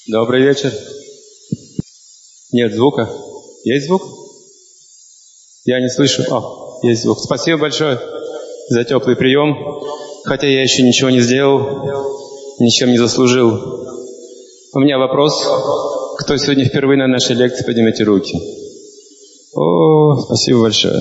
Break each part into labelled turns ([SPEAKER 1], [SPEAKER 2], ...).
[SPEAKER 1] Добрый вечер. Нет звука. Есть звук? Я не слышу. Есть звук. Спасибо большое за теплый прием. Хотя я еще ничего не сделал, ничем не заслужил. У меня вопрос. Кто сегодня впервые на нашей лекции, поднимите руки. Спасибо большое.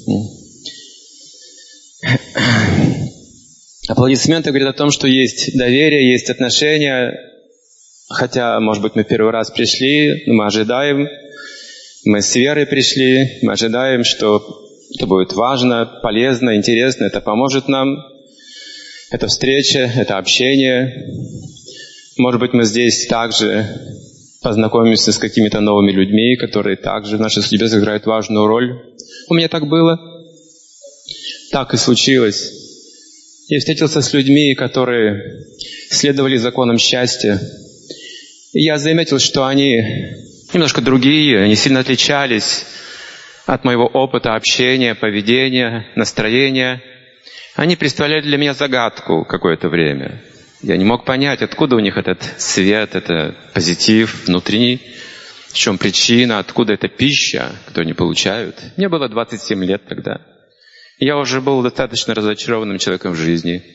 [SPEAKER 1] Аплодисменты говорят о том, что есть доверие, есть отношения. Хотя, может быть, мы первый раз пришли, но мы ожидаем, мы с верой пришли, мы ожидаем, что это будет важно, полезно, интересно, это поможет нам. Это встреча, это общение. Может быть, мы здесь также познакомимся с какими-то новыми людьми, которые также в нашей судьбе сыграют важную роль. У меня так было, так и случилось. Я встретился с людьми, которые следовали законам счастья. И я заметил, что они немножко другие, они сильно отличались от моего опыта общения, поведения, настроения. Они представляли для меня загадку какое-то время. Я не мог понять, откуда у них этот свет, это позитив внутренний, в чем причина, откуда эта пища, которую они получают. Мне было 27 лет тогда. Я уже был достаточно разочарованным человеком в жизни.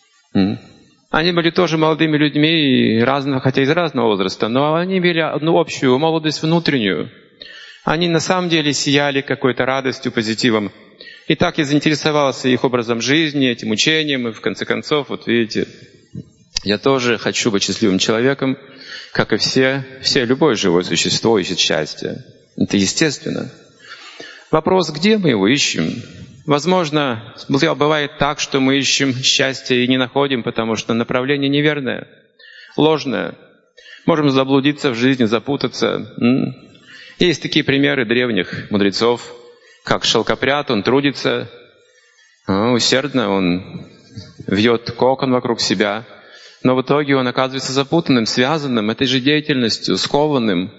[SPEAKER 1] Они были тоже молодыми людьми, хотя из разного возраста, но они имели одну общую молодость внутреннюю. Они на самом деле сияли какой-то радостью, позитивом. И так я заинтересовался их образом жизни, этим учением, и в конце концов, вот видите, я тоже хочу быть счастливым человеком, как и все, любое живое существо ищет счастье. Это естественно. Вопрос, где мы его ищем? Возможно, бывает так, что мы ищем счастье и не находим, потому что направление неверное, ложное. Можем заблудиться в жизни, запутаться. Есть такие примеры древних мудрецов, как шелкопряд, он трудится усердно, он вьет кокон вокруг себя, но в итоге он оказывается запутанным, связанным этой же деятельностью, скованным.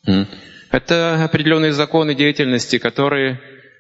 [SPEAKER 1] Это определенные законы деятельности, которые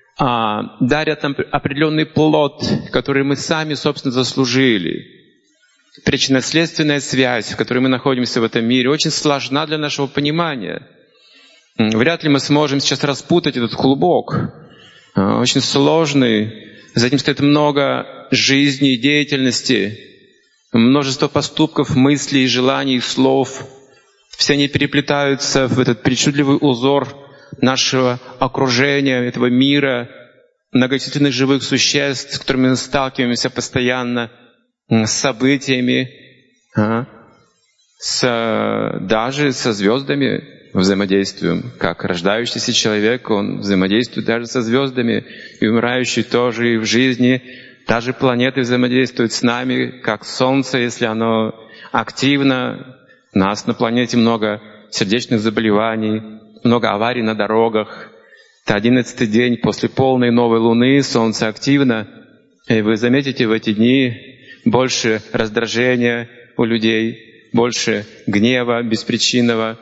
[SPEAKER 1] дарят нам определенный плод, который мы сами, собственно, заслужили. Причинно-следственная связь, в которой мы находимся в этом мире, очень сложна для нашего понимания. Вряд ли мы сможем сейчас распутать этот клубок. Очень сложный. За этим стоит много жизни, деятельности, множество поступков, мыслей, желаний, слов. Все они переплетаются в этот причудливый узор нашего окружения, этого мира, многочисленных живых существ, с которыми мы сталкиваемся постоянно, с событиями, даже со звездами взаимодействуем. Как рождающийся человек, он взаимодействует даже со звездами, и умирающий тоже, и в жизни. Даже планеты взаимодействуют с нами, как Солнце, если оно активно. У нас на планете много сердечных заболеваний, много аварий на дорогах. Это 11-й день после полной новой Луны, Солнце активно. И вы заметите в эти дни больше раздражения у людей, больше гнева беспричинного.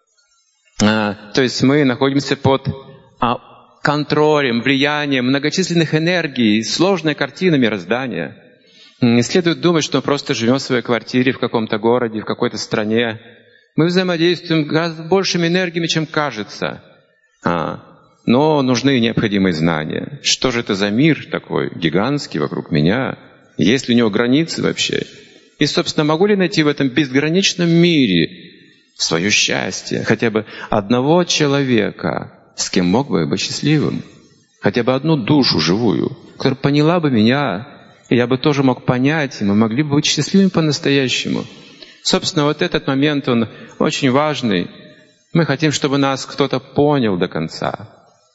[SPEAKER 1] То есть мы находимся под контролем, влиянием многочисленных энергий, сложная картина мироздания. Не следует думать, что мы просто живем в своей квартире, в каком-то городе, в какой-то стране. Мы взаимодействуем гораздо большими энергиями, чем кажется. Но нужны необходимые знания. Что же это за мир такой гигантский вокруг меня? Есть ли у него границы вообще? И, собственно, могу ли найти в этом безграничном мире свое счастье? Хотя бы одного человека, с кем мог бы я быть счастливым? Хотя бы одну душу живую, которая поняла бы меня, и я бы тоже мог понять, и мы могли бы быть счастливыми по-настоящему. Собственно, вот этот момент, он очень важный. Мы хотим, чтобы нас кто-то понял до конца,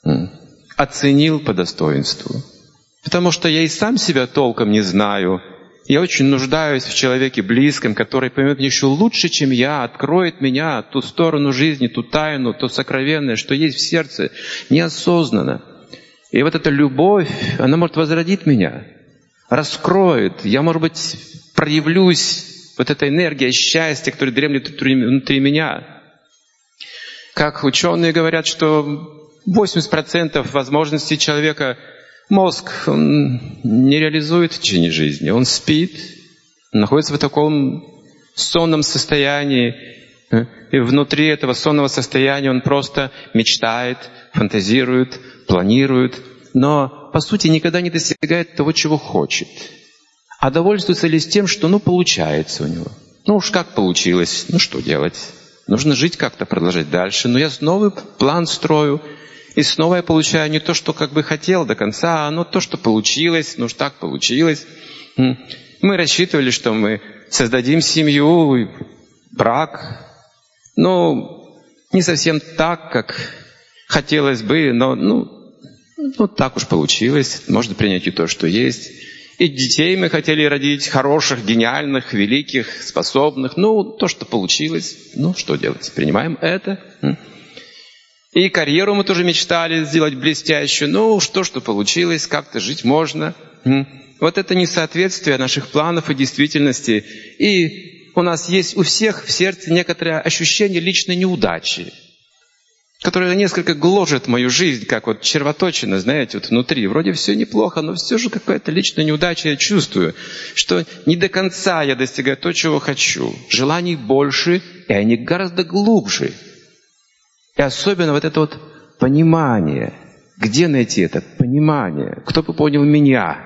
[SPEAKER 1] оценил по достоинству. Потому что я и сам себя толком не знаю. Я очень нуждаюсь в человеке близком, который поймет меня еще лучше, чем я, откроет меня, ту сторону жизни, ту тайну, то сокровенное, что есть в сердце, неосознанно. И вот эта любовь, она может возродить меня, раскроет. Я, может быть, проявлюсь. Вот эта энергия счастья, которая дремлет внутри меня. Как ученые говорят, что 80% возможностей человека мозг не реализует в течение жизни. Он спит, находится в таком сонном состоянии, И внутри этого сонного состояния он просто мечтает, фантазирует, планирует, но, по сути, никогда не достигает того, чего хочет. А довольствуется лишь тем, что, получается у него. Уж как получилось, что делать? Нужно жить как-то, продолжать дальше. Но я снова план строю, и снова я получаю не то, что как бы хотел до конца, а то, что получилось, уж так получилось. Мы рассчитывали, что мы создадим семью, брак. Не совсем так, как хотелось бы, но так уж получилось. Можно принять и то, что есть. И детей мы хотели родить хороших, гениальных, великих, способных. То, что получилось. Что делать? Принимаем это. И карьеру мы тоже мечтали сделать блестящую. Уж то, что получилось, как-то жить можно. Вот это несоответствие наших планов и действительности. И у нас есть у всех в сердце некоторое ощущение личной неудачи, которое несколько гложет мою жизнь, как червоточина, знаете, внутри. Вроде все неплохо, но все же какая-то личная неудача я чувствую, что не до конца я достигаю то, чего хочу. Желаний больше, и они гораздо глубже. И особенно это понимание. Где найти это понимание? Кто бы понял меня?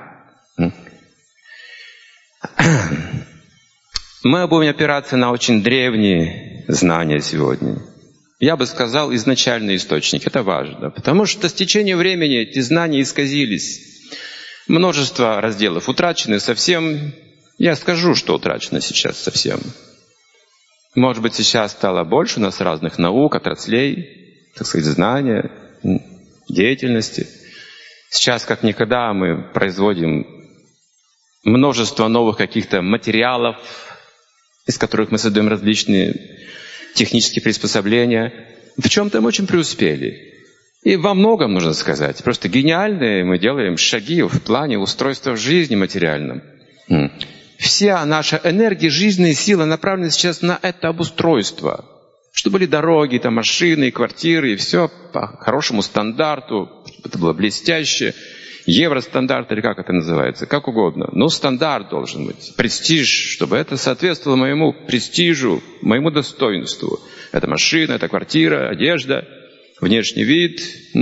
[SPEAKER 1] Мы будем опираться на очень древние знания сегодня. Я бы сказал, изначальный источник. Это важно. Потому что с течением времени эти знания исказились. Множество разделов утрачены совсем. Я скажу, что утрачено сейчас совсем. Может быть, сейчас стало больше у нас разных наук, отраслей, знания, деятельности. Сейчас, как никогда, мы производим множество новых каких-то материалов, из которых мы создаем различные технические приспособления. В чем-то мы очень преуспели. И во многом, нужно сказать. Просто гениальные мы делаем шаги в плане устройства в жизни материальном. Вся наша энергия, жизненная сила направлена сейчас на это обустройство. Чтобы были дороги, машины, квартиры, и все по хорошему стандарту, чтобы это было блестяще. Евростандарт, или как это называется, как угодно. Стандарт должен быть. Престиж, чтобы это соответствовало моему престижу, моему достоинству. Это машина, это квартира, одежда, внешний вид.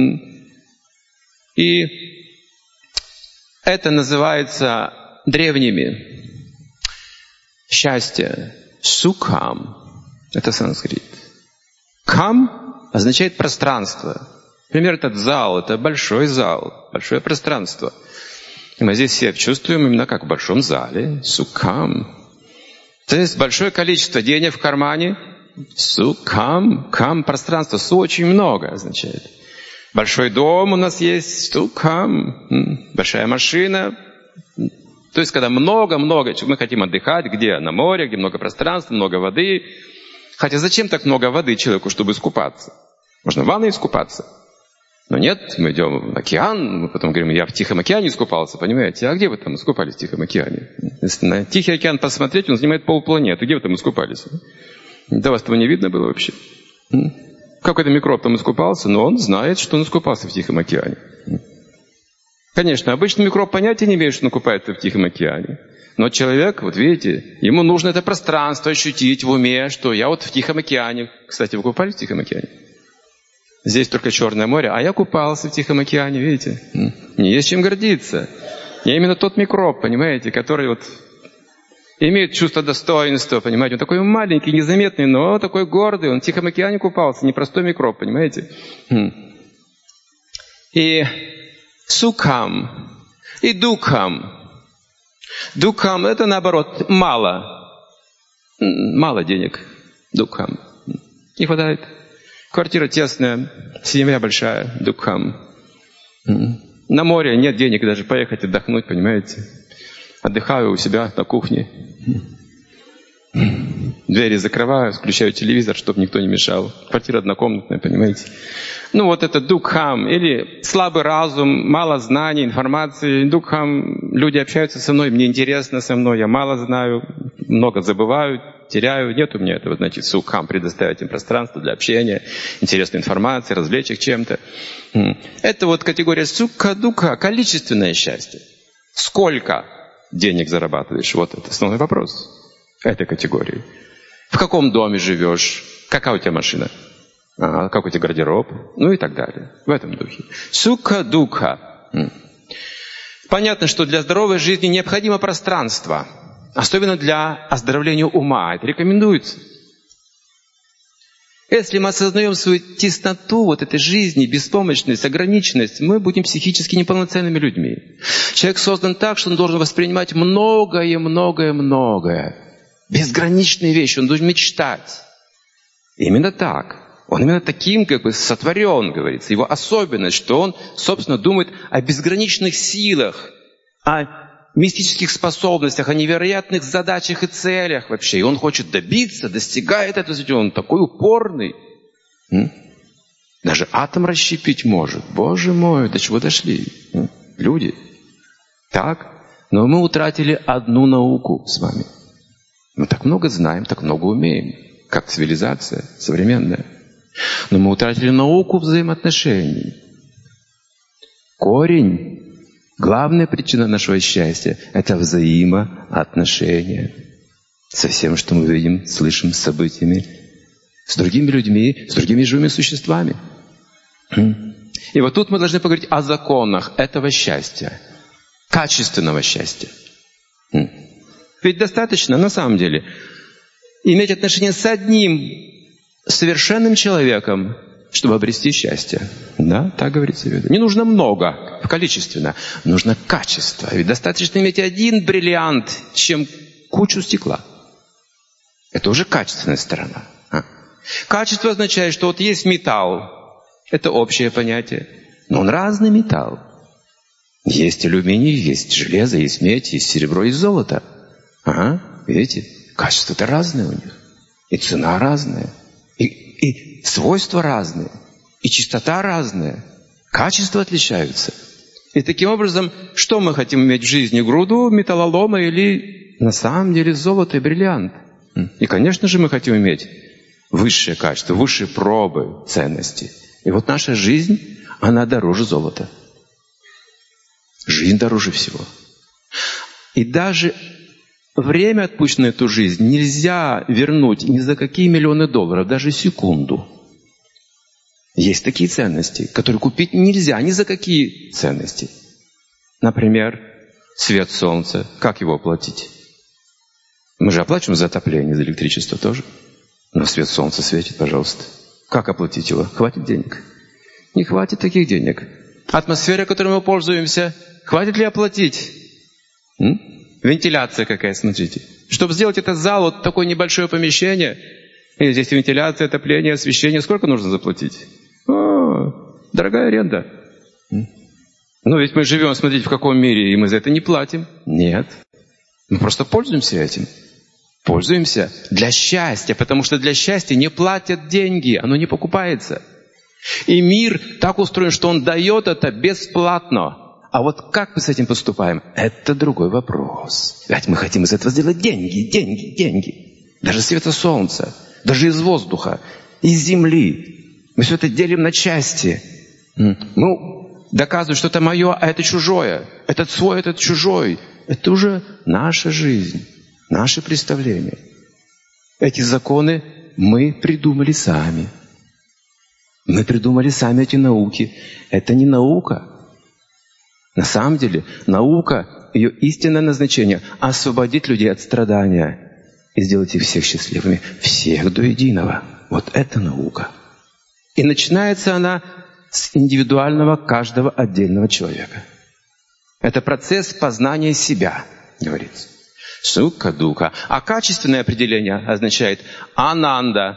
[SPEAKER 1] И это называется древними счастье. Сукхам. Это санскрит. Кам означает пространство. Например, этот зал, это большой зал, большое пространство. И мы здесь себя чувствуем именно как в большом зале. Сукхам. То есть большое количество денег в кармане. Сукхам. Кам, пространство. Су очень много означает. Большой дом у нас есть. Сукхам. Большая машина. То есть, когда много-много, мы хотим отдыхать, где? На море, где много пространства, много воды. Хотя зачем так много воды человеку, чтобы искупаться? Можно в ванной искупаться. Но нет, мы идем в океан, мы потом говорим, я в Тихом океане искупался, понимаете? А где вы там искупались в Тихом океане? Если на Тихий океан посмотреть, он занимает полпланеты. Где вы там искупались? Да вас этого не видно было вообще. Какой-то микроб там искупался, но он знает, что он искупался в Тихом океане. Конечно, обычный микроб понятия не имеет, что он купается в Тихом океане. Но человек, видите, ему нужно это пространство ощутить в уме, что я в Тихом океане. Кстати, вы купались в Тихом океане? Здесь только Черное море, а я купался в Тихом океане, видите? Не есть чем гордиться. Я именно тот микроб, понимаете, который имеет чувство достоинства, понимаете? Он такой маленький, незаметный, но такой гордый. Он в Тихом океане купался, непростой микроб, понимаете? И сукхам, и дукхам. Дукхам — это наоборот, мало. Мало денег. Дукхам. Не хватает. Квартира тесная, семья большая. Дукхам. На море нет денег даже поехать отдохнуть, понимаете? Отдыхаю у себя на кухне. Двери закрываю, включаю телевизор, чтобы никто не мешал. Квартира однокомнатная, понимаете? Это дукхам. Или слабый разум, мало знаний, информации. Дукхам. Люди общаются со мной, мне интересно со мной, я мало знаю, много забываю, теряю. Нет у меня этого, сукхам, предоставить им пространство для общения, интересной информации, развлечь их чем-то. Это категория сукха-дукха, количественное счастье. Сколько денег зарабатываешь? Это основной вопрос этой категории. в каком доме живешь, какая у тебя машина, как у тебя гардероб, ну и так далее. В этом духе. Сукха-дукха. Понятно, что для здоровой жизни необходимо пространство, особенно для оздоровления ума. Это рекомендуется. Если мы осознаем свою тесноту вот этой жизни, беспомощность, ограниченность, мы будем психически неполноценными людьми. Человек создан так, что он должен воспринимать многое, многое, многое. Безграничные вещи, он должен мечтать. Именно так. Он именно таким как бы сотворен, говорится. Его особенность, что он, собственно, думает о безграничных силах, о мистических способностях, о невероятных задачах и целях вообще. И он хочет добиться, достигает этого. Он такой упорный. Даже атом расщепить может. Боже мой, до чего дошли? Люди. Так? Но мы утратили одну науку с вами. Мы так много знаем, так много умеем. Как цивилизация современная. Но мы утратили науку взаимоотношений. Корень. Главная причина нашего счастья – это взаимоотношения со всем, что мы видим, слышим, с событиями, с другими людьми, с другими живыми существами. И вот тут мы должны поговорить о законах этого счастья, качественного счастья. Ведь достаточно, на самом деле, иметь отношения с одним совершенным человеком, чтобы обрести счастье. Да, так говорится в Ведах. Не нужно много, количественно. Нужно качество. Ведь достаточно иметь один бриллиант, чем кучу стекла. Это уже качественная сторона. Качество означает, что вот есть металл. Это общее понятие. Но он разный металл. Есть алюминий, есть железо, есть медь, есть серебро, есть золото. Видите? Качество-то разное у них. И цена разная. И свойства разные, и чистота разная, качества отличаются. И таким образом, что мы хотим иметь в жизни? Груду металлолома или на самом деле золото и бриллиант? И, конечно же, мы хотим иметь высшее качество, высшие пробы ценностей. И вот наша жизнь, она дороже золота. Жизнь дороже всего. И даже время, отпущенное эту жизнь, нельзя вернуть ни за какие миллионы долларов, даже секунду. Есть такие ценности, которые купить нельзя ни за какие ценности. Например, свет солнца. Как его оплатить? Мы же оплачиваем за отопление, за электричество тоже. Но свет солнца светит, пожалуйста. Как оплатить его? Хватит денег? Не хватит таких денег. Атмосфера, которой мы пользуемся, хватит ли оплатить? Вентиляция какая, смотрите. Чтобы сделать этот зал, вот такое небольшое помещение, и здесь вентиляция, отопление, освещение, сколько нужно заплатить? Дорогая аренда. Ну ведь мы живем, смотрите, в каком мире, и мы за это не платим. Нет. Мы просто пользуемся этим. Пользуемся для счастья, потому что для счастья не платят деньги, оно не покупается. И мир так устроен, что он дает это бесплатно. А вот как мы с этим поступаем, это другой вопрос. Ведь мы хотим из этого сделать деньги, деньги, деньги. Даже света солнца, даже из воздуха, из земли. Мы все это делим на части. Мы доказываем, что это мое, а это чужое. Этот свой, этот чужой. Это уже наша жизнь, наши представления. Эти законы мы придумали сами. Мы придумали сами эти науки. Это не наука. На самом деле, наука, ее истинное назначение – освободить людей от страдания и сделать их всех счастливыми. Всех до единого. Вот это наука. И начинается она с индивидуального каждого отдельного человека. Это процесс познания себя, говорится. Сукха-дукха. А качественное определение означает ананда.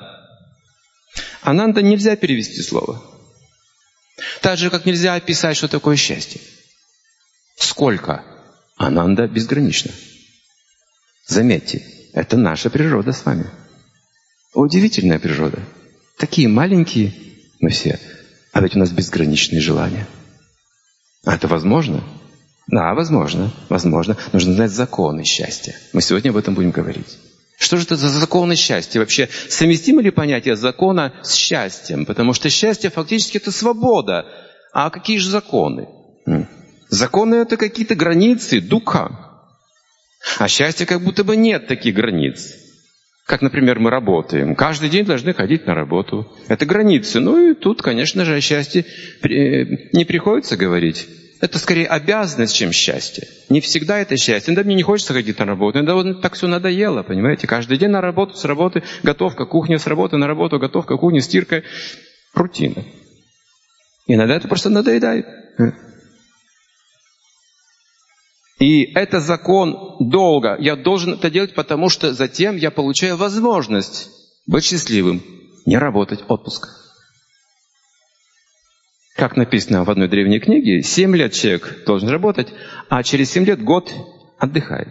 [SPEAKER 1] Ананда нельзя перевести слово. Так же, как нельзя описать, что такое счастье. Сколько? Ананда безгранична. Заметьте, это наша природа с вами. Удивительная природа. Такие маленькие мы все, а ведь у нас безграничные желания. А это возможно? Да, возможно. Возможно. Нужно знать законы счастья. Мы сегодня об этом будем говорить. Что же это за законы счастья? Вообще, совместимо ли понятие закона с счастьем? Потому что счастье фактически это свобода. А какие же законы? Законы это какие-то границы, духа. А счастья как будто бы нет таких границ. Как, например, мы работаем. Каждый день должны ходить на работу. Это границы. Ну и тут, конечно же, о счастье не приходится говорить. Это скорее обязанность, чем счастье. Не всегда это счастье. Иногда мне не хочется ходить на работу. Иногда так все надоело, понимаете? Каждый день на работу, с работы, готовка, кухня, с работы на работу, готовка, кухня, стирка. Рутина. Иногда это просто надоедает. И это закон долга. Я должен это делать, потому что затем я получаю возможность быть счастливым, не работать, отпуск. Как написано в одной древней книге, 7 лет человек должен работать, а через 7 лет год отдыхает.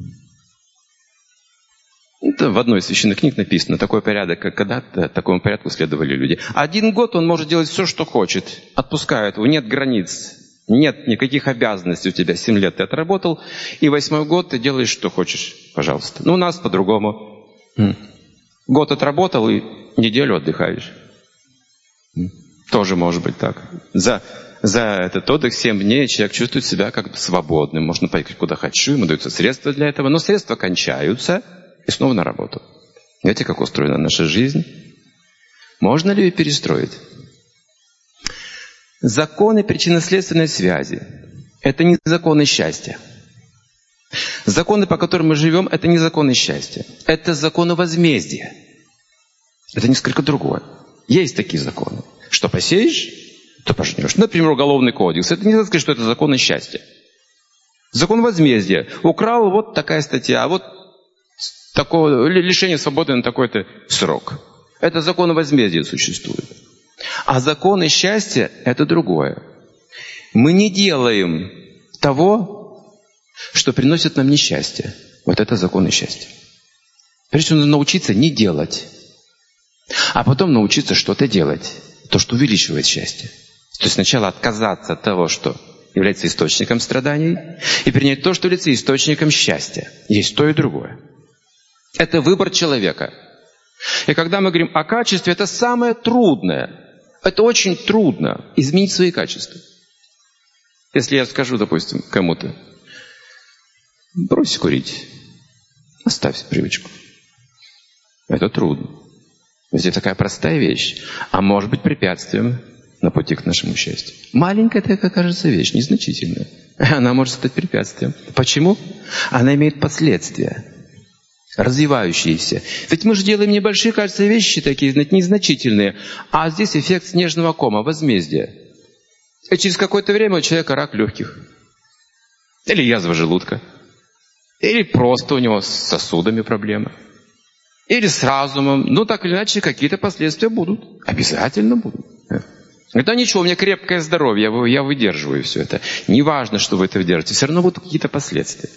[SPEAKER 1] Это в одной из священных книг написано, такой порядок, как когда-то такому порядку следовали люди. 1 год он может делать все, что хочет, отпускают его, нет границ. Нет никаких обязанностей у тебя. 7 лет ты отработал, и 8-й год ты делаешь, что хочешь. Пожалуйста. Ну, у нас по-другому. Год отработал, и неделю отдыхаешь. Тоже может быть так. За этот отдых 7 дней человек чувствует себя как бы свободным. Можно поехать куда хочу, ему даются средства для этого. Но средства кончаются, и снова на работу. Знаете, как устроена наша жизнь? Можно ли ее перестроить? Законы причинно-следственной связи – это не законы счастья. Законы, по которым мы живем, это не законы счастья. Это законы возмездия. Это несколько другое. Есть такие законы. Что посеешь, то пожнешь. Например, уголовный кодекс. Это нельзя сказать, что это законы счастья. Закон возмездия. Украл, вот такая статья, а вот такое лишение свободы на такой-то срок. Это законы возмездия существуют. А законы счастья – это другое. Мы не делаем того, что приносит нам несчастье. Вот это законы счастья. Прежде всего, нужно научиться не делать, а потом научиться что-то делать, то, что увеличивает счастье. То есть сначала отказаться от того, что является источником страданий, и принять то, что является источником счастья. Есть то и другое. Это выбор человека. И когда мы говорим о качестве, это самое трудное. Это очень трудно изменить свои качества. Если я скажу, допустим, кому-то, брось курить, оставь привычку. Это трудно. Это такая простая вещь, а может быть препятствием на пути к нашему счастью. Маленькая такая, кажется, вещь, незначительная. Она может стать препятствием. Почему? Она имеет последствия. Развивающиеся. Ведь мы же делаем небольшие, кажется, вещи такие, незначительные. А здесь эффект снежного кома, возмездия. И через какое-то время у человека рак легких. Или язва желудка. Или просто у него с сосудами проблемы. Или с разумом. Ну, так или иначе, какие-то последствия будут. Обязательно будут. Это ничего, у меня крепкое здоровье, я выдерживаю все это. Неважно, что вы это выдержите, все равно будут какие-то последствия.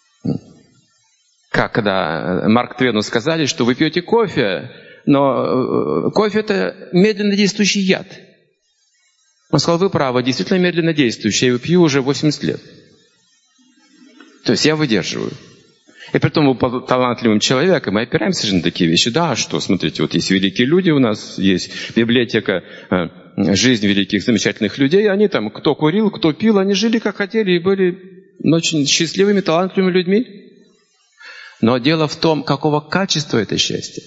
[SPEAKER 1] Как когда Марк Твену сказали, что вы пьете кофе, но кофе это медленно действующий яд. Он сказал, вы правы, действительно медленно действующий, я его пью уже 80 лет. То есть я выдерживаю. И при том, мы талантливым человеком, мы опираемся же на такие вещи. Да, что, смотрите, вот есть великие люди у нас, есть библиотека «Жизнь великих, замечательных людей». Они там, кто курил, кто пил, они жили как хотели и были очень счастливыми, талантливыми людьми. Но дело в том, какого качества это счастье.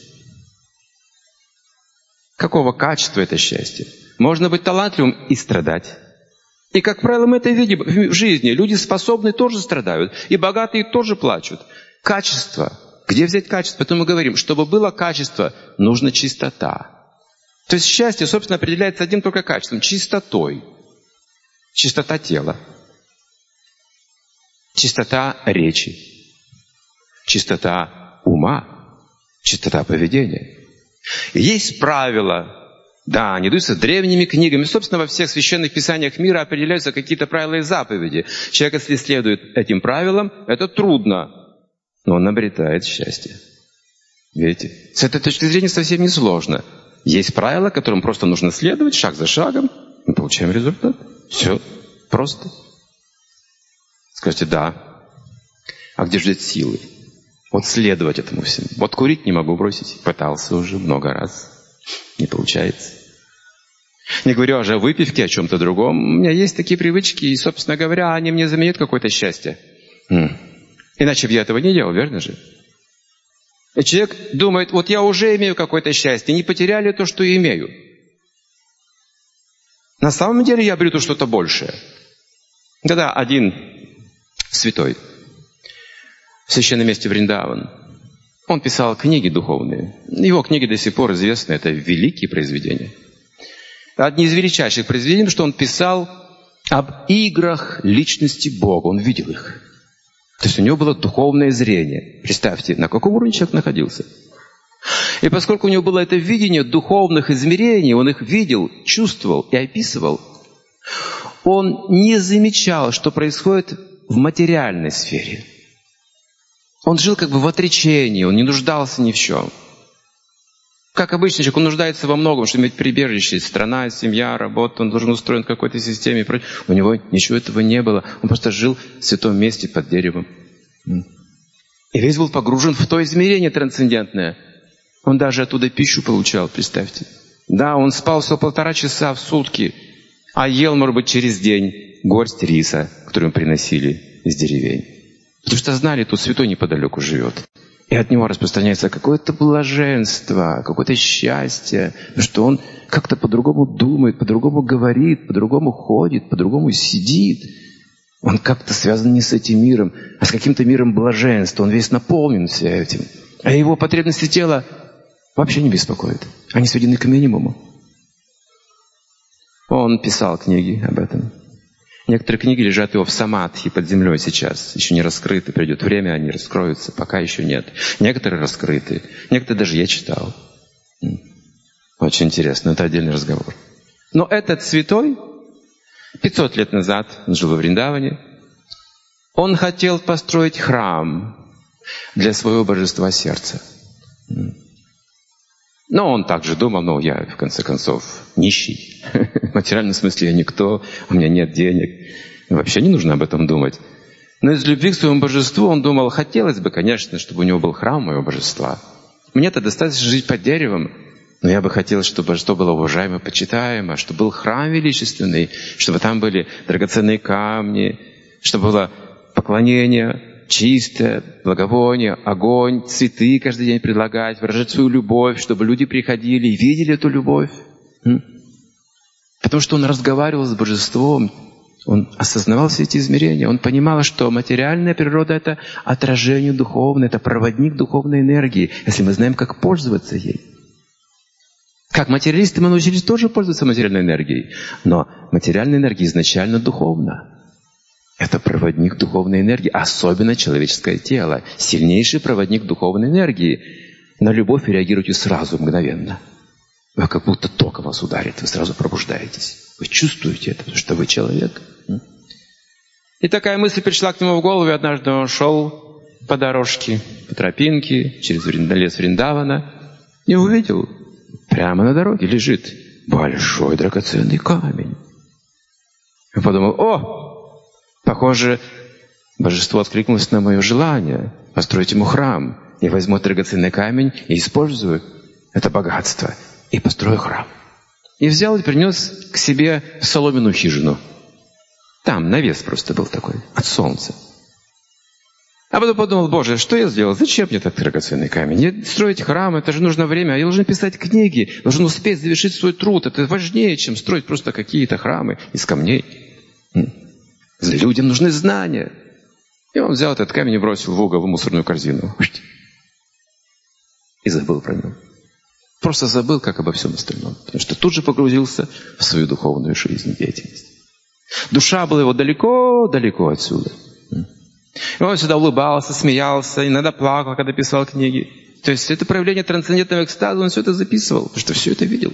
[SPEAKER 1] Какого качества это счастье? Можно быть талантливым и страдать. И, как правило, мы это видим в жизни. Люди способные тоже страдают, и богатые тоже плачут. Качество. Где взять качество? Поэтому мы говорим, чтобы было качество, нужна чистота. То есть счастье, собственно, определяется одним только качеством – чистотой. Чистота тела. Чистота речи. Чистота ума. Чистота поведения. Есть правила. Да, они даются древними книгами. Собственно, во всех священных писаниях мира определяются какие-то правила и заповеди. Человек, если следует этим правилам, это трудно. Но он обретает счастье. Видите? С этой точки зрения совсем не сложно. Есть правила, которым просто нужно следовать шаг за шагом. Мы получаем результат. Все просто. Скажите, да. А где же взять силы? Вот следовать этому всему. Вот курить не могу бросить. Пытался уже много раз. Не получается. Не говорю уже о выпивке, о чем-то другом. У меня есть такие привычки, и, собственно говоря, они мне заменят какое-то счастье. Иначе бы я этого не делал, верно же?
[SPEAKER 2] И человек думает, вот я уже имею какое-то счастье, не потеряли то, что имею. На самом деле я обрету что-то большее. Тогда один святой в священном месте Вриндаван, он писал книги духовные. Его книги до сих пор известны, это великие произведения. Одни из величайших произведений, что он писал об играх личности Бога. Он видел их. То есть у него было духовное зрение. Представьте, на каком уровне человек находился. И поскольку у него было это видение духовных измерений, он их видел, чувствовал и описывал, он не замечал, что происходит в материальной сфере. Он жил как бы в отречении, он не нуждался ни в чем. Как обычно, человек, он нуждается во многом, чтобы иметь прибежище, страна, семья, работа, он должен устроен в какой-то системе и прочее. У него ничего этого не было. Он просто жил в святом месте под деревом. И весь был погружен в то измерение трансцендентное. Он даже оттуда пищу получал, представьте. Да, он спал всего 1,5 часа в сутки, а ел, может быть, через день горсть риса, которую им приносили из деревень. Потому что знали, тут святой неподалеку живет. И от него распространяется какое-то блаженство, какое-то счастье, что он как-то по-другому думает, по-другому говорит, по-другому ходит, по-другому сидит. Он как-то связан не с этим миром, а с каким-то миром блаженства. Он весь наполнен всем этим. А его потребности тела вообще не беспокоят. Они сведены к минимуму. Он писал книги об этом. Некоторые книги лежат его в самадхи под землей сейчас. Еще не раскрыты. Придет время, они раскроются. Пока еще нет. Некоторые раскрыты. Некоторые даже я читал. Очень интересно. Это отдельный разговор. Но этот святой 500 лет назад, он жил во Вриндаване, он хотел построить храм для своего божества сердца. Но он также думал, я, в конце концов, нищий. В материальном смысле я никто, у меня нет денег. Вообще не нужно об этом думать. Но из любви к своему божеству он думал, хотелось бы, конечно, чтобы у него был храм моего божества. Мне-то достаточно жить под деревом, но я бы хотел, чтобы божество было уважаемо, почитаемо, чтобы был храм величественный, чтобы там были драгоценные камни, чтобы было поклонение чистое, благовоние, огонь, цветы каждый день предлагать, выражать свою любовь, чтобы люди приходили и видели эту любовь. Потому что он разговаривал с божеством, он осознавал все эти измерения, он понимал, что материальная природа — это отражение духовное, это проводник духовной энергии, если мы знаем, как пользоваться ей. Как материалисты мы научились тоже пользоваться материальной энергией, но материальная энергия изначально духовна. Это проводник духовной энергии, особенно человеческое тело. Сильнейший проводник духовной энергии. На любовь реагируйте сразу, мгновенно. Вы как будто током вас ударит, вы сразу пробуждаетесь. Вы чувствуете это, потому что вы человек. И такая мысль пришла к нему в голову, и однажды он шел по дорожке, по тропинке, через лес Вриндавана, и увидел, прямо на дороге лежит большой драгоценный камень. И подумал, похоже, божество откликнулось на мое желание построить ему храм. Я возьму драгоценный камень и использую это богатство. И построю храм. И взял и принес к себе в соломенную хижину. Там навес просто был такой, от солнца. А потом подумал, Боже, что я сделал? Зачем мне этот драгоценный камень? Строить храм, это же нужно время. Я должен писать книги, должен успеть завершить свой труд. Это важнее, чем строить просто какие-то храмы из камней. Людям нужны знания. И он взял этот камень и бросил в угол, в мусорную корзину. И забыл про него. Просто забыл, как обо всем остальном. Потому что тут же погрузился в свою духовную жизнь, деятельность. Душа была его далеко-далеко отсюда. И он всегда улыбался, смеялся, иногда плакал, когда писал книги. То есть это проявление трансцендентного экстаза, он все это записывал, потому что все это видел.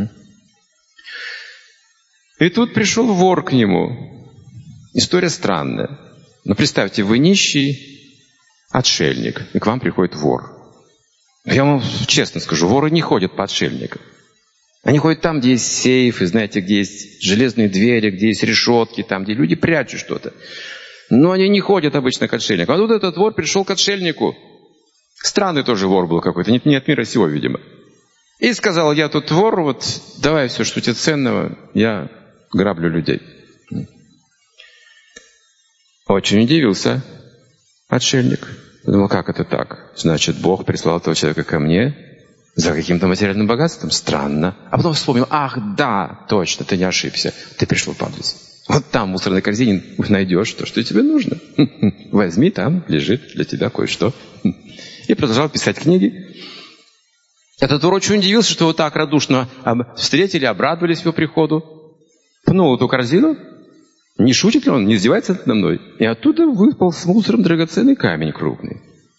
[SPEAKER 2] И тут пришел вор к нему. История странная. Но представьте, вы нищий отшельник, и к вам приходит вор. Я вам честно скажу, воры не ходят по отшельникам. Они ходят там, где есть сейфы, знаете, где есть железные двери, где есть решетки, там, где люди прячут что-то. Но они не ходят обычно к отшельнику. А тут этот вор пришел к отшельнику. Странный тоже вор был какой-то, не от мира сего, видимо. И сказал, я тут вор, вот давай все, что тебе ценного, я граблю людей. Очень удивился отшельник. Я думал, как это так? Значит, Бог прислал этого человека ко мне за каким-то материальным богатством? Странно. А потом вспомнил, ах, да, точно, ты не ошибся. Ты пришел по адресу. Вот там в мусорной корзине найдешь то, что тебе нужно. Возьми, там лежит для тебя кое-что. И продолжал писать книги. Этот вор очень удивился, что вот так радушно встретили, обрадовались его приходу. Пнул эту корзину. Не шутит ли он, не издевается надо мной? И оттуда выпал с мусором драгоценный камень крупный.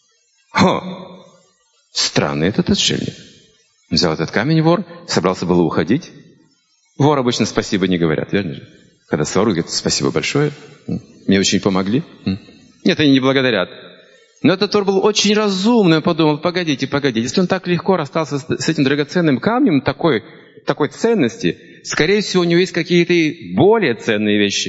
[SPEAKER 2] Странный этот отшельник. Взял этот камень вор, собрался было уходить. Вор обычно спасибо не говорят, верно же? Когда своруют, говорят, спасибо большое. Мне очень помогли. Нет, они не благодарят. Но этот вор был очень разумный. Он подумал, погодите. Если он так легко расстался с этим драгоценным камнем, такой ценности, скорее всего, у него есть какие-то более ценные вещи.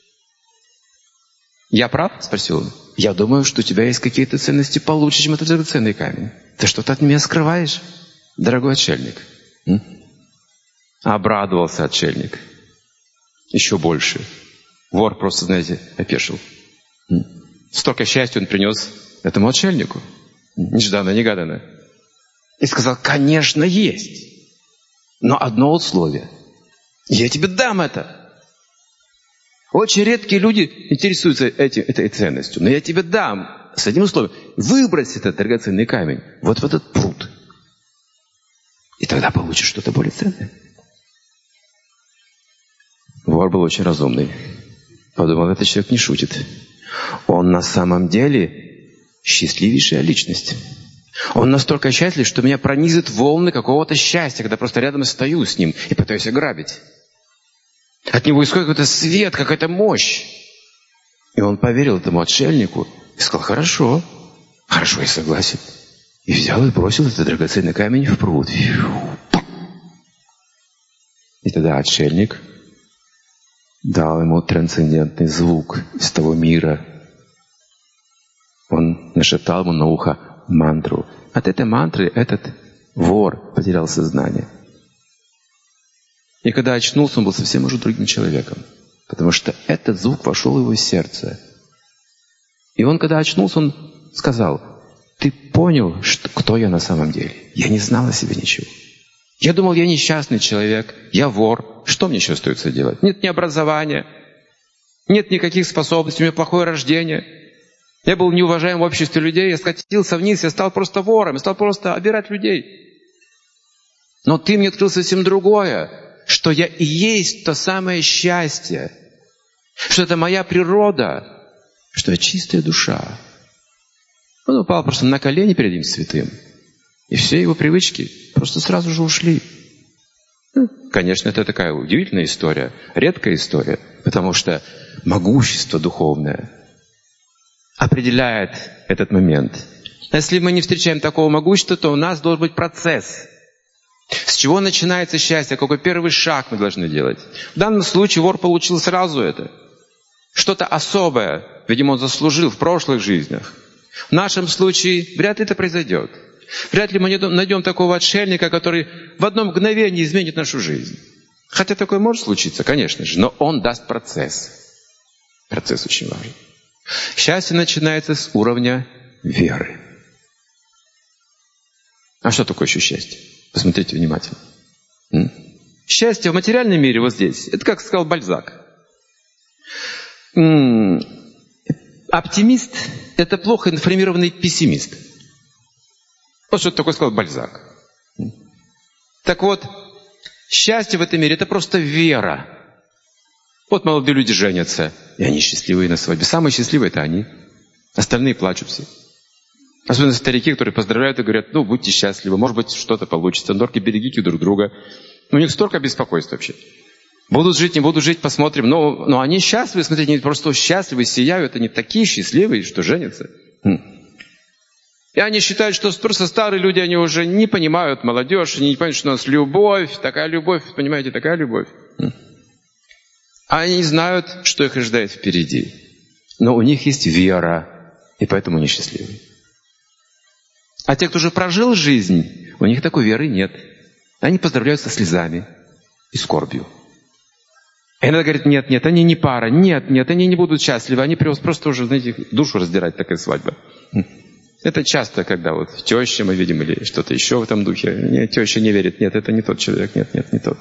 [SPEAKER 2] Я прав? Спросил он. Я думаю, что у тебя есть какие-то ценности получше, чем этот драгоценный камень. Ты что-то от меня скрываешь, дорогой отшельник. Обрадовался отшельник. Еще больше. Вор просто, знаете, опешил. Столько счастья он принес этому отшельнику. Нежданно-негаданно. И сказал, конечно, есть. Но одно условие. Я тебе дам это. Очень редкие люди интересуются этой ценностью. Но я тебе дам. С одним условием. Выбрось этот драгоценный камень вот в этот пруд. И тогда получишь что-то более ценное. Вор был очень разумный. Подумал, этот человек не шутит. Он на самом деле счастливейшая личность. Он настолько счастлив, что меня пронизывают волны какого-то счастья, когда просто рядом стою с ним и пытаюсь ограбить. От него исходит какой-то свет, какая-то мощь. И он поверил этому отшельнику и сказал, хорошо, я согласен. И взял и бросил этот драгоценный камень в пруд. И тогда отшельник дал ему трансцендентный звук из того мира. Он нашептал ему на ухо мантру. От этой мантры этот вор потерял сознание. И когда очнулся, он был совсем уже другим человеком. Потому что этот звук вошел в его сердце. И он, когда очнулся, он сказал, ты понял, кто я на самом деле? Я не знал о себе ничего. Я думал, я несчастный человек, я вор. Что мне еще остается делать? Нет ни образования, нет никаких способностей, у меня плохое рождение. Я был неуважаем в обществе людей, я скатился вниз, я стал просто вором, я стал просто обирать людей. Но ты мне открыл совсем другое, что я и есть то самое счастье, что это моя природа, что я чистая душа. Он упал просто на колени перед этим святым. И все его привычки просто сразу же ушли. Конечно, это такая удивительная история, редкая история, потому что могущество духовное определяет этот момент. Если мы не встречаем такого могущества, то у нас должен быть процесс. С чего начинается счастье? Какой первый шаг мы должны делать? В данном случае вор получил сразу это. Что-то особое, видимо, он заслужил в прошлых жизнях. В нашем случае вряд ли это произойдет. Вряд ли мы найдем такого отшельника, который в одно мгновение изменит нашу жизнь. Хотя такое может случиться, конечно же, но он даст процесс. Процесс очень важен. Счастье начинается с уровня веры. А что такое еще счастье? Посмотрите внимательно. Счастье в материальном мире вот здесь. Это как сказал Бальзак. Оптимист – это плохо информированный пессимист. Вот что такое сказал Бальзак. Так вот, счастье в этом мире – это просто вера. Вот молодые люди женятся, и они счастливые на свадьбе. Самые счастливые – это они. Остальные плачут все. Особенно старики, которые поздравляют и говорят, будьте счастливы, может быть, что-то получится. Только берегите друг друга. У них столько беспокойств вообще. Будут жить, не будут жить, посмотрим. Но они счастливы, смотрите, они просто счастливы, сияют. Они такие счастливые, что женятся. И они считают, что просто старые люди, они уже не понимают молодежь, они не понимают, что у нас любовь, понимаете, такая любовь. А они не знают, что их ожидает впереди. Но у них есть вера, и поэтому они счастливы. А те, кто уже прожил жизнь, у них такой веры нет. Они поздравляют со слезами и скорбью. И иногда говорят, нет, они не пара, нет, они не будут счастливы, они просто уже, знаете, душу раздирать, такая свадьба. Это часто, когда вот теща мы видим или что-то еще в этом духе. Нет, теща не верит. Нет, это не тот человек. Нет, не тот.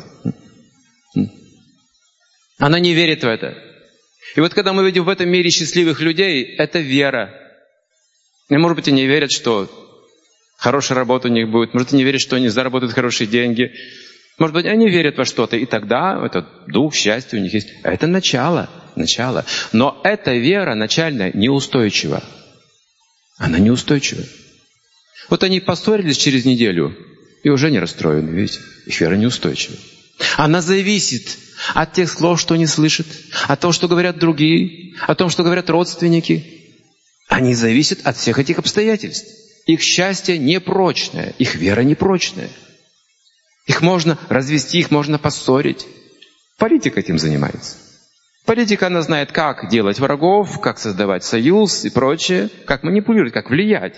[SPEAKER 2] Она не верит в это. И вот когда мы видим в этом мире счастливых людей, это вера. И, может быть, они верят, что хорошая работа у них будет. Может, они верят, что они заработают хорошие деньги. Может быть, они верят во что-то. И тогда этот дух счастья у них есть. Это начало. Но эта вера начальная неустойчива. Она неустойчива. Вот они поссорились через неделю и уже не расстроены, видите? Их вера неустойчива. Она зависит от тех слов, что они слышат, от того, что говорят другие, от того, что говорят родственники. Они зависят от всех этих обстоятельств. Их счастье непрочное, их вера непрочная. Их можно развести, их можно поссорить. Политика этим занимается. Политика, она знает, как делать врагов, как создавать союз и прочее, как манипулировать, как влиять.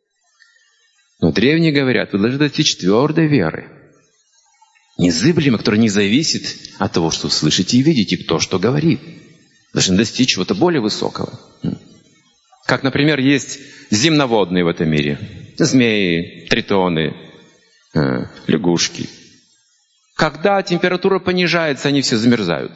[SPEAKER 2] Но древние говорят, вы должны достичь твердой веры. Незыблемой, которая не зависит от того, что слышите и видите, кто что говорит. Должны достичь чего-то более высокого. Как, например, есть земноводные в этом мире. Змеи, тритоны, лягушки. Когда температура понижается, они все замерзают.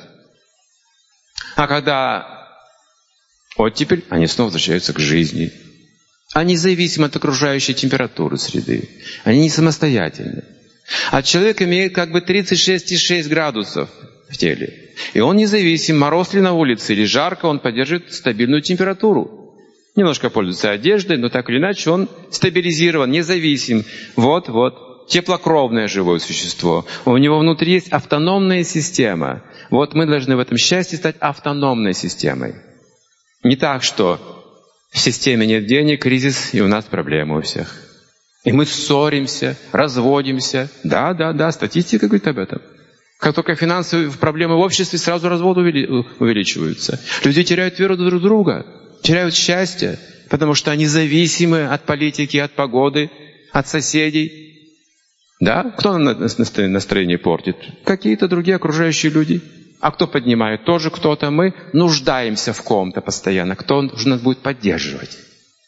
[SPEAKER 2] А когда оттепель, они снова возвращаются к жизни. Они зависимы от окружающей температуры среды. Они не самостоятельны. А человек имеет как бы 36,6 градусов в теле. И он независим, мороз ли на улице или жарко, он поддерживает стабильную температуру. Немножко пользуется одеждой, но так или иначе он стабилизирован, независим. Вот. Теплокровное живое существо. У него внутри есть автономная система. Вот мы должны в этом счастье стать автономной системой. Не так, что в системе нет денег, кризис, и у нас проблемы у всех. И мы ссоримся, разводимся. Да, статистика говорит об этом. Как только финансовые проблемы в обществе, сразу разводы увеличиваются. Люди теряют веру друг в друга, теряют счастье, потому что они зависимы от политики, от погоды, от соседей. Да? Кто настроение портит? Какие-то другие окружающие люди. А кто поднимает? Тоже кто-то. Мы нуждаемся в ком-то постоянно. Кто нас будет поддерживать?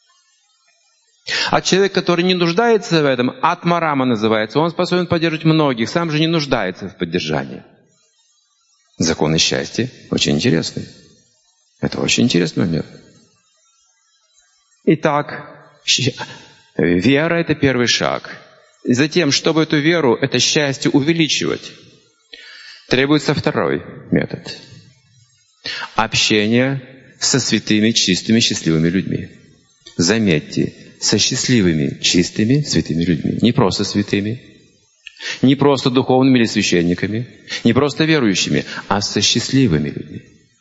[SPEAKER 2] А человек, который не нуждается в этом, атмарама называется, он способен поддерживать многих, сам же не нуждается в поддержании. Законы счастья очень интересны. Это очень интересный момент. Итак, вера – это первый шаг. И затем, чтобы эту веру, это счастье увеличивать, требуется второй метод. Общение со святыми, чистыми, счастливыми людьми. Заметьте, со счастливыми, чистыми, святыми людьми. Не просто святыми, не просто духовными или священниками, не просто верующими, а со счастливыми людьми.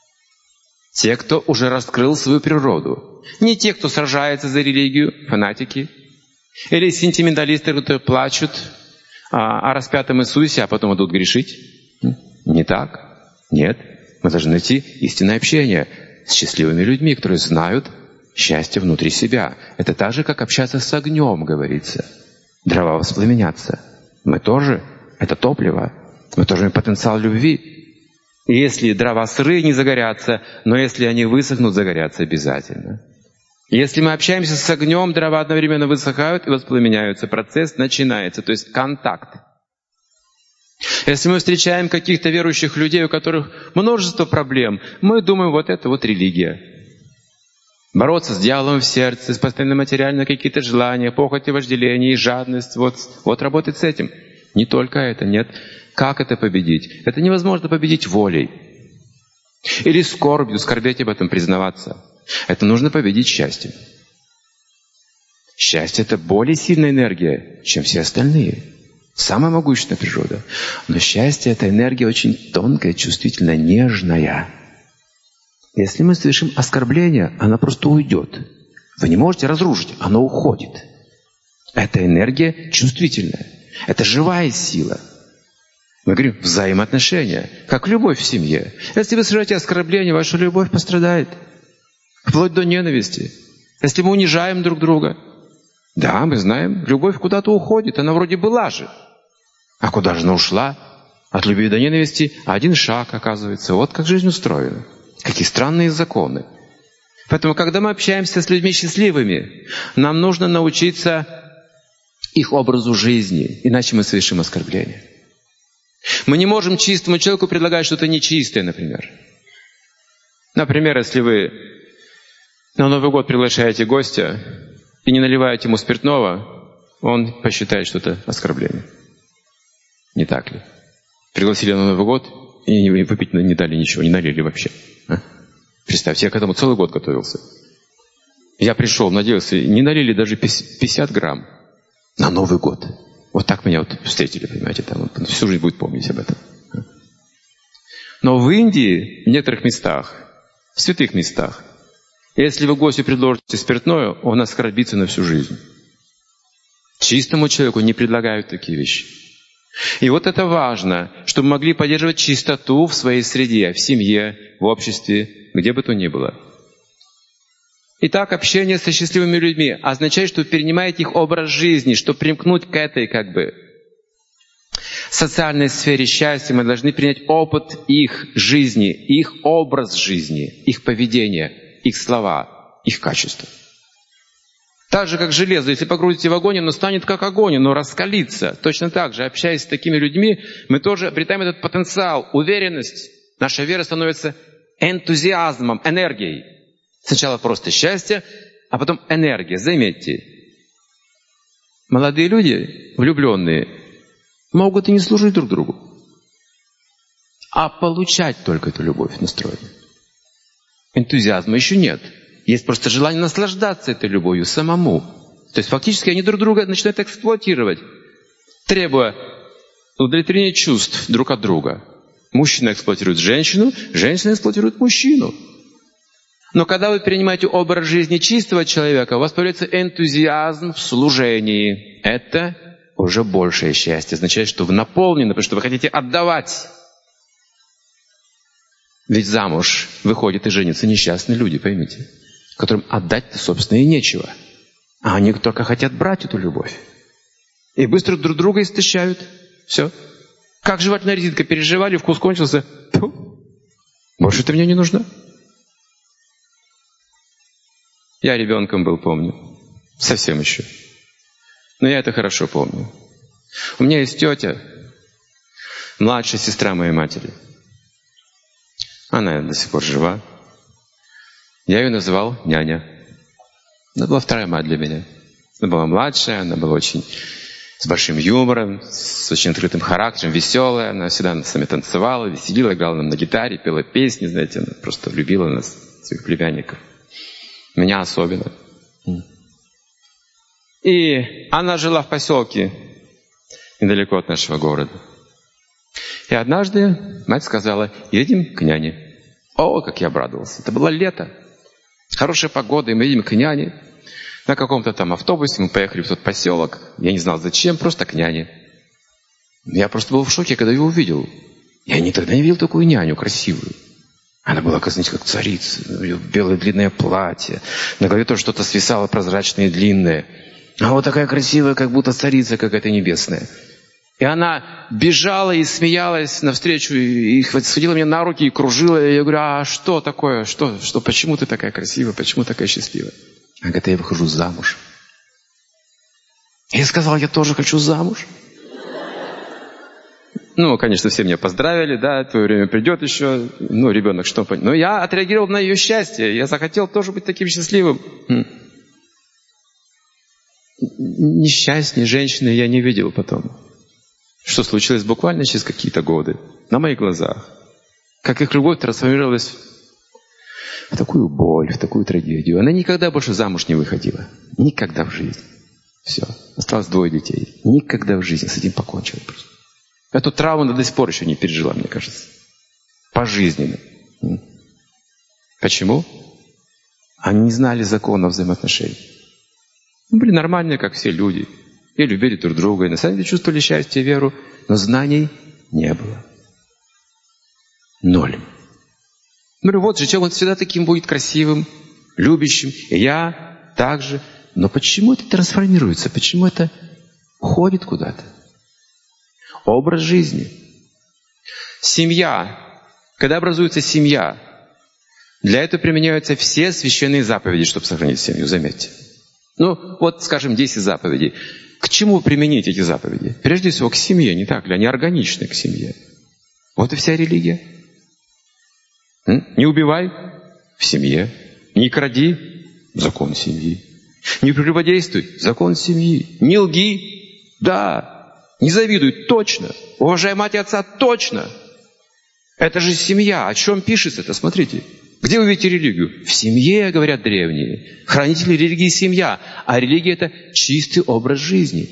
[SPEAKER 2] Те, кто уже раскрыл свою природу. Не те, кто сражается за религию, фанатики, или сентименталисты, которые плачут о распятом Иисусе, а потом идут грешить. Не так. Нет. Мы должны найти истинное общение с счастливыми людьми, которые знают счастье внутри себя. Это так же, как общаться с огнем, говорится. Дрова воспламенятся. Мы тоже. Это топливо. Мы тоже имеем потенциал любви. И если дрова сырые, не загорятся, но если они высохнут, загорятся обязательно. Если мы общаемся с огнем, дрова одновременно высыхают и воспламеняются. Процесс начинается, то есть контакт. Если мы встречаем каких-то верующих людей, у которых множество проблем, мы думаем, вот это вот религия. Бороться с дьяволом в сердце, с постоянно материальными какие-то желания, похоти, вожделение, жадность. Вот работать с этим. Не только это, нет. Как это победить? Это невозможно победить волей. Или скорбью, скорбеть об этом, признаваться. Это нужно победить счастьем. Счастье – это более сильная энергия, чем все остальные. Самая могущественная природа. Но счастье – это энергия очень тонкая, чувствительная, нежная. Если мы совершим оскорбление, она просто уйдет. Вы не можете разрушить, она уходит. Это энергия чувствительная. Это живая сила. Мы говорим взаимоотношения, как любовь в семье. Если вы совершаете оскорбление, ваша любовь пострадает. Вплоть до ненависти. Если мы унижаем друг друга. Да, мы знаем, любовь куда-то уходит. Она вроде была же. А куда же она ушла? От любви до ненависти один шаг, оказывается. Вот как жизнь устроена. Какие странные законы. Поэтому, когда мы общаемся с людьми счастливыми, нам нужно научиться их образу жизни, иначе мы совершим оскорбление. Мы не можем чистому человеку предлагать что-то нечистое, например. Например, если вы на Новый год приглашаете гостя и не наливаете ему спиртного, он посчитает, что это оскорбление. Не так ли? Пригласили на Новый год и выпить не дали ничего, не налили вообще. А? Представьте, я к этому целый год готовился. Я пришел, надеялся, не налили даже 50 грамм на Новый год. Вот так меня вот встретили, понимаете, там он всю жизнь будет помнить об этом. Но в Индии, в некоторых местах, в святых местах, если вы гостю предложите спиртное, он оскорбится на всю жизнь. Чистому человеку не предлагают такие вещи. И вот это важно, чтобы могли поддерживать чистоту в своей среде, в семье, в обществе, где бы то ни было. Итак, общение со счастливыми людьми означает, что вы перенимаете их образ жизни, чтобы примкнуть к этой социальной сфере счастья, мы должны принять опыт их жизни, их образ жизни, их поведение, их слова, их качества. Так же, как железо, если погрузите в огонь, оно станет как огонь, оно раскалится. Точно так же, общаясь с такими людьми, мы тоже обретаем этот потенциал, уверенность. Наша вера становится энтузиазмом, энергией. Сначала просто счастье, а потом энергия. Заметьте, молодые люди, влюбленные, могут и не служить друг другу, а получать только эту любовь настроенную. Энтузиазма еще нет. Есть просто желание наслаждаться этой любовью самому. То есть фактически они друг друга начинают эксплуатировать, требуя удовлетворения чувств друг от друга. Мужчина эксплуатирует женщину, женщина эксплуатирует мужчину. Но когда вы принимаете образ жизни чистого человека, у вас появляется энтузиазм в служении. Это уже большее счастье. Означает, что вы наполнены, потому что вы хотите отдавать. Ведь замуж выходят и женятся несчастные люди, поймите, которым отдать-то, собственно, и нечего. А они только хотят брать эту любовь. И быстро друг друга истощают. Все. Как жевательная резинка переживали, вкус кончился. Фу. Больше ты мне не нужна. Я ребенком был, помню. Совсем еще. Но я это хорошо помню. У меня есть тетя, младшая сестра моей матери. Она до сих пор жива. Я ее называл няня. Она была вторая мать для меня. Она была младшая, она была очень с большим юмором, с очень открытым характером, веселая. Она всегда с нами танцевала, веселила, играла нам на гитаре, пела песни, знаете, она просто любила нас, своих племянников. Меня особенно. И она жила в поселке недалеко от нашего города. И однажды мать сказала: едем к няне. О, как я обрадовался. Это было лето. Хорошая погода, и мы едем к няне. На каком-то там автобусе мы поехали в тот поселок. Я не знал зачем, просто к няне. Я просто был в шоке, когда ее увидел. Я никогда не видел такую няню красивую. Она была, знаете, как царица. Белое длинное платье. На голове тоже что-то свисало прозрачное и длинное. А вот такая красивая, как будто царица какая-то небесная. И она бежала и смеялась навстречу, и схватила меня на руки и кружила. И я говорю: а что такое? Что? Почему ты такая красивая? Почему такая счастливая? Она говорит: я выхожу замуж. Я сказал: я тоже хочу замуж. Ну, конечно, все меня поздравили, да, твое время придет еще. Ну, ребенок что понял. Но я отреагировал на ее счастье. Я захотел тоже быть таким счастливым. Несчастней женщины я не видел потом. Что случилось буквально через какие-то годы, на моих глазах. Как их любовь трансформировалась в такую боль, в такую трагедию. Она никогда больше замуж не выходила. Никогда в жизни. Все. Осталось 2 детей. Никогда в жизни с этим покончила просто. Эту травму она до сих пор еще не пережила, мне кажется. Пожизненно. Почему? Они не знали закона взаимоотношений. Были нормальные, как все люди. И любили друг друга, и на самом деле чувствовали счастье и веру. Но знаний не было. 0. Ну вот же, человек, он всегда таким будет красивым, любящим. И я также. Но почему это трансформируется? Почему это уходит куда-то? Образ жизни. Семья. Когда образуется семья, Для этого применяются все священные заповеди, чтобы сохранить семью, заметьте. Ну, вот, скажем, 10 заповедей. К чему применить эти заповеди? Прежде всего, к семье, не так ли? Они органичны к семье. Вот и вся религия. Не убивай — в семье. Не кради — закон семьи. Не прелюбодействуй — закон семьи. Не лги — да. Не завидуй — точно. Уважай мать и отца — точно. Это же семья. О чем пишется это? Смотрите. Где вы видите религию? В семье, говорят древние. Хранители религии — семья. А религия — это чистый образ жизни.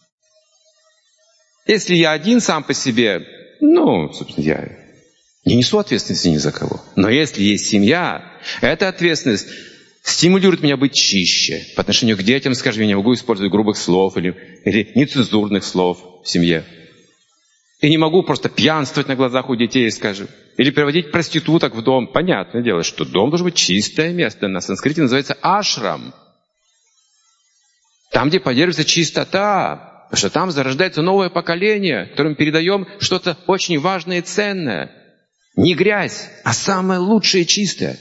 [SPEAKER 2] Если я один сам по себе, собственно, я не несу ответственности ни за кого. Но если есть семья, эта ответственность стимулирует меня быть чище. По отношению к детям, скажем, я не могу использовать грубых слов или нецензурных слов в семье. И не могу просто пьянствовать на глазах у детей, скажем. Или приводить проституток в дом. Понятное дело, что дом должен быть чистое место. На санскрите называется ашрам. Там, где поддерживается чистота. Потому что там зарождается новое поколение, которым передаем что-то очень важное и ценное. Не грязь, а самое лучшее и чистое.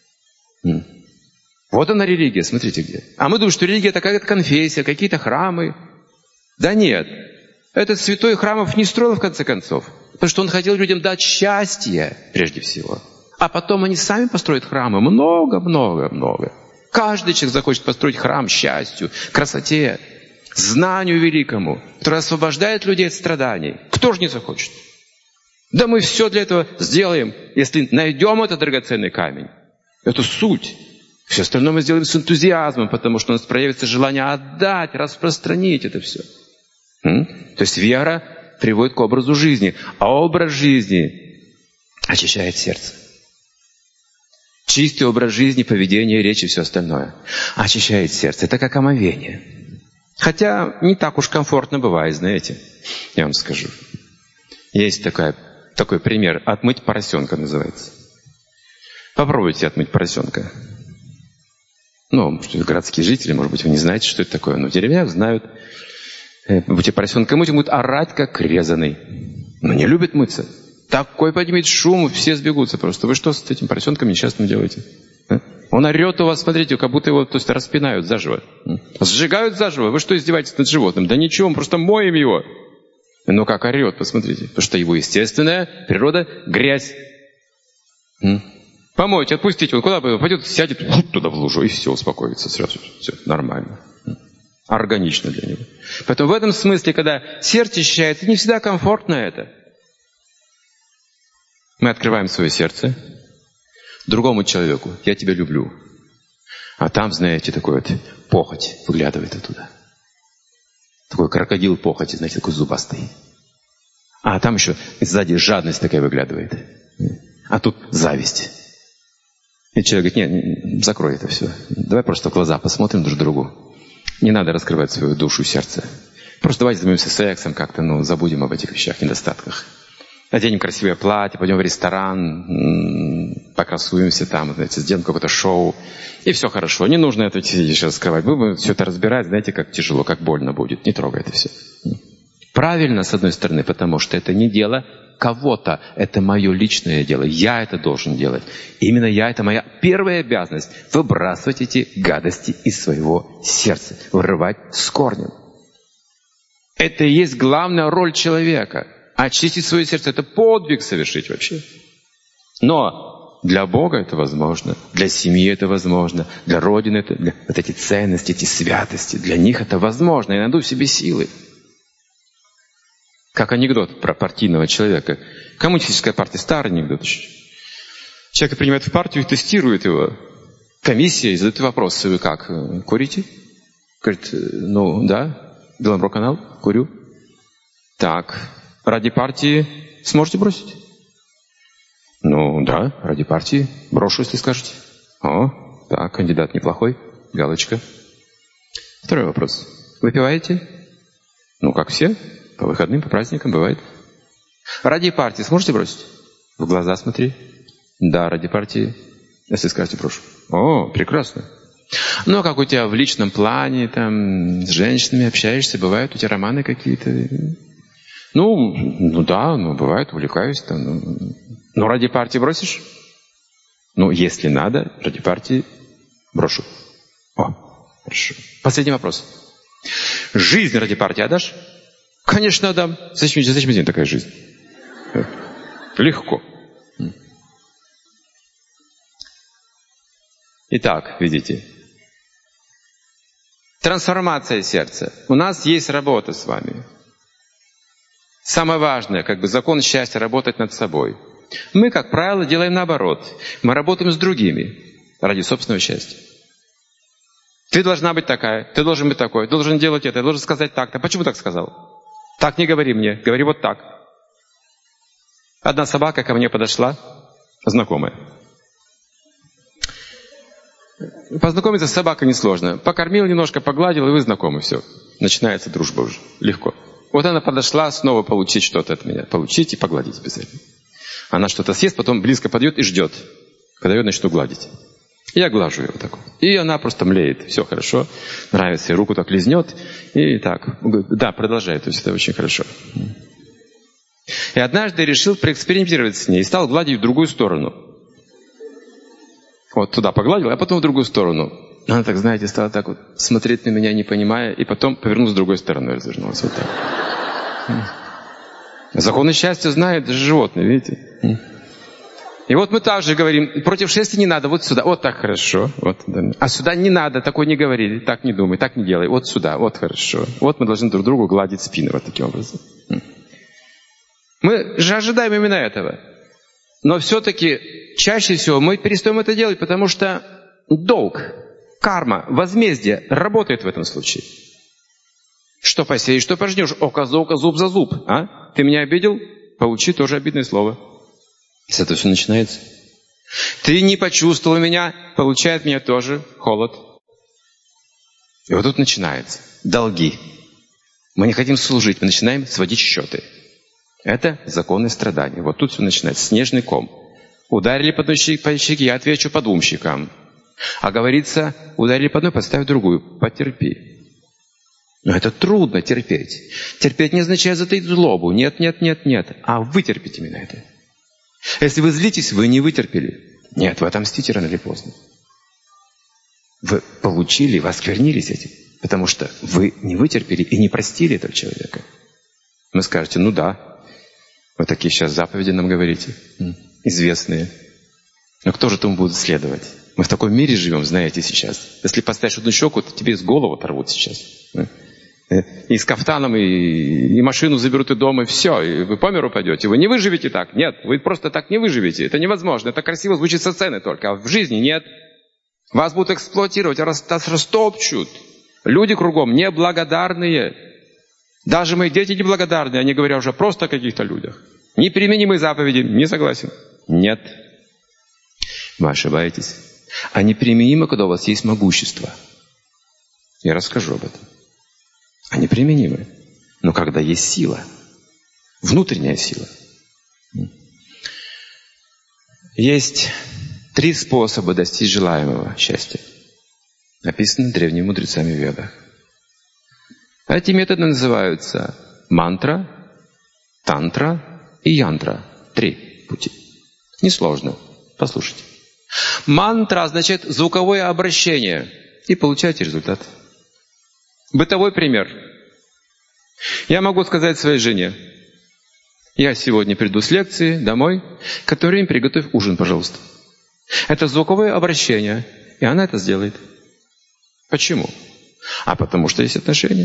[SPEAKER 2] Вот она религия, смотрите где. А мы думаем, что религия — это какая-то конфессия, какие-то храмы. Да нет. Этот святой храмов не строил, в конце концов. Потому что он хотел людям дать счастье, прежде всего. А потом они сами построят храмы. Много. Каждый человек захочет построить храм счастью, красоте, знанию великому, который освобождает людей от страданий. Кто же не захочет? Да мы все для этого сделаем, если найдем этот драгоценный камень. Это суть. Все остальное мы сделаем с энтузиазмом, потому что у нас проявится желание отдать, распространить это все. То есть вера приводит к образу жизни, а образ жизни очищает сердце. Чистый образ жизни, поведение, речь и все остальное очищает сердце. Это как омовение. Хотя не так уж комфортно бывает, знаете. Я вам скажу. Есть такой пример. Отмыть поросенка называется. Попробуйте отмыть поросенка. Городские жители, может быть, вы не знаете, что это такое. Но деревня знают. Будете поросенка мыть, он будет орать, как резаный. Но не любит мыться. Такой поднимет шум, все сбегутся просто. Вы что с этим поросенком несчастным делаете? Он орет у вас, смотрите, как будто его распинают заживо. Сжигают заживо. Вы что, издеваетесь над животным? Да ничего, мы просто моем его. Но как орет, посмотрите. Потому что его естественная природа — грязь. Помойте, отпустите. Он куда пойдет, сядет туда в лужу, и все, успокоится сразу. Все, нормально. Органично для него. Поэтому в этом смысле, когда сердце очищается, не всегда комфортно это. Мы открываем свое сердце другому человеку. Я тебя люблю. А там, знаете, такой похоть выглядывает оттуда. Такой крокодил похоти, знаете, такой зубастый. А там еще сзади жадность такая выглядывает. А тут зависть. И человек говорит: нет, закрой это все. Давай просто в глаза посмотрим друг другу. Не надо раскрывать свою душу и сердце. Просто давайте займемся сексом как-то, забудем об этих вещах, недостатках. Оденем красивое платье, пойдем в ресторан, покрасуемся там, знаете, сделаем какое-то шоу. И все хорошо. Не нужно это еще раскрывать. Будем все это разбирать, знаете, как тяжело, как больно будет. Не трогай это все. Правильно, с одной стороны, потому что это не дело кого-то. Это мое личное дело. Я это должен делать. Именно это моя первая обязанность. Выбрасывать эти гадости из своего сердца. Вырывать с корнем. Это и есть главная роль человека. Очистить свое сердце — это подвиг совершить вообще. Но для Бога это возможно. Для семьи это возможно. Для Родины это... Вот эти ценности, эти святости. Для них это возможно. Я найду в себе силы. Как анекдот про партийного человека. Коммунистическая партия, старый анекдот. Человека принимают в партию и тестируют его. Комиссия задает вопрос: вы как, курите? Говорит: да, Беломброк-канал, курю. Так, ради партии сможете бросить? Да, ради партии. Брошу, если скажете. Так, кандидат неплохой. Галочка. Второй вопрос. Выпиваете? Как все. По выходным, по праздникам бывает. Ради партии сможете бросить? В глаза смотри. Да, ради партии. Если скажете, брошу. Прекрасно. Как у тебя в личном плане, там, с женщинами общаешься, бывают у тебя романы какие-то? Да, бывает, увлекаюсь. Там, ради партии бросишь? Ну, если надо, ради партии брошу. О, хорошо. Последний вопрос. Жизнь ради партии отдашь? Конечно, отдам. Зачем мне такая жизнь? Легко. Итак, видите. Трансформация сердца. У нас есть работа с вами. Самое важное, закон счастья, работать над собой. Мы, как правило, делаем наоборот. Мы работаем с другими ради собственного счастья. Ты должна быть такая, ты должен быть такой, ты должен делать это, ты должен сказать так-то. Почему так сказал? Так не говори мне, говори вот так. Одна собака ко мне подошла, знакомая. Познакомиться с собакой несложно. Покормил немножко, погладил, и вы знакомы, все. Начинается дружба уже. Легко. Вот она подошла снова получить что-то от меня. Получить и погладить обязательно. Она что-то съест, потом близко подойдет и ждет, когда я начну гладить. Я глажу ее вот так вот. И она просто млеет. Все хорошо. Нравится. И руку так лизнет. И так. Да, продолжает. То есть это очень хорошо. И однажды решил проэкспериментировать с ней. И стал гладить в другую сторону. Вот туда погладил, а потом в другую сторону. Она так, знаете, стала так вот смотреть на меня, не понимая. И потом повернулась с другой стороны. Развернулась вот так. Законы счастья знает даже животные, видите? И вот мы также говорим, против шерсти не надо, вот сюда, вот так хорошо. Вот, да. А сюда не надо, такое не говори, так не думай, так не делай, вот сюда, вот хорошо. Вот мы должны друг другу гладить спину вот таким образом. Мы же ожидаем именно этого. Но все-таки чаще всего мы перестаем это делать, потому что долг, карма, возмездие работает в этом случае. Что посеешь, что пожнешь. Око за око, зуб за зуб. А? Ты меня обидел? Получи тоже обидное слово. С этого все начинается. Ты не почувствовал меня, получает меня тоже холод. И вот тут начинается. Долги. Мы не хотим служить, мы начинаем сводить счеты. Это законы страдания. Вот тут все начинается. Снежный ком. Ударили по щеке, я отвечу по двум щекам. А говорится, ударили по одной, подставь другую. Потерпи. Но это трудно терпеть. Терпеть не означает затаить злобу. Нет. А вытерпеть именно это. Если вы злитесь, вы не вытерпели. Нет, вы отомстите рано или поздно. Вы получили, вы осквернились этим. Потому что вы не вытерпели и не простили этого человека. Вы скажете, ну да, вы такие сейчас заповеди нам говорите, известные. Но кто же этому будет следовать? Мы в таком мире живем, знаете, сейчас. Если поставишь одну щеку, то тебе с голову оторвут сейчас. И с кафтаном, и машину заберут, и дом, и все. И вы по миру пойдете. Вы не выживете так. Нет, вы просто так не выживете. Это невозможно. Это красиво звучит со сцены только. А в жизни нет. Вас будут эксплуатировать, растопчут. Люди кругом неблагодарные. Даже мои дети неблагодарные. Они говорят уже просто о каких-то людях. Неприменимые заповеди. Не согласен. Нет. Вы ошибаетесь. А неприменимо, когда у вас есть могущество. Я расскажу об этом. Они применимы. Но когда есть сила, внутренняя сила. Есть 3 способа достичь желаемого счастья. Написано древними мудрецами в Ведах. Эти методы называются мантра, тантра и янтра. 3 пути. Несложно. Послушайте. Мантра означает звуковое обращение. И получаете результат. Бытовой пример. Я могу сказать своей жене, я сегодня приду с лекции домой, Катерина, приготовь ужин, пожалуйста. Это звуковое обращение, и она это сделает. Почему? А потому что есть отношения.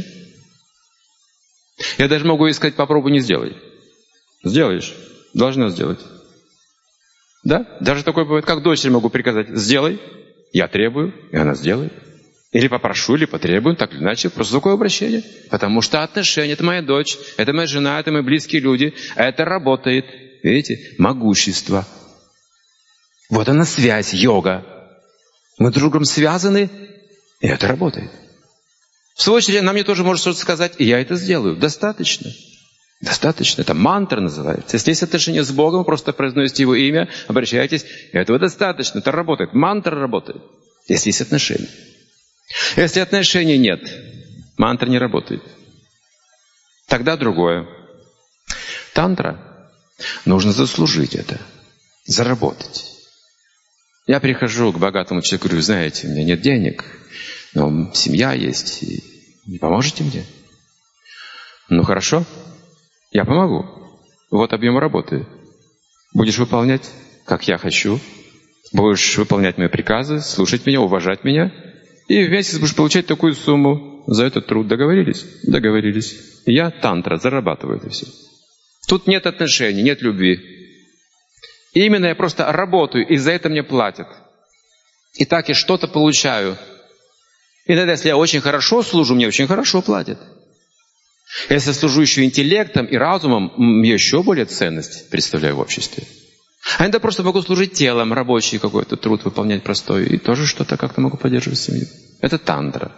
[SPEAKER 2] Я даже могу ей сказать, попробуй не сделай. Сделаешь, должна сделать. Да? Даже такое бывает, как дочери могу приказать, сделай, я требую, и она сделает. Или попрошу, или потребую, так или иначе, просто звуковое обращение. Потому что отношения, это моя дочь, это моя жена, это мои близкие люди. Это работает. Видите? Могущество. Вот она связь, йога. Мы друг с другом связаны, и это работает. В свою очередь, она мне тоже может что-то сказать, и я это сделаю. Достаточно. Достаточно. Это мантра называется. Если есть отношения с Богом, просто произносите Его имя, обращайтесь, и этого достаточно. Это работает. Мантра работает. Если есть отношения. Если отношений нет, мантра не работает. Тогда другое. Тантра. Нужно заслужить это. Заработать. Я прихожу к богатому человеку и говорю: знаете, у меня нет денег, но семья есть, и не поможете мне? Ну хорошо, я помогу. Вот объем работы. Будешь выполнять, как я хочу. Будешь выполнять мои приказы, слушать меня, уважать меня. И в месяц будешь получать такую сумму за этот труд. Договорились? Договорились. Я тантра, зарабатываю это все. Тут нет отношений, нет любви. И именно я просто работаю, и за это мне платят. И так я что-то получаю. И тогда, если я очень хорошо служу, мне очень хорошо платят. Если я служу еще интеллектом и разумом, я еще более ценность представляю в обществе. А иногда просто могу служить телом, рабочий какой-то труд выполнять простой, и тоже что-то как-то могу поддерживать семью. Это тантра.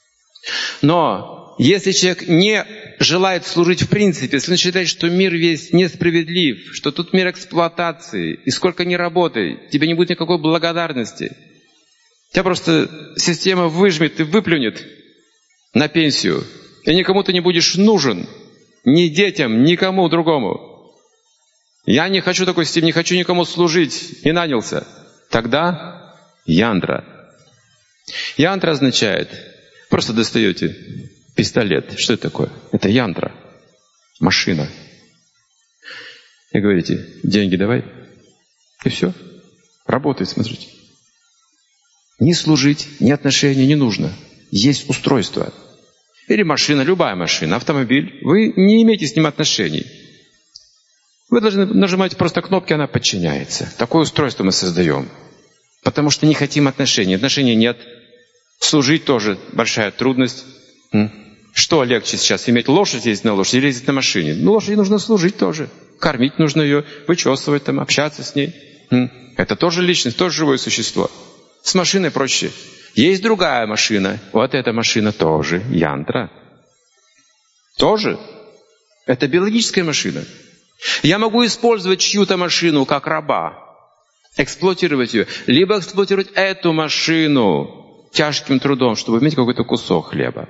[SPEAKER 2] Но если человек не желает служить в принципе, если он считает, что мир весь несправедлив, что тут мир эксплуатации, и сколько ни работай, тебе не будет никакой благодарности, тебя просто система выжмет и выплюнет на пенсию, и никому ты не будешь нужен, ни детям, никому другому. Я не хочу такой системы, не хочу никому служить, не нанялся. Тогда янтра. Янтра означает, просто достаете пистолет. Что это такое? Это янтра. Машина. И говорите: деньги давай. И все. Работает, смотрите. Ни служить, ни отношения не нужно. Есть устройство. Или машина, любая машина, автомобиль. Вы не имеете с ним отношений. Вы должны нажимать просто кнопки, она подчиняется. Такое устройство мы создаем. Потому что не хотим отношений. Отношений нет. Служить тоже большая трудность. Что легче сейчас? Иметь лошадь, ездить на лошади или ездить на машине? Ну, лошади нужно служить тоже. Кормить нужно ее, вычесывать там, общаться с ней. Это тоже личность, тоже живое существо. С машиной проще. Есть другая машина. Вот эта машина тоже янтра. Тоже. Это биологическая машина. Я могу использовать чью-то машину как раба, эксплуатировать ее, либо эксплуатировать эту машину тяжким трудом, чтобы иметь какой-то кусок хлеба.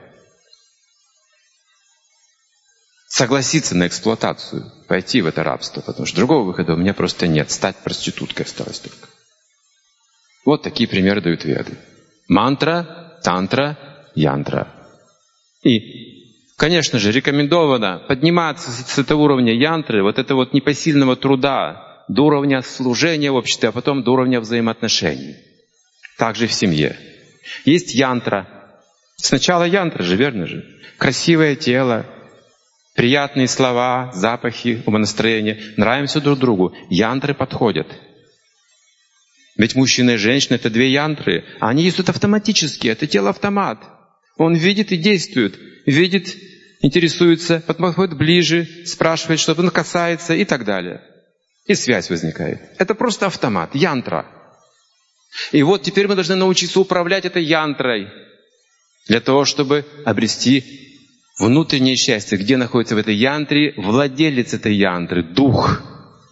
[SPEAKER 2] Согласиться на эксплуатацию, пойти в это рабство, потому что другого выхода у меня просто нет. Стать проституткой осталось только. Вот такие примеры дают веды. Мантра, тантра, янтра. И, конечно же, рекомендовано подниматься с этого уровня янтры, вот этого вот непосильного труда, до уровня служения в обществе, а потом до уровня взаимоотношений. Также в семье. Есть янтра. Сначала янтра же, верно же? Красивое тело, приятные слова, запахи, умонастроение. Нравимся друг другу. Янтры подходят. Ведь мужчина и женщина — это две янтры. А они действуют автоматически. Это тело-автомат. Он видит и действует. Видит, интересуется, потом подходит ближе, спрашивает что-то, он касается и так далее. И связь возникает. Это просто автомат, янтра. И вот теперь мы должны научиться управлять этой янтрой для того, чтобы обрести внутреннее счастье. Где находится в этой янтре владелец этой янтры, дух.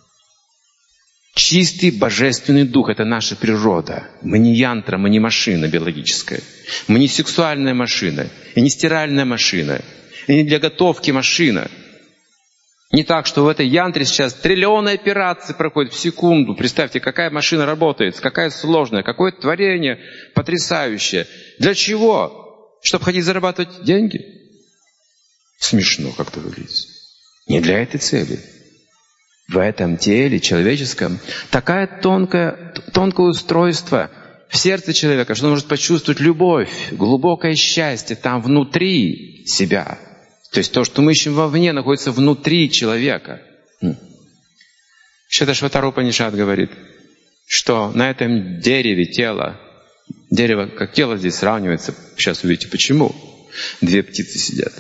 [SPEAKER 2] Чистый божественный дух — это наша природа. Мы не янтра, мы не машина биологическая. Мы не сексуальная машина, и не стиральная машина, и не для готовки машина. Не так, что в этой янтре сейчас триллионы операций проходят в секунду. Представьте, какая машина работает, какая сложная, какое творение потрясающее. Для чего? Чтобы ходить зарабатывать деньги? Смешно как-то выглядит. Не для этой цели. В этом теле человеческом такое тонкое устройство в сердце человека, что он может почувствовать любовь, глубокое счастье там внутри себя. То есть то, что мы ищем вовне, находится внутри человека. Шветашватара Упанишад говорит, что на этом дереве тела, дерево как тело здесь сравнивается, сейчас увидите почему, две птицы сидят.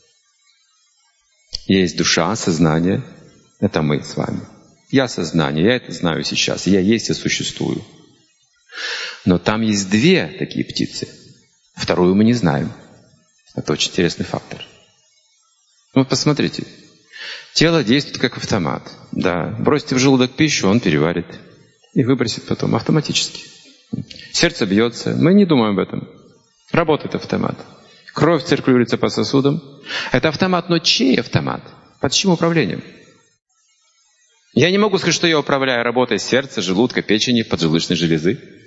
[SPEAKER 2] Есть душа, сознание. Это мы с вами. Я сознание, я это знаю сейчас. Я есть и существую. Но там есть две такие птицы. Вторую мы не знаем. Это очень интересный фактор. Вот посмотрите. Тело действует как автомат. Да, бросьте в желудок пищу, он переварит. И выбросит потом автоматически. Сердце бьется. Мы не думаем об этом. Работает автомат. Кровь циркулируется по сосудам. Это автомат, но чей автомат? Под чьим управлением? Я не могу сказать, что я управляю работой сердца, желудка, печени, поджелудочной железы.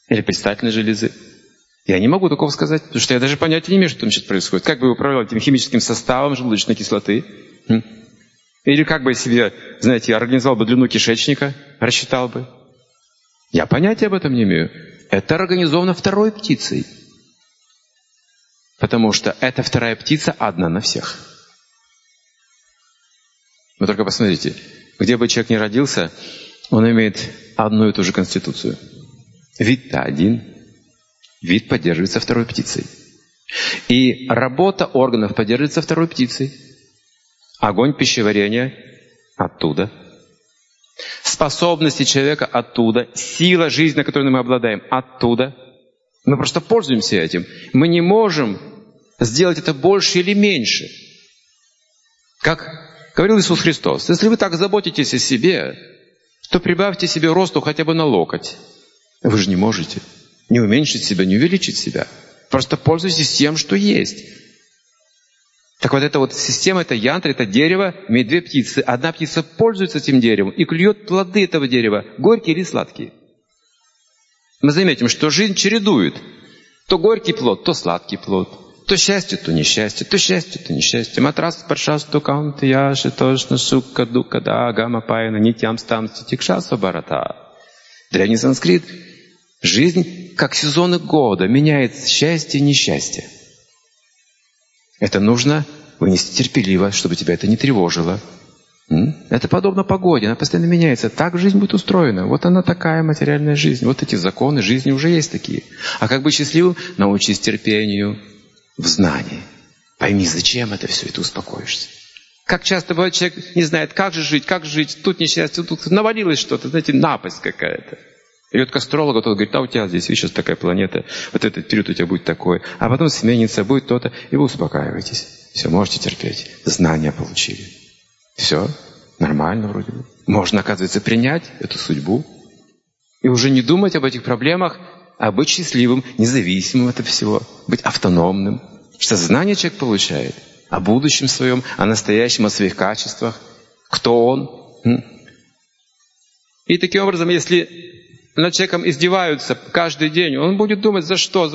[SPEAKER 2] Или предстательной железы. Я не могу такого сказать, потому что я даже понятия не имею, что там сейчас происходит. Как бы я управлял этим химическим составом желудочной кислоты? Или как бы я себе, знаете, организовал бы длину кишечника, рассчитал бы? Я понятия об этом не имею. Это организовано второй птицей. Потому что эта вторая птица одна на всех. Вы только посмотрите, где бы человек ни родился, он имеет одну и ту же конституцию. Вид-то один, вид поддерживается второй птицей. И работа органов поддерживается второй птицей. Огонь пищеварения оттуда. Способности человека оттуда. Сила жизни, которой мы обладаем, оттуда. Мы просто пользуемся этим. Мы не можем сделать это больше или меньше. Как говорил Иисус Христос, если вы так заботитесь о себе, то прибавьте себе росту хотя бы на локоть. Вы же не можете не уменьшить себя, не увеличить себя. Просто пользуйтесь тем, что есть. Так вот эта вот система, это янтра, это дерево, имеет две птицы. Одна птица пользуется этим деревом и клюет плоды этого дерева, горькие или сладкие. Мы заметим, что жизнь чередует. То горький плод, то сладкий плод. То счастье, то несчастье, то счастье, то несчастье. Матрас, паршас, тукам, тияши, тошна, шукка, дука, да, гама, пайна, нитям, стам, стикшаса, барата. Древний санскрит. Жизнь, как сезоны года, меняет счастье и несчастье. Это нужно вынести терпеливо, чтобы тебя это не тревожило. Это подобно погоде, она постоянно меняется. Так жизнь будет устроена. Вот она такая материальная жизнь. Вот эти законы жизни уже есть такие. А как быть счастливым? Научись терпению в знании. Пойми, зачем это все, и ты успокоишься. Как часто бывает, человек не знает, как же жить, тут несчастье, тут навалилось что-то, знаете, напасть какая-то. Идет к астрологу, тот говорит, у тебя здесь, видишь, сейчас такая планета, вот этот период у тебя будет такой, а потом сменится, будет то-то, и вы успокаиваетесь. Все, можете терпеть. Знания получили. Все, нормально вроде бы. Можно, оказывается, принять эту судьбу и уже не думать об этих проблемах, а быть счастливым, независимым от этого всего, быть автономным. Что знание человек получает о будущем своем, о настоящем, о своих качествах, кто он. И таким образом, если над человеком издеваются каждый день, он будет думать, за что.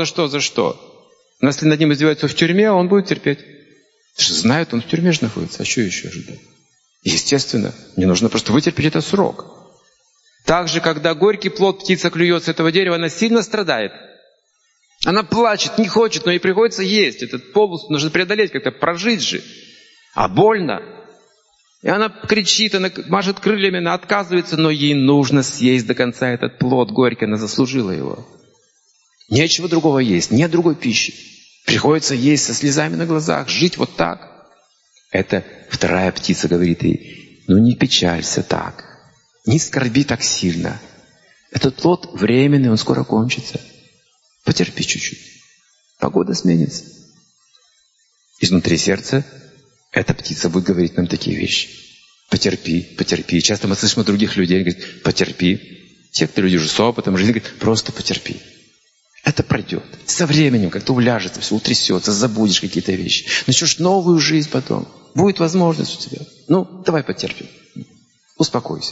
[SPEAKER 2] Но если над ним издеваются в тюрьме, он будет терпеть. Потому что знают, он в тюрьме же находится, а что еще ожидать? Естественно, мне нужно просто вытерпеть этот срок. Также, когда горький плод птица клюет с этого дерева, она сильно страдает. Она плачет, не хочет, но ей приходится есть. Этот полос нужно преодолеть, как-то прожить же. А больно. И она кричит, она машет крыльями, она отказывается, но ей нужно съесть до конца этот плод горький, она заслужила его. Нечего другого есть, нет другой пищи. Приходится есть со слезами на глазах, жить вот так. Это вторая птица говорит ей, не печалься так, не скорби так сильно. Этот плод временный, он скоро кончится. Потерпи чуть-чуть, погода сменится. Изнутри сердца эта птица будет говорить нам такие вещи. Потерпи, потерпи. Часто мы слышим от других людей, говорят, потерпи. Те, кто люди уже с опытом жизни, говорят, просто потерпи. Это пройдет. Со временем как-то уляжется, все утрясется, забудешь какие-то вещи. Начнешь новую жизнь потом. Будет возможность у тебя. Давай потерпим. Успокойся.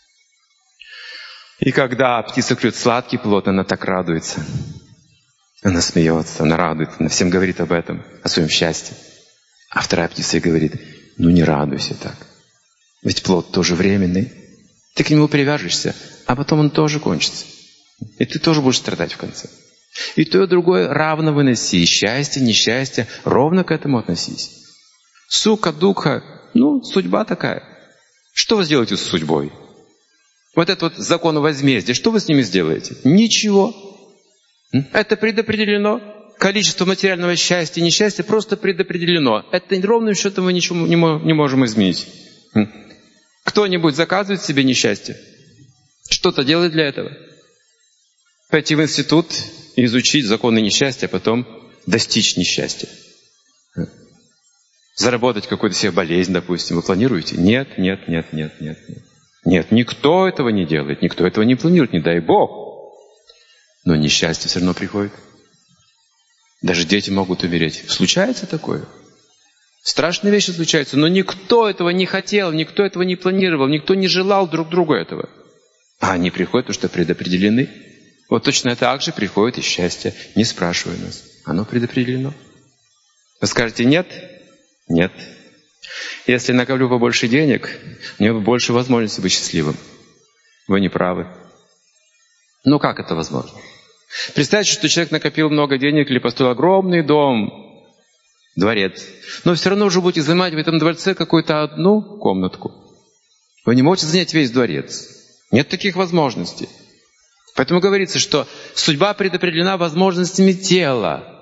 [SPEAKER 2] И когда птица клюет сладкий плод, она так радуется. Она смеется, она радуется, она всем говорит об этом, о своем счастье. А вторая птица ей говорит, не радуйся так. Ведь плод тоже временный. Ты к нему привяжешься, а потом он тоже кончится. И ты тоже будешь страдать в конце. И то, и другое равно выноси. Счастье, несчастье, ровно к этому относись. Сука, духа, судьба такая. Что вы сделаете с судьбой? Вот этот вот закон возмездия, что вы с ними сделаете? Ничего. Это предопределено. Количество материального счастья и несчастья просто предопределено. Это ровным счетом мы ничего не можем изменить. Кто-нибудь заказывает себе несчастье? Что-то делает для этого? Пойти в институт и изучить законы несчастья, а потом достичь несчастья. Заработать какую-то себе болезнь, допустим. Вы планируете? Нет. Нет, никто этого не делает, никто этого не планирует, не дай Бог. Но несчастье все равно приходит. Даже дети могут умереть. Случается такое? Страшные вещи случаются, но никто этого не хотел, никто этого не планировал, никто не желал друг другу этого. А они приходят, потому что предопределены. Вот точно так же приходит и счастье, не спрашивая нас. Оно предопределено. Вы скажете «нет»? Нет. Если накоплю побольше денег, у меня больше возможностей быть счастливым. Вы не правы. Ну как это возможно? Представьте, что человек накопил много денег или построил огромный дом, дворец, но все равно уже будете занимать в этом дворце какую-то одну комнатку. Вы не можете занять весь дворец. Нет таких возможностей. Поэтому говорится, что судьба предопределена возможностями тела.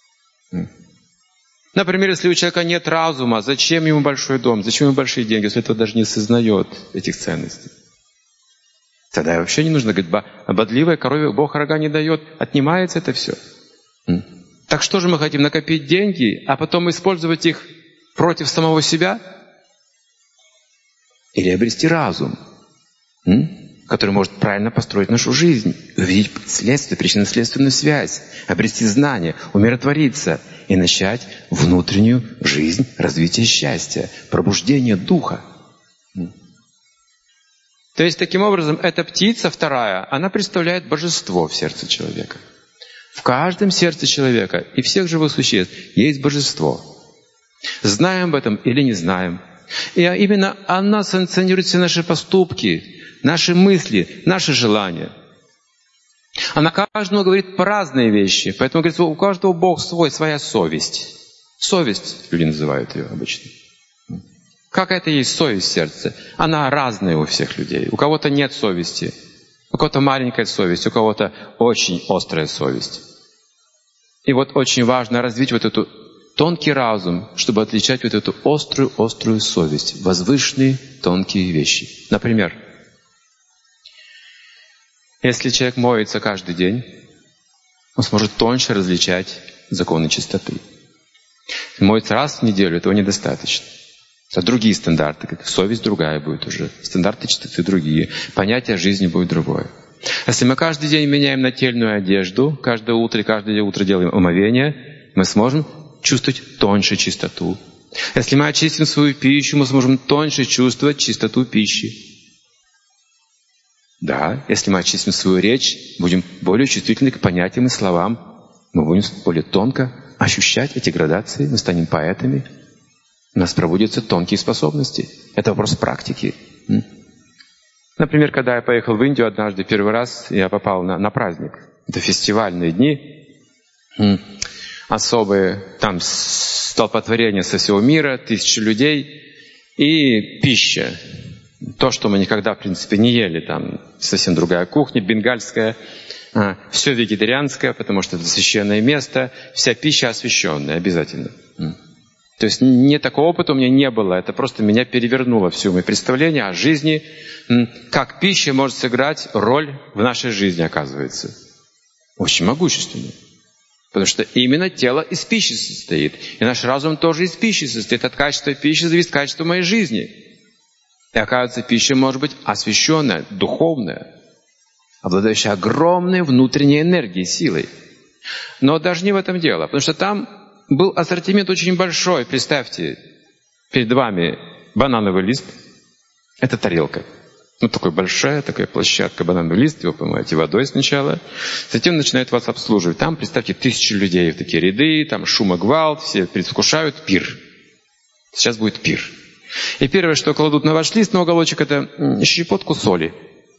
[SPEAKER 2] Например, если у человека нет разума, зачем ему большой дом, зачем ему большие деньги, если этого даже не сознает этих ценностей? Тогда вообще не нужно говорить, бодливой корове Бог рога не дает, отнимается это все. Так что же мы хотим, накопить деньги, а потом использовать их против самого себя? Или обрести разум, который может правильно построить нашу жизнь, увидеть следствие, причинно-следственную связь, обрести знания, умиротвориться и начать внутреннюю жизнь развития счастья, пробуждение духа. То есть, таким образом, эта птица вторая, она представляет божество в сердце человека. В каждом сердце человека и всех живых существ есть божество. Знаем об этом или не знаем. И именно она санкционирует все наши поступки, наши мысли, наши желания. Она каждому говорит по разные вещи. Поэтому говорится, у каждого Бог свой, своя совесть. Совесть, люди называют ее обычно. Как это есть совесть в сердце? Она разная у всех людей. У кого-то нет совести, у кого-то маленькая совесть, у кого-то очень острая совесть. И вот очень важно развить вот эту тонкий разум, чтобы отличать вот эту острую совесть, возвышенные тонкие вещи. Например, если человек моется каждый день, он сможет тоньше различать законы чистоты. Моется раз в неделю, этого недостаточно. Это другие стандарты, как совесть другая будет уже, стандарты чистоты другие, понятие жизни будет другое. Если мы каждый день меняем нательную одежду, каждое утро делаем омовение, мы сможем чувствовать тоньше чистоту. Если мы очистим свою пищу, мы сможем тоньше чувствовать чистоту пищи. Да, если мы очистим свою речь, будем более чувствительны к понятиям и словам, мы будем более тонко ощущать эти градации, мы станем поэтами, у нас пробудятся тонкие способности. Это вопрос практики. Например, когда я поехал в Индию однажды, первый раз я попал на праздник. Это фестивальные дни, особые, там столпотворение со всего мира, 1000 людей и пища. То, что мы никогда, в принципе, не ели, там совсем другая кухня, бенгальская, все вегетарианское, потому что это священное место, вся пища освященная обязательно. То есть не такого опыта у меня не было, это просто меня перевернуло все мои представления о жизни, как пища может сыграть роль в нашей жизни, оказывается. Очень могущественно. Потому что именно тело из пищи состоит. И наш разум тоже из пищи состоит. От качества пищи зависит качество моей жизни. И оказывается, пища может быть освященная, духовная, обладающая огромной внутренней энергией, силой. Но даже не в этом дело, потому что там был ассортимент очень большой. Представьте, перед вами банановый лист. Это тарелка. Ну, такая большая, такая площадка, банановый лист. Его помываете водой сначала. Затем начинают вас обслуживать. Там, представьте, 1000 людей в такие ряды. Там шум и гвалт. Все предвкушают пир. Сейчас будет пир. И первое, что кладут на ваш лист, на уголочек, это щепотку соли.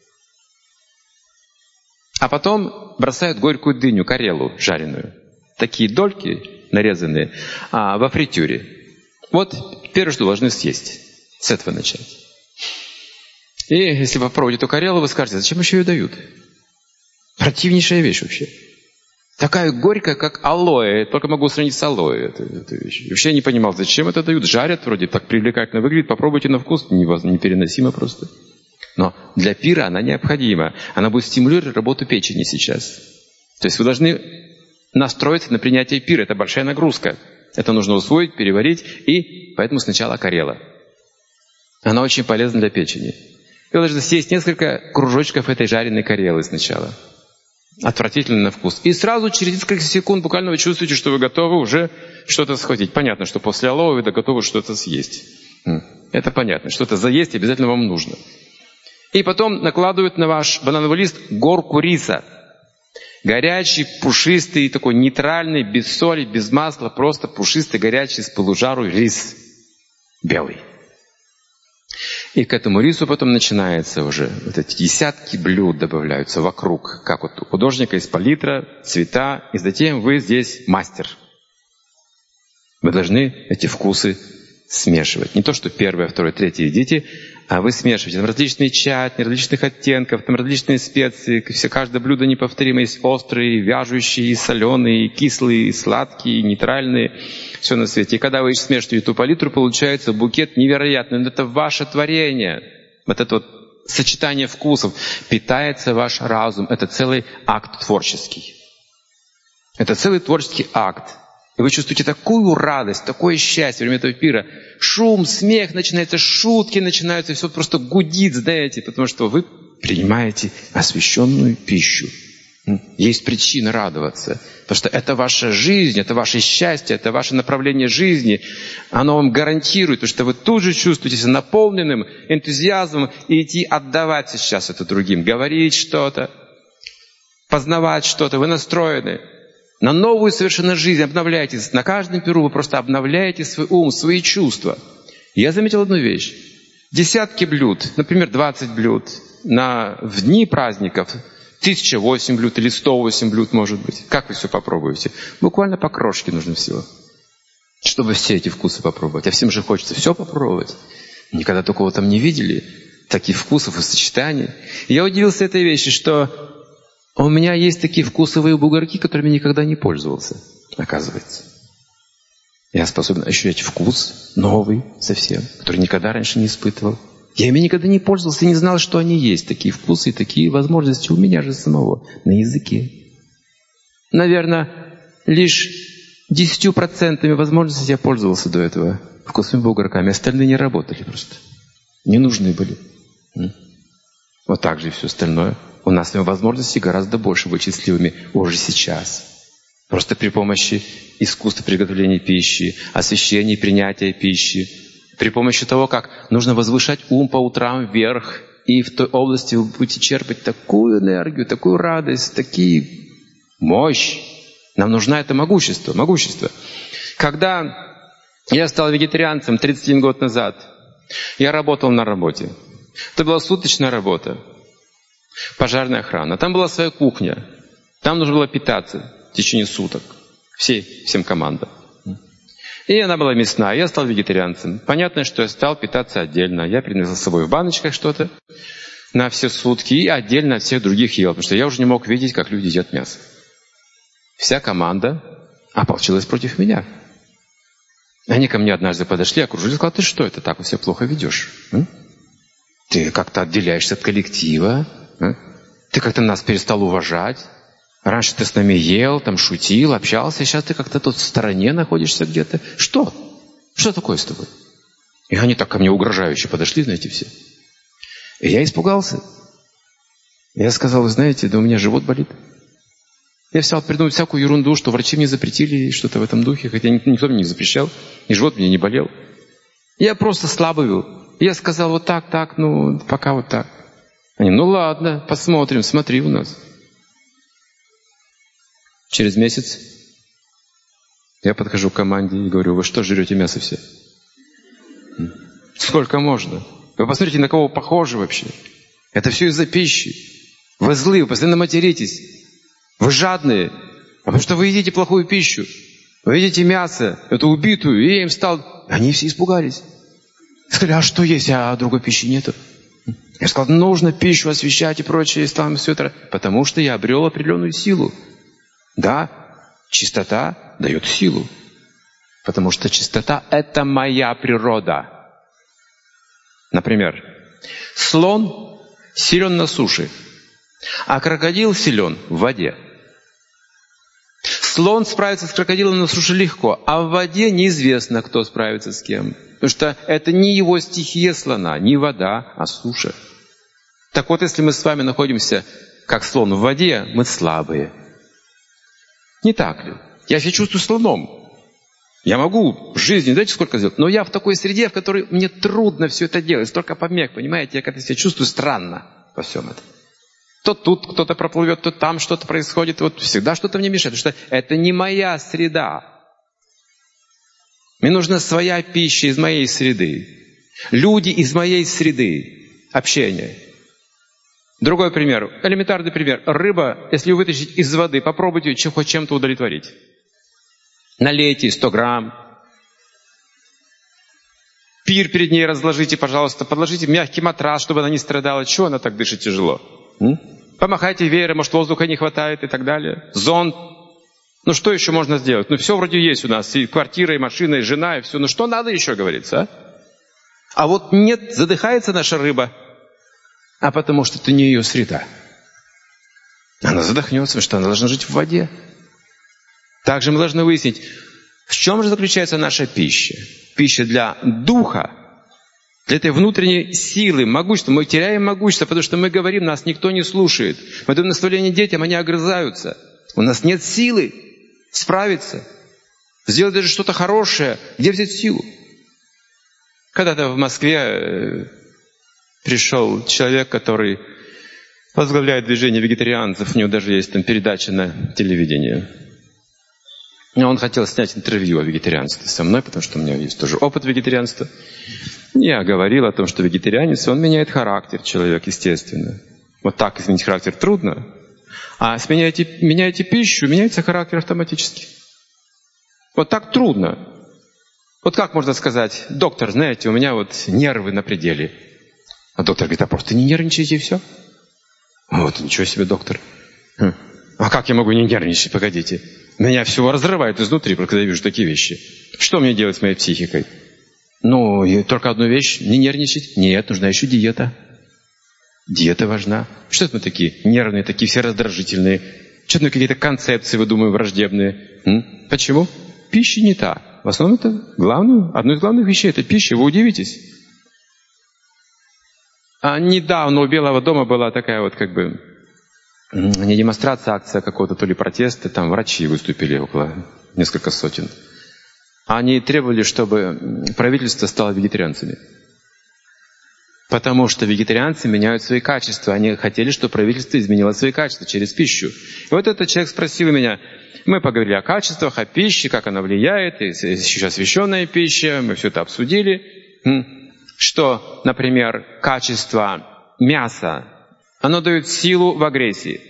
[SPEAKER 2] А потом бросают горькую дыню, карелу жареную. Такие дольки нарезанные во фритюре. Вот первое, что должны съесть. С этого начать. И если вы попробуете эту карелу, вы скажете, зачем еще ее дают? Противнейшая вещь вообще. Такая горькая, как алоэ. Я только могу сравнить с алоэ эту вещь. Вообще не понимал, зачем это дают. Жарят, вроде так привлекательно выглядит. Попробуйте на вкус, непереносимо просто. Но для пира она необходима. Она будет стимулировать работу печени сейчас. То есть вы должны настроиться на принятие пира. Это большая нагрузка. Это нужно усвоить, переварить. И поэтому сначала карела. Она очень полезна для печени. Вы должны съесть несколько кружочков этой жареной карелы сначала. Отвратительно на вкус. И сразу через несколько секунд буквально вы чувствуете, что вы готовы уже что-то схватить. Понятно, что после алоэ вы готовы что-то съесть. Это понятно. Что-то заесть обязательно вам нужно. И потом накладывают на ваш банановый лист горку риса. Горячий, пушистый, такой нейтральный, без соли, без масла, просто пушистый, горячий, с полужару рис. Белый. И к этому рису потом начинается уже, вот эти десятки блюд добавляются вокруг, как вот у художника из палитра, цвета, и затем вы здесь мастер. Вы должны эти вкусы смешивать. Не то, что первое, второе, третье едите, а вы смешиваете. Там различные чатни, различных оттенков, там различные специи. Каждое блюдо неповторимо. Есть острые, вяжущие, соленые, кислые, сладкие, нейтральные. Все на свете. И когда вы смешиваете эту палитру, получается букет невероятный. Но это ваше творение. Вот это вот сочетание вкусов. Питается ваш разум. Это целый акт творческий. Это целый творческий акт. И вы чувствуете такую радость, такое счастье во время этого пира. Шум, смех начинается, шутки начинаются, и все просто гудит, знаете, потому что вы принимаете освященную пищу. Есть причина радоваться, потому что это ваша жизнь, это ваше счастье, это ваше направление жизни. Оно вам гарантирует, потому что вы тут же чувствуете себя наполненным энтузиазмом и идти отдавать сейчас это другим, говорить что-то, познавать что-то. Вы настроены на новую совершенно жизнь, обновляйтесь. На каждом перу вы просто обновляете свой ум, свои чувства. Я заметил одну вещь. Десятки блюд, например, 20 блюд. В дни праздников 1008 блюд или 108 блюд, может быть. Как вы все попробуете? Буквально по крошке нужно всего, чтобы все эти вкусы попробовать. А всем же хочется все попробовать. Никогда такого там не видели. Таких вкусов и сочетаний. И я удивился этой вещи, что у меня есть такие вкусовые бугорки, которыми никогда не пользовался, оказывается. Я способен ощущать вкус новый совсем, который никогда раньше не испытывал. Я ими никогда не пользовался и не знал, что они есть. Такие вкусы и такие возможности у меня же самого на языке. Наверное, лишь 10% возможностей я пользовался до этого вкусовыми бугорками. Остальные не работали просто. Не нужны были. Вот так же и все остальное. У нас возможностей гораздо больше быть счастливыми уже сейчас. Просто при помощи искусства приготовления пищи, освещения и принятия пищи, при помощи того, как нужно возвышать ум по утрам вверх, и в той области вы будете черпать такую энергию, такую радость, такие мощь. Нам нужно это могущество. Когда я стал вегетарианцем 31 год назад, я работал на работе. Это была суточная работа. Пожарная охрана. Там была своя кухня. Там нужно было питаться в течение суток. Всем командам. И она была мясная. Я стал вегетарианцем. Понятно, что я стал питаться отдельно. Я приносил с собой в баночках что-то на все сутки и отдельно от всех других ел. Потому что я уже не мог видеть, как люди едят мясо. Вся команда ополчилась против меня. Они ко мне однажды подошли, окружили и сказали: ты что это так, себя плохо ведешь? Ты как-то отделяешься от коллектива. Ты как-то нас перестал уважать. Раньше ты с нами ел, там шутил, общался, сейчас ты как-то тут в стороне находишься где-то. Что? Что такое с тобой? И они так ко мне угрожающе подошли, знаете, все. И я испугался. Я сказал: вы знаете, да у меня живот болит. Я стал придумать всякую ерунду, что врачи мне запретили, что-то в этом духе, хотя никто мне не запрещал, и живот мне не болел. Я просто слабовил. Я сказал: вот так, пока вот так. Они: ну ладно, посмотрим, смотри у нас. Через месяц я подхожу к команде и говорю: вы что, жрете мясо все? Сколько можно? Вы посмотрите, на кого вы похожи вообще. Это все из-за пищи. Вы злые, вы постоянно материтесь. Вы жадные. Потому что вы едите плохую пищу. Вы едите мясо, эту убитую. И я им стал... Они все испугались. Сказали: а что есть, а другой пищи нету? Я сказал: нужно пищу освещать и прочее, и там все это. Потому что я обрел определенную силу. Да, чистота дает силу. Потому что чистота — это моя природа. Например, слон силен на суше, а крокодил силен в воде. Слон справится с крокодилом на суше легко, а в воде неизвестно, кто справится с кем. Потому что это не его стихия слона, не вода, а суша. Так вот, если мы с вами находимся, как слон в воде, мы слабые. Не так ли? Я себя чувствую слоном. Я могу в жизни, знаете, сколько сделать, но я в такой среде, в которой мне трудно все это делать, столько помех, понимаете, я как-то себя чувствую странно во всем этом. То тут кто-то проплывет, то там что-то происходит. Вот всегда что-то мне мешает, потому что это не моя среда. Мне нужна своя пища из моей среды. Люди из моей среды. Общение. Другой пример. Элементарный пример. Рыба, если ее вытащить из воды, попробуйте ее хоть чем-то удовлетворить. Налейте 100 грамм. Пир перед ней разложите, пожалуйста. Подложите мягкий матрас, чтобы она не страдала. Чего она так дышит тяжело? Помахайте веером, может, воздуха не хватает и так далее. Зонт. Ну, что еще можно сделать? Ну, все вроде есть у нас. И квартира, и машина, и жена, и все. Ну, что надо еще, говорится, а? А вот нет, задыхается наша рыба. А потому что это не ее среда. Она задохнется, потому что она должна жить в воде. Также мы должны выяснить, в чем же заключается наша пища. Пища для духа, для этой внутренней силы, могущества. Мы теряем могущество, потому что мы говорим, нас никто не слушает. Мы даем наставление детям, они огрызаются. У нас нет силы справиться, сделать даже что-то хорошее. Где взять силу? Когда-то в Москве пришел человек, который возглавляет движение вегетарианцев. У него даже есть там передача на телевидении. И он хотел снять интервью о вегетарианстве со мной, потому что у меня есть тоже опыт вегетарианства. Я говорил о том, что вегетарианец, он меняет характер, человек, естественно. Вот так изменить характер трудно. А меняете пищу, меняется характер автоматически. Вот так трудно. Вот как можно сказать: доктор, знаете, у меня вот нервы на пределе. А доктор говорит: а просто не нервничайте и все. Вот, ничего себе, доктор. А как я могу не нервничать? Погодите. Меня всего разрывает изнутри, когда я вижу такие вещи. Что мне делать с моей психикой? Ну, только одну вещь: не нервничать. Нет, нужна еще диета. Диета важна. Что это мы такие нервные, такие все раздражительные? Что-то мы какие-то концепции выдумываем враждебные. Почему? Пища не та. В основном это одно из главных вещей – это пища. Вы удивитесь. А недавно у Белого дома была такая вот не демонстрация, акция какого-то то ли протеста. Там врачи выступили около несколько сотен. Они требовали, чтобы правительство стало вегетарианцами. Потому что вегетарианцы меняют свои качества. Они хотели, чтобы правительство изменило свои качества через пищу. И вот этот человек спросил меня, мы поговорили о качествах, о пище, как она влияет, и еще освященная пища, мы все это обсудили. Что, например, качество мяса, оно дает силу в агрессии.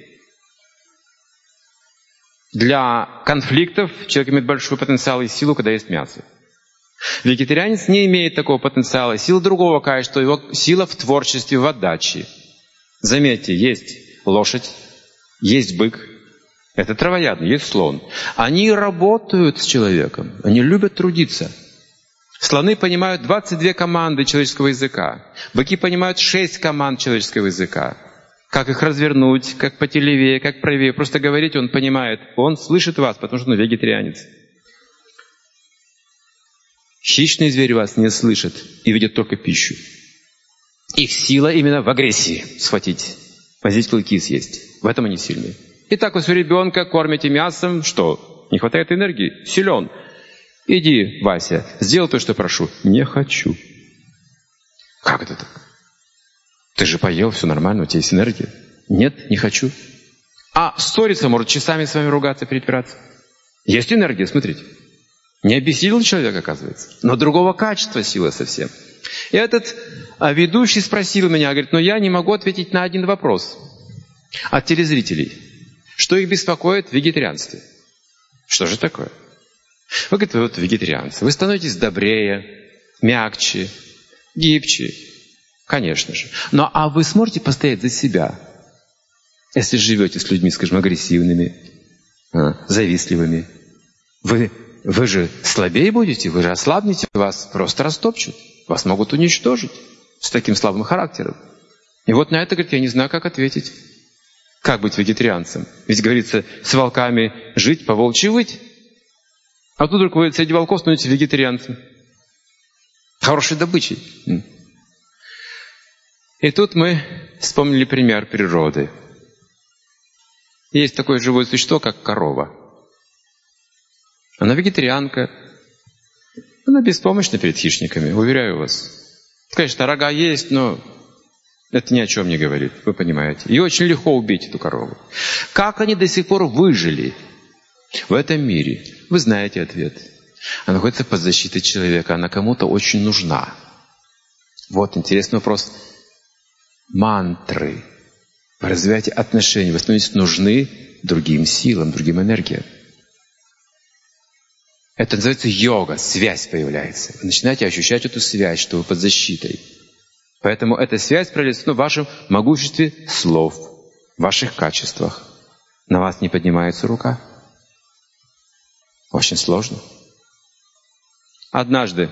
[SPEAKER 2] Для конфликтов человек имеет большой потенциал и силу, когда есть мясо. Вегетарианец не имеет такого потенциала, сила другого качества, его сила в творчестве, в отдаче. Заметьте, есть лошадь, есть бык, это травоядный, есть слон. Они работают с человеком, они любят трудиться. Слоны понимают 22 команды человеческого языка, быки понимают 6 команд человеческого языка. Как их развернуть, как потелевее, как правее. Просто говорить он понимает, он слышит вас, потому что он вегетарианец. Хищные звери вас не слышат и видят только пищу. Их сила именно в агрессии. Схватить, возить клыки и съесть. В этом они сильны. Итак, если ребенка кормите мясом, что? Не хватает энергии? Силен. Иди, Вася, сделай то, что прошу. Не хочу. Как это так? Ты же поел, все нормально, у тебя есть энергия. Нет, не хочу. А ссориться может, часами с вами ругаться, припираться. Есть энергия, смотрите. Не обессилел человек, оказывается. Но другого качества сила совсем. И этот ведущий спросил меня, говорит, но я не могу ответить на один вопрос от телезрителей. Что их беспокоит в вегетарианстве? Что же такое? Вы говорите, вот вегетарианцы. Вы становитесь добрее, мягче, гибче. Конечно же. Но а вы сможете постоять за себя, если живете с людьми, скажем, агрессивными, завистливыми? Вы же слабее будете, вы же ослабнете, вас просто растопчут, вас могут уничтожить с таким слабым характером. И вот на это, говорит, я не знаю, как ответить. Как быть вегетарианцем? Ведь, говорится, с волками жить, по волчьи выть. А тут вдруг вы среди волков становитесь вегетарианцем. Хорошей добычей. И тут мы вспомнили пример природы. Есть такое живое существо, как корова. Она вегетарианка. Она беспомощна перед хищниками, уверяю вас. Конечно, рога есть, но Это ни о чем не говорит, вы понимаете. И очень легко убить эту корову. Как они до сих пор выжили в этом мире? Вы знаете ответ. Она находится под защитой человека, она кому-то очень нужна. Вот интересный вопрос. Мантры. Вы развиваете отношения, вы становитесь нужны другим силам, другим энергиям. Это называется йога, связь появляется. Вы начинаете ощущать эту связь, что вы под защитой. Поэтому эта связь проявляется в вашем могуществе слов, в ваших качествах. На вас не поднимается рука. Очень сложно. Однажды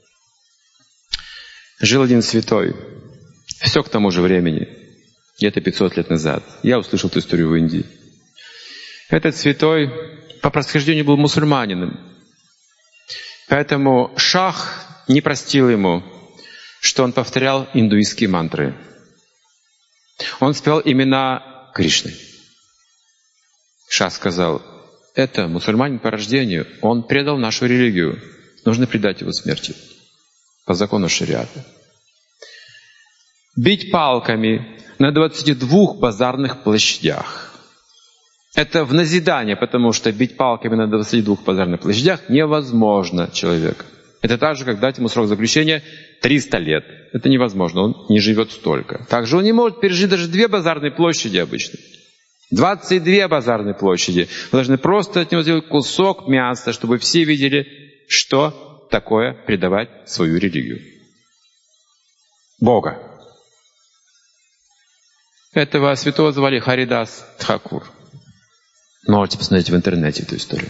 [SPEAKER 2] жил один святой. Все к тому же времени. Где-то 500 лет назад. Я услышал эту историю в Индии. Этот святой по происхождению был мусульманином. Поэтому шах не простил ему, что он повторял индуистские мантры. Он спел имена Кришны. Шах сказал, это мусульманин по рождению, он предал нашу религию. Нужно предать его смерти. По закону шариата. Бить палками на 22 базарных площадях. Это в назидание, потому что бить палками на 22 базарных площадях невозможно человеку. Это так же, как дать ему срок заключения 300 лет. Это невозможно, он не живет столько. Также он не может пережить даже 2 базарные площади обычно. 22 базарные площади. Вы должны просто от него сделать кусок мяса, чтобы все видели, что такое предавать свою религию. Бога. Этого святого звали Харидас Тхакур. Можете посмотреть в интернете эту историю.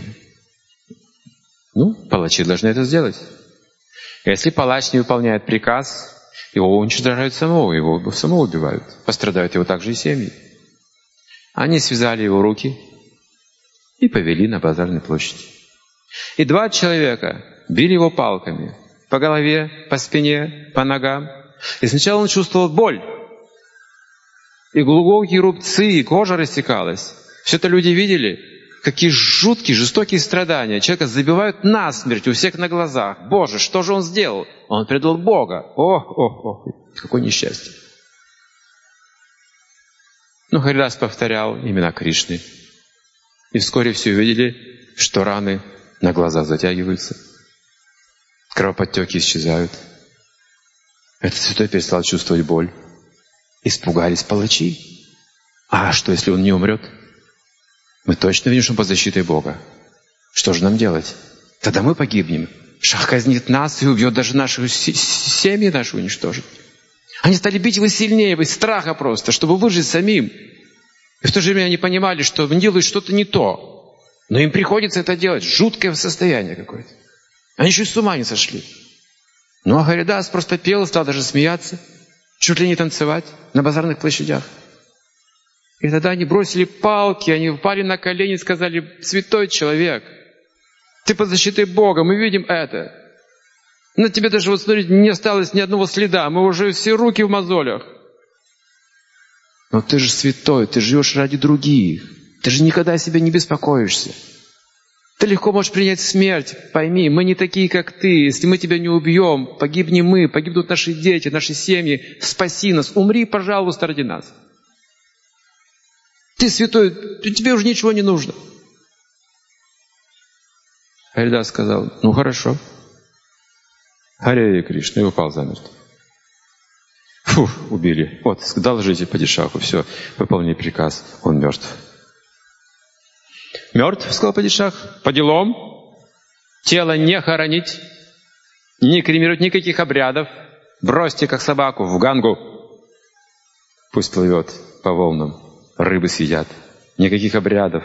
[SPEAKER 2] Палачи должны это сделать. Если палач не выполняет приказ, его уничтожают самого, его самого убивают. Пострадают его также и семьи. Они связали его руки и повели на базарной площади. И 2 человека били его палками по голове, по спине, по ногам. И сначала он чувствовал боль. И глубокие рубцы, и кожа растекалась. Все это люди видели. Какие жуткие, жестокие страдания. Человека забивают насмерть у всех на глазах. Боже, что же он сделал? Он предал Бога. Какое несчастье. Харидас повторял имена Кришны. И вскоре все увидели, что раны на глазах затягиваются. Кровоподтеки исчезают. Этот святой перестал чувствовать боль. Испугались палачи. А что, если он не умрет? Мы точно видим, что он под защитой Бога. Что же нам делать? Тогда мы погибнем. Шах казнит нас и убьет даже наши семьи, наши уничтожит. Они стали бить его сильнее, из страха просто, чтобы выжить самим. И в то же время они понимали, что они делают что-то не то. Но им приходится это делать. Жуткое состояние какое-то. Они еще и с ума не сошли. А Харидас просто пел, стал даже смеяться. Чуть ли не танцевать на базарных площадях. И тогда они бросили палки, они упали на колени и сказали, святой человек, ты под защитой Бога, мы видим это. На тебе даже, смотрите, не осталось ни одного следа, мы уже все руки в мозолях. Но ты же святой, ты живешь ради других, ты же никогда о себе не беспокоишься. Ты легко можешь принять смерть, пойми, мы не такие, как ты, если мы тебя не убьем, погибнем мы, погибнут наши дети, наши семьи, спаси нас, умри, пожалуйста, ради нас. Ты святой, тебе уже ничего не нужно. Харидас сказал, хорошо. Харе Кришна, и упал замертво. Убили. Должите падишаху, все, выполнили приказ, он мертв. Мертв, сказал падишах, по делам. Тело не хоронить, не кремировать, никаких обрядов. Бросьте, как собаку, в Гангу. Пусть плывет по волнам. Рыбы съедят. Никаких обрядов.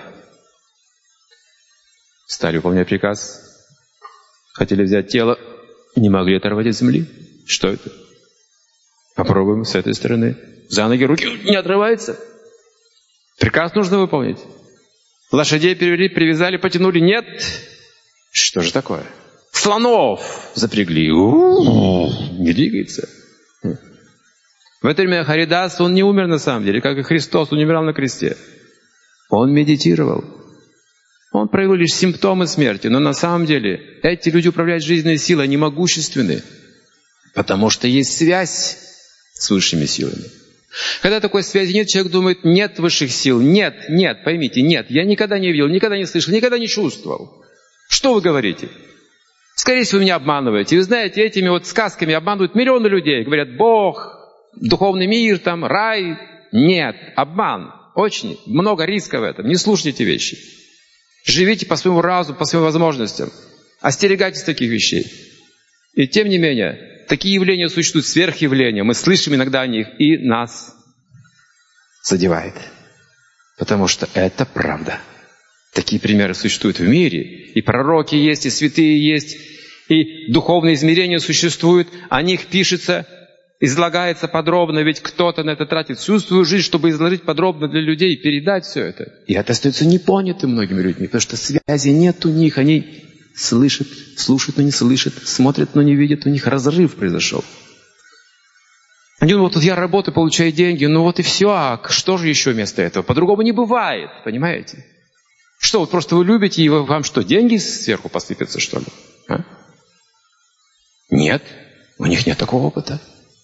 [SPEAKER 2] Стали выполнять приказ. Хотели взять тело, не могли оторвать от земли. Что это? Попробуем с этой стороны. За ноги руки не отрывается. Приказ нужно выполнить. Лошадей перевели, привязали, потянули. Нет. Что же такое? Слонов запрягли. Не двигается. В это время Харидас, он не умер на самом деле, как и Христос, он не умирал на кресте. Он медитировал. Он проявил лишь симптомы смерти, но на самом деле эти люди управляют жизненной силой, они могущественны, потому что есть связь с высшими силами. Когда такой связи нет, человек думает, нет высших сил, нет, поймите, нет, я никогда не видел, никогда не слышал, никогда не чувствовал. Что вы говорите? Скорее всего, вы меня обманываете. Вы знаете, этими вот сказками обманывают миллионы людей. Говорят, Бог, духовный мир, там, рай. Нет, обман. Очень много риска в этом. Не слушайте эти вещи. Живите по своему разуму, по своим возможностям. Остерегайтесь таких вещей. И тем не менее, такие явления существуют, сверхявления. Мы слышим иногда о них, и нас задевает. Потому что это правда. Такие примеры существуют в мире. И пророки есть, и святые есть, и духовные измерения существуют. О них пишется, излагается подробно, ведь кто-то на это тратит всю свою жизнь, чтобы изложить подробно для людей, передать все это. И это остается непонятым многими людьми, потому что связи нет у них. Они слышат, слушают, но не слышат, смотрят, но не видят. У них разрыв произошел. Они думают, вот я работаю, получаю деньги, ну вот и все, а что же еще вместо этого? По-другому не бывает, понимаете? Что, вот просто вы любите, и вам что, деньги сверху посыпятся, что ли? А? Нет, у них нет такого опыта.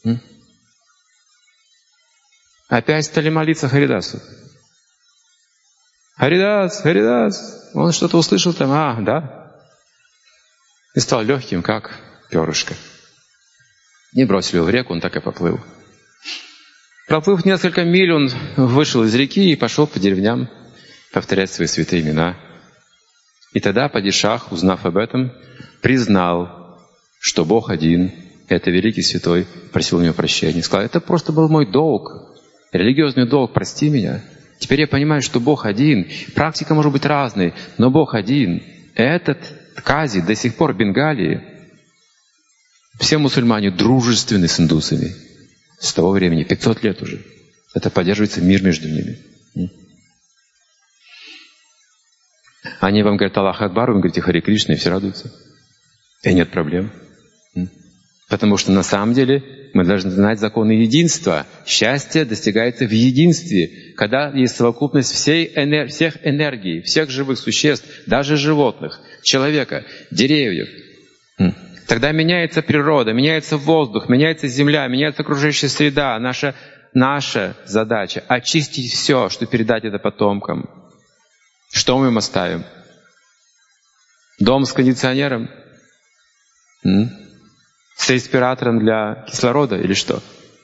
[SPEAKER 2] Опять стали молиться Харидасу. Харидас, Харидас. Он что-то услышал там, да. И стал легким, как перышко. И бросили его в реку, он так и поплыл. Проплыв несколько миль, он вышел из реки и пошел по деревням повторять свои святые имена. И тогда падишах, узнав об этом, признал, что Бог один, это великий святой, просил у него прощения. Сказал, это просто был мой долг, религиозный долг, прости меня. Теперь я понимаю, что Бог один. Практика может быть разной, но Бог один. Этот Кази до сих пор в Бенгалии. Все мусульмане дружественны с индусами. С того времени, 500 лет уже. Это поддерживается мир между ними. Они вам говорят Аллах Акбар, вы говорите Харе Кришна, и все радуются. И нет проблем. Потому что на самом деле мы должны знать законы единства. Счастье достигается в единстве, когда есть совокупность всех энергий, всех живых существ, даже животных, человека, деревьев. Тогда меняется природа, меняется воздух, меняется земля, меняется окружающая среда. Наша задача — очистить все, чтобы передать это потомкам. Что мы им оставим? Дом с кондиционером? С респиратором для кислорода или что?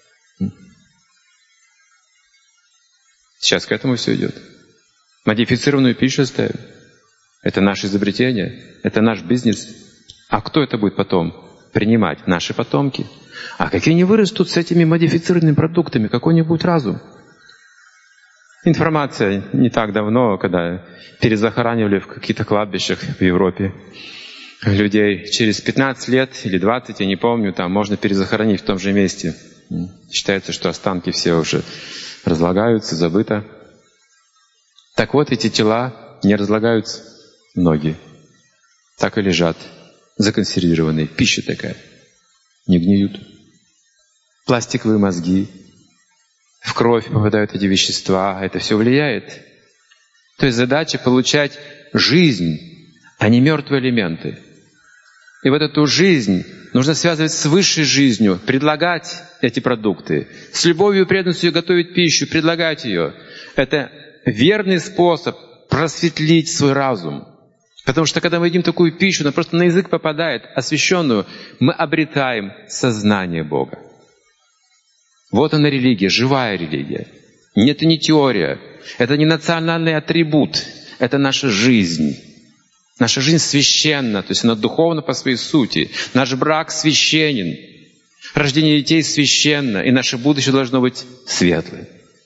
[SPEAKER 2] Сейчас к этому все идет. Модифицированную пищу ставим. Это наше изобретение, это наш бизнес. А кто это будет потом принимать? Наши потомки. А какие они вырастут с этими модифицированными продуктами? Какой-нибудь разум? Информация не так давно, когда перезахоранивали в каких-то кладбищах в Европе людей. Через 15 лет или 20, я не помню, там можно перезахоронить в том же месте. Считается, что останки все уже разлагаются, забыто. Так вот, эти тела не разлагаются, многие. Так и лежат, законсервированные. Пища такая. Не гниют. Пластиковые мозги. В кровь попадают эти вещества. Это все влияет. То есть задача получать жизнь, а не мертвые элементы. И вот эту жизнь нужно связывать с высшей жизнью, предлагать эти продукты, с любовью и преданностью готовить пищу, предлагать ее. Это верный способ просветлить свой разум. Потому что когда мы едим такую пищу, она просто на язык попадает, освященную, мы обретаем сознание Бога. Вот она религия, живая религия. Это не теория, это не национальный атрибут, это наша жизнь. Наша жизнь священна, то есть она духовна по своей сути. Наш брак священен, рождение детей священно, и наше будущее должно быть светлым.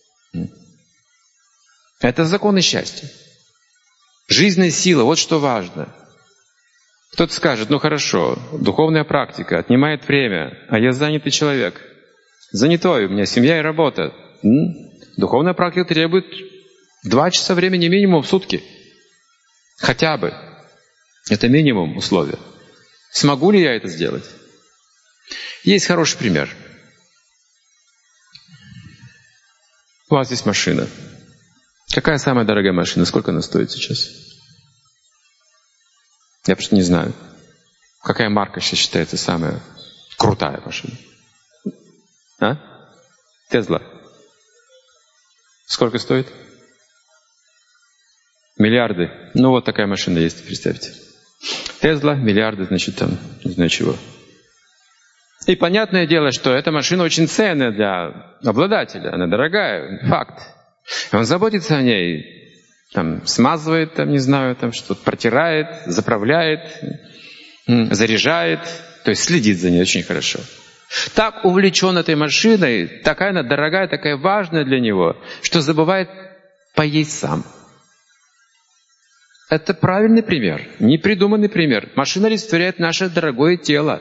[SPEAKER 2] Это законы счастья. Жизненная сила, вот что важно. Кто-то скажет, ну хорошо, духовная практика отнимает время, а я занятый человек. Занятой, у меня семья и работа. Духовная практика требует 2 часа времени минимум в сутки. Хотя бы. Это минимум условия. Смогу ли я это сделать? Есть хороший пример. У вас есть машина. Какая самая дорогая машина? Сколько она стоит сейчас? Я просто не знаю. Какая марка сейчас считается самая крутая машина? А? Тесла. Сколько стоит? Миллиарды. Ну, вот такая машина есть, представьте. Тесла, миллиарды, значит, там, не знаю чего. И понятное дело, что эта машина очень ценная для обладателя. Она дорогая, факт. И он заботится о ней. Там, смазывает, там, не знаю, там, что-то протирает, заправляет, заряжает. То есть следит за ней очень хорошо. Так увлечен этой машиной, такая она дорогая, такая важная для него, что забывает поесть сам. Это правильный пример, непридуманный пример. Машина олицетворяет наше дорогое тело.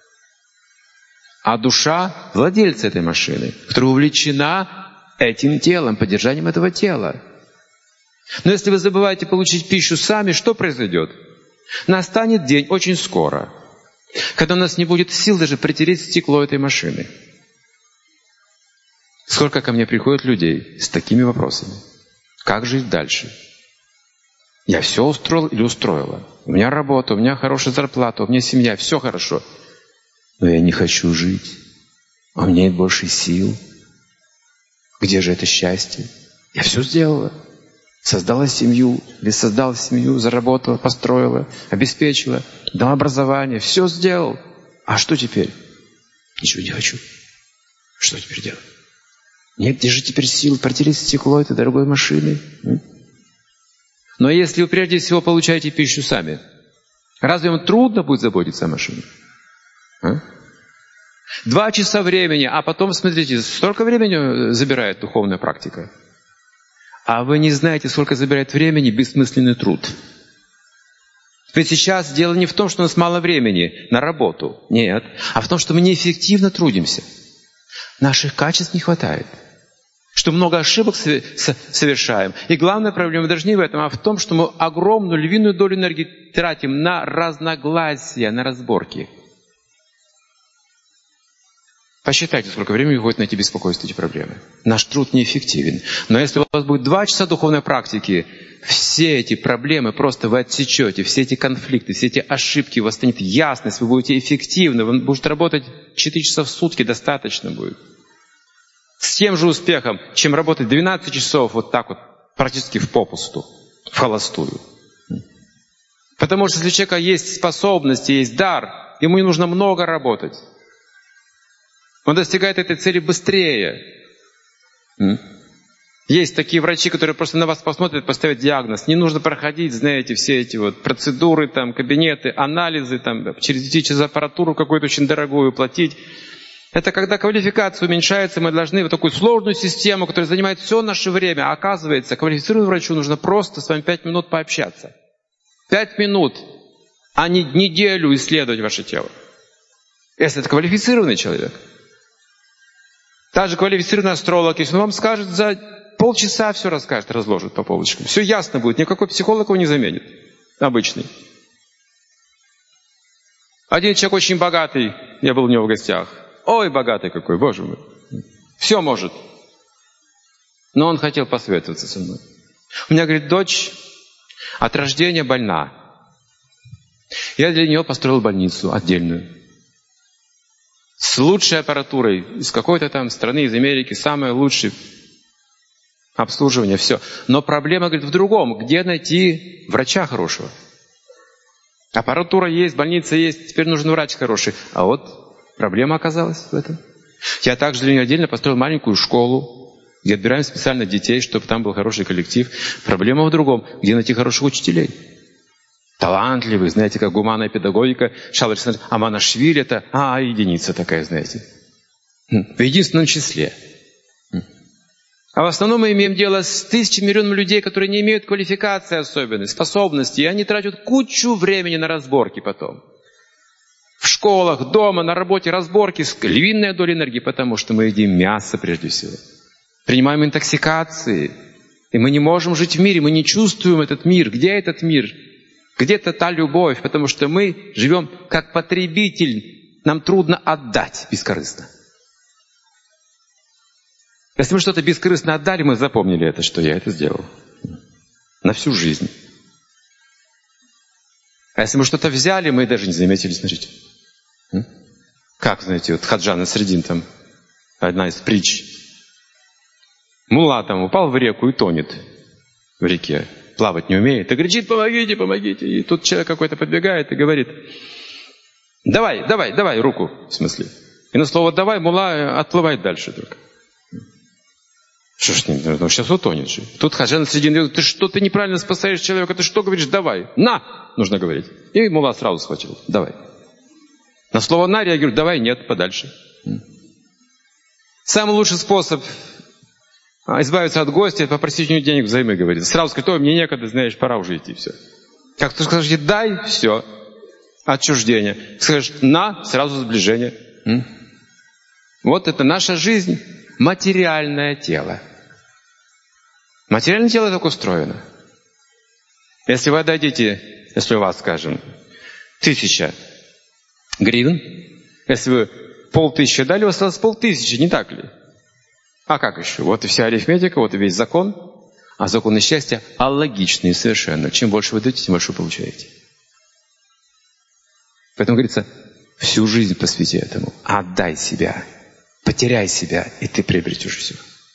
[SPEAKER 2] А душа — владелец этой машины, которая увлечена этим телом, поддержанием этого тела. Но если вы забываете получить пищу сами, что произойдет? Настанет день очень скоро, когда у нас не будет сил даже протереть стекло этой машины. Сколько ко мне приходит людей с такими вопросами. Как жить дальше? Я все устроил или устроила? У меня работа, у меня хорошая зарплата, у меня семья, все хорошо. Но я не хочу жить. А у меня нет больше сил. Где же это счастье? Я все сделала. Создала семью, или создала семью, заработала, построила, обеспечила, дала образование, все сделал. А что теперь? Ничего не хочу. Что теперь делать? Нет, где же теперь сил протереть стекло этой дорогой машины? Но если вы прежде всего получаете пищу сами, разве вам трудно будет заботиться о машине? 2 часа времени, а потом, смотрите, столько времени забирает духовная практика. А вы не знаете, сколько забирает времени бессмысленный труд. Ведь сейчас дело не в том, что у нас мало времени на работу. Нет. А в том, что мы неэффективно трудимся. Наших качеств не хватает. Что много ошибок совершаем. И главная проблема даже не в этом, а в том, что мы огромную львиную долю энергии тратим на разногласия, на разборки. Посчитайте, сколько времени уходит на эти беспокойства, эти проблемы. Наш труд неэффективен. Но если у вас будет 2 часа духовной практики, все эти проблемы просто вы отсечете, все эти конфликты, все эти ошибки, у вас станет ясность, вы будете эффективны, вы будете работать 4 часа в сутки, достаточно будет. С тем же успехом, чем работать 12 часов вот так вот, практически в попусту, в холостую. Потому что если у человека есть способности, есть дар, ему не нужно много работать. Он достигает этой цели быстрее. Есть такие врачи, которые просто на вас посмотрят, поставят диагноз. Не нужно проходить, знаете, все эти вот процедуры, там, кабинеты, анализы, там, идти через аппаратуру какую-то очень дорогую платить. Это когда квалификация уменьшается, мы должны вот такую сложную систему, которая занимает все наше время. А оказывается, квалифицированному врачу нужно просто с вами 5 минут пообщаться. 5 минут, а не неделю исследовать ваше тело. Если это квалифицированный человек. Даже квалифицированный астролог, если он вам скажет, за полчаса все расскажет, разложит по полочкам. Все ясно будет, никакой психолог его не заменит. Обычный. Один человек очень богатый, я был у него в гостях. Ой, богатый какой, боже мой. Все может. Но он хотел посоветоваться со мной. У меня, говорит, дочь от рождения больна. Я для нее построил больницу отдельную. С лучшей аппаратурой, из какой-то там страны, из Америки, самое лучшее обслуживание, все. Но проблема, говорит, в другом. Где найти врача хорошего? Аппаратура есть, больница есть, теперь нужен врач хороший. А вот проблема оказалась в этом. Я также для нее отдельно построил маленькую школу, где отбираем специально детей, чтобы там был хороший коллектив. Проблема в другом. Где найти хороших учителей? Талантливый, знаете, как гуманная педагогика. Шалварь Аманашвили, это единица такая, знаете. В единственном числе. А в основном мы имеем дело с тысячами, миллионами людей, которые не имеют квалификации особенной, способностей, и они тратят кучу времени на разборки потом. В школах, дома, на работе разборки, львиная доля энергии, потому что мы едим мясо прежде всего. Принимаем интоксикации. И мы не можем жить в мире, мы не чувствуем этот мир. Где этот мир? Где-то та любовь, потому что мы живем как потребитель, нам трудно отдать бескорыстно. Если мы что-то бескорыстно отдали, мы запомнили это, что я это сделал. На всю жизнь. А если мы что-то взяли, мы даже не заметили, смотрите. Как, знаете, вот Хаджа Насреддин, там, одна из притч. Мулла там упал в реку и тонет в реке. Плавать не умеет. И кричит: помогите, помогите. И тут человек какой-то подбегает и говорит: давай руку, в смысле. И на слово «давай» мулла отплывает дальше только. Что ж с ним? Ну, сейчас утонет же. Тут хозяин среди говорит: ты неправильно спасаешь человека, ты что говоришь? Давай. На! Нужно говорить. И мулла сразу схватил. Давай. На слово «на» я говорю: давай, нет, подальше. Самый лучший способ избавиться от гостя — попросить у него денег взаймы, говорит. Сразу сказать: ой, мне некогда, знаешь, пора уже идти, все. Как ты скажешь: дай, все. Отчуждение. Скажешь: на, сразу сближение. Вот это наша жизнь. Материальное тело. Материальное тело так устроено. Если вы отдадите, если у вас, скажем, 1000 гривен, если вы 500 дали, у вас осталось 500, не так ли? А как еще? Вот и вся арифметика, вот и весь закон. А законы счастья алогичные совершенно. Чем больше вы даете, тем больше вы получаете. Поэтому говорится: всю жизнь посвяти этому. Отдай себя. Потеряй себя, и ты приобретешь все.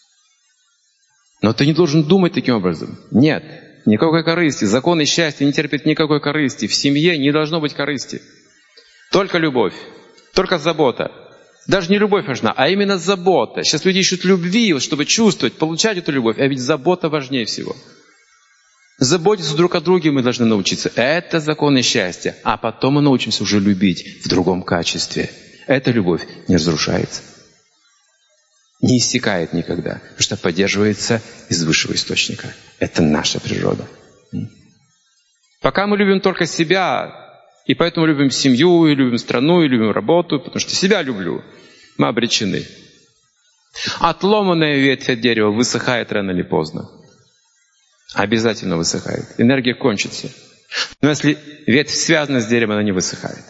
[SPEAKER 2] Но ты не должен думать таким образом. Нет. Никакой корысти. Законы счастья не терпят никакой корысти. В семье не должно быть корысти. Только любовь. Только забота. Даже не любовь важна, а именно забота. Сейчас люди ищут любви, чтобы чувствовать, получать эту любовь. А ведь забота важнее всего. Заботиться друг о друге мы должны научиться. Это законы счастья. А потом мы научимся уже любить в другом качестве. Эта любовь не разрушается. Не иссякает никогда. Потому что поддерживается из высшего источника. Это наша природа. Пока мы любим только себя, и поэтому любим семью, и любим страну, и любим работу, потому что себя люблю, мы обречены. Отломанная ветвь от дерева высыхает рано или поздно. Обязательно высыхает. Энергия кончится. Но если ветвь связана с деревом, она не высыхает.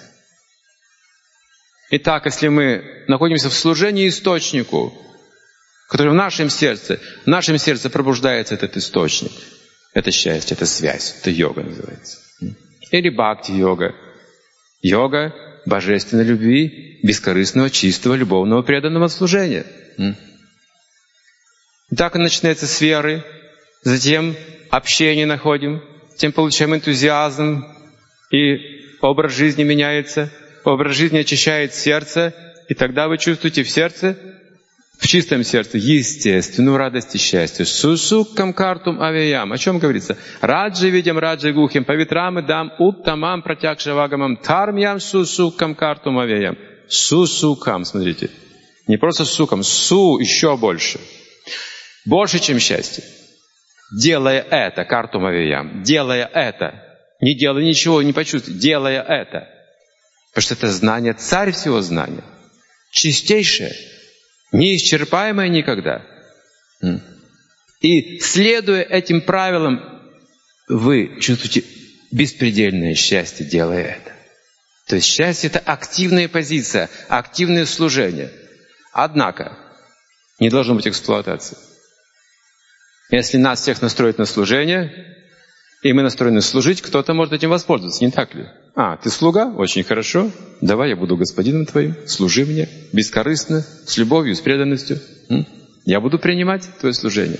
[SPEAKER 2] Итак, если мы находимся в служении источнику, который в нашем сердце пробуждается этот источник. Это счастье, это связь, это йога называется. Или бхакти-йога. Йога божественной любви, бескорыстного, чистого, любовного, преданного служения. Так и начинается с веры. Затем общение находим. Затем получаем энтузиазм. И образ жизни меняется. Образ жизни очищает сердце. И тогда вы чувствуете в сердце, в чистом сердце, естественную радость и счастье. Сусуккам картум авеям. О чем говорится? Раджи видим, раджи гухим, павитрам и дам, уттамам пратякшавагамам, тармьям сусуккам картум авеям. Сусуккам, смотрите. Не просто сукам, су еще больше. Больше, чем счастье. Делая это, картум авеям, делая это, не делая ничего, не почувствуй, делая это. Потому что это знание, царь всего знания. Чистейшее. Неисчерпаемое никогда. И следуя этим правилам, вы чувствуете беспредельное счастье, делая это. То есть счастье — это активная позиция, активное служение. Однако не должно быть эксплуатации. Если нас всех настроить на служение, и мы настроены служить, кто-то может этим воспользоваться, не так ли? Ты слуга? Очень хорошо. Давай я буду господином твоим. Служи мне бескорыстно, с любовью, с преданностью. Я буду принимать твое служение.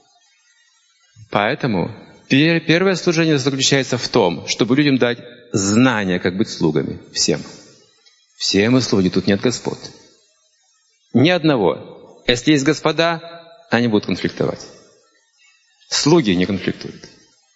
[SPEAKER 2] Поэтому первое служение заключается в том, чтобы людям дать знания, как быть слугами. Всем. Все мы слуги, тут нет господ. Ни одного. Если есть господа, они будут конфликтовать. Слуги не конфликтуют.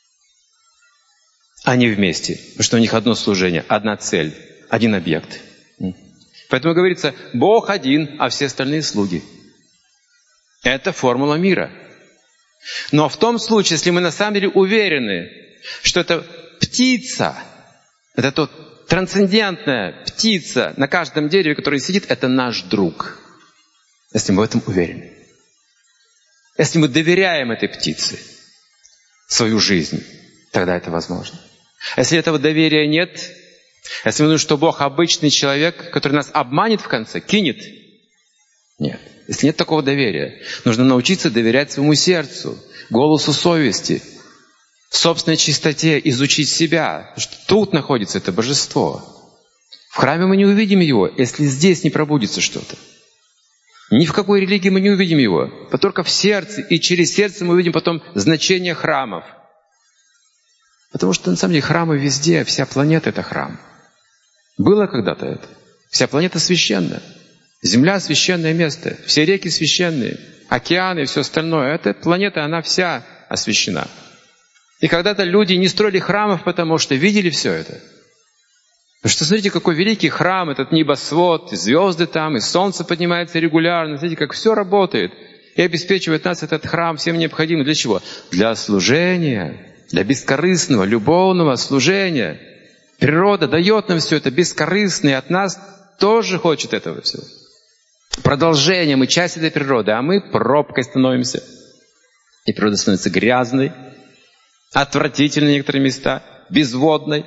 [SPEAKER 2] Они вместе, потому что у них одно служение, одна цель, один объект. Поэтому говорится: Бог один, а все остальные слуги. Это формула мира. Но в том случае, если мы на самом деле уверены, что эта птица, это тот трансцендентная птица на каждом дереве, который сидит, это наш друг. Если мы в этом уверены. Если мы доверяем этой птице свою жизнь, тогда это возможно. Если этого доверия нет, если мы думаем, что Бог обычный человек, который нас обманет в конце, кинет. Нет. Если нет такого доверия, нужно научиться доверять своему сердцу, голосу совести, собственной чистоте, изучить себя. Потому что тут находится это божество. В храме мы не увидим его, если здесь не пробудится что-то. Ни в какой религии мы не увидим его. А только в сердце. И через сердце мы увидим потом значение храмов. Потому что на самом деле храмы везде. Вся планета — это храм. Было когда-то это. Вся планета священна. Земля — священное место. Все реки священные. Океаны и все остальное. Эта планета, она вся освящена. И когда-то люди не строили храмов, потому что видели все это. Потому что смотрите, какой великий храм, этот небосвод, и звезды там, и солнце поднимается регулярно. Смотрите, как все работает. И обеспечивает нас этот храм всем необходимым. Для чего? Для служения, для бескорыстного, любовного служения. Природа дает нам все это бескорыстно, и от нас тоже хочет этого всего. Продолжение, мы часть этой природы, а мы пробкой становимся. И природа становится грязной, отвратительной в некоторые места, безводной.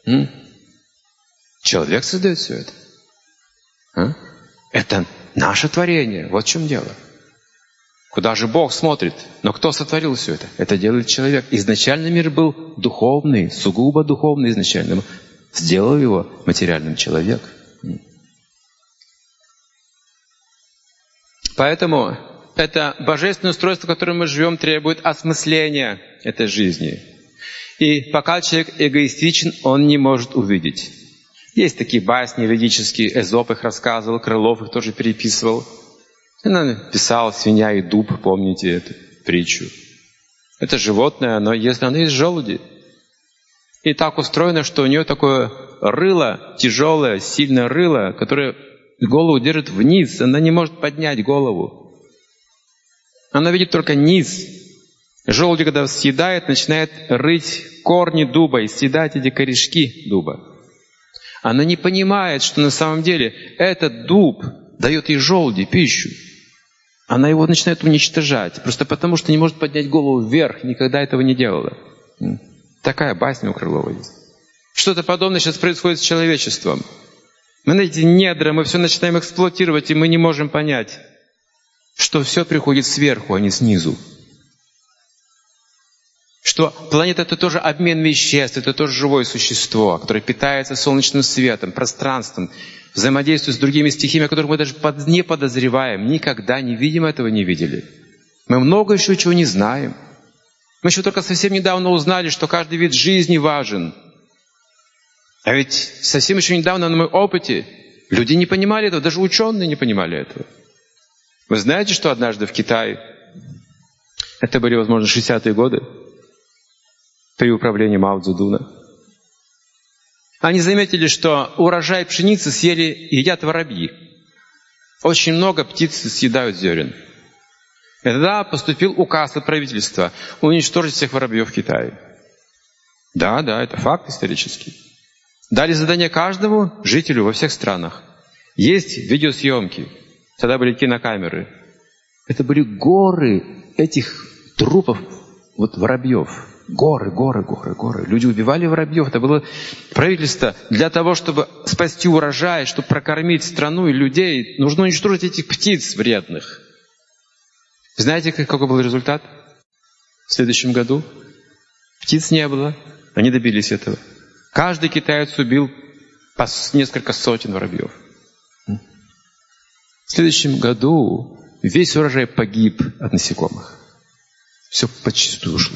[SPEAKER 2] Человек создает все это. Это наше творение. Вот в чем дело. Куда же Бог смотрит? Но кто сотворил все это? Это делает человек. Изначально мир был духовный, сугубо духовный изначально. Сделал его материальным человек. Поэтому это божественное устройство, в котором мы живем, требует осмысления этой жизни. И пока человек эгоистичен, он не может увидеть. Есть такие басни ведические, Эзоп их рассказывал, Крылов их тоже переписывал. Он писал «Свинья и дуб», помните эту притчу. Это животное, оно ест желуди. И так устроено, что у нее такое рыло, тяжелое, сильное рыло, которое голову держит вниз, она не может поднять голову. Она видит только низ. Желуди, когда съедает, начинает рыть корни дуба и съедать эти корешки дуба. Она не понимает, что на самом деле этот дуб дает ей желуди, пищу. Она его начинает уничтожать, просто потому что не может поднять голову вверх, никогда этого не делала. Такая басня у Крылова есть. Что-то подобное сейчас происходит с человечеством. Мы на эти недра, мы все начинаем эксплуатировать, и мы не можем понять, что все приходит сверху, а не снизу. Что планета — это тоже обмен веществ, это тоже живое существо, которое питается солнечным светом, пространством, взаимодействует с другими стихиями, о которых мы даже не подозреваем, никогда не видим этого, не видели. Мы много еще чего не знаем. Мы еще только совсем недавно узнали, что каждый вид жизни важен. А ведь совсем еще недавно на моем опыте люди не понимали этого, даже ученые не понимали этого. Вы знаете, что однажды в Китае, это были, возможно, 60-е годы, при управлении Мао Цзэдуна, они заметили, что урожай пшеницы едят воробьи. Очень много птиц съедают зерен. И тогда поступил указ от правительства уничтожить всех воробьев в Китае. Да, это факт исторический. Дали задание каждому жителю во всех странах. Есть видеосъемки. Тогда были кинокамеры. Это были горы этих трупов воробьев. Горы. Люди убивали воробьев. Это было правительство. Для того, чтобы спасти урожай, чтобы прокормить страну и людей, нужно уничтожить этих птиц вредных. Знаете, какой был результат? В следующем году птиц не было. Они добились этого. Каждый китаец убил по несколько сотен воробьев. В следующем году весь урожай погиб от насекомых. Все подчистую ушло.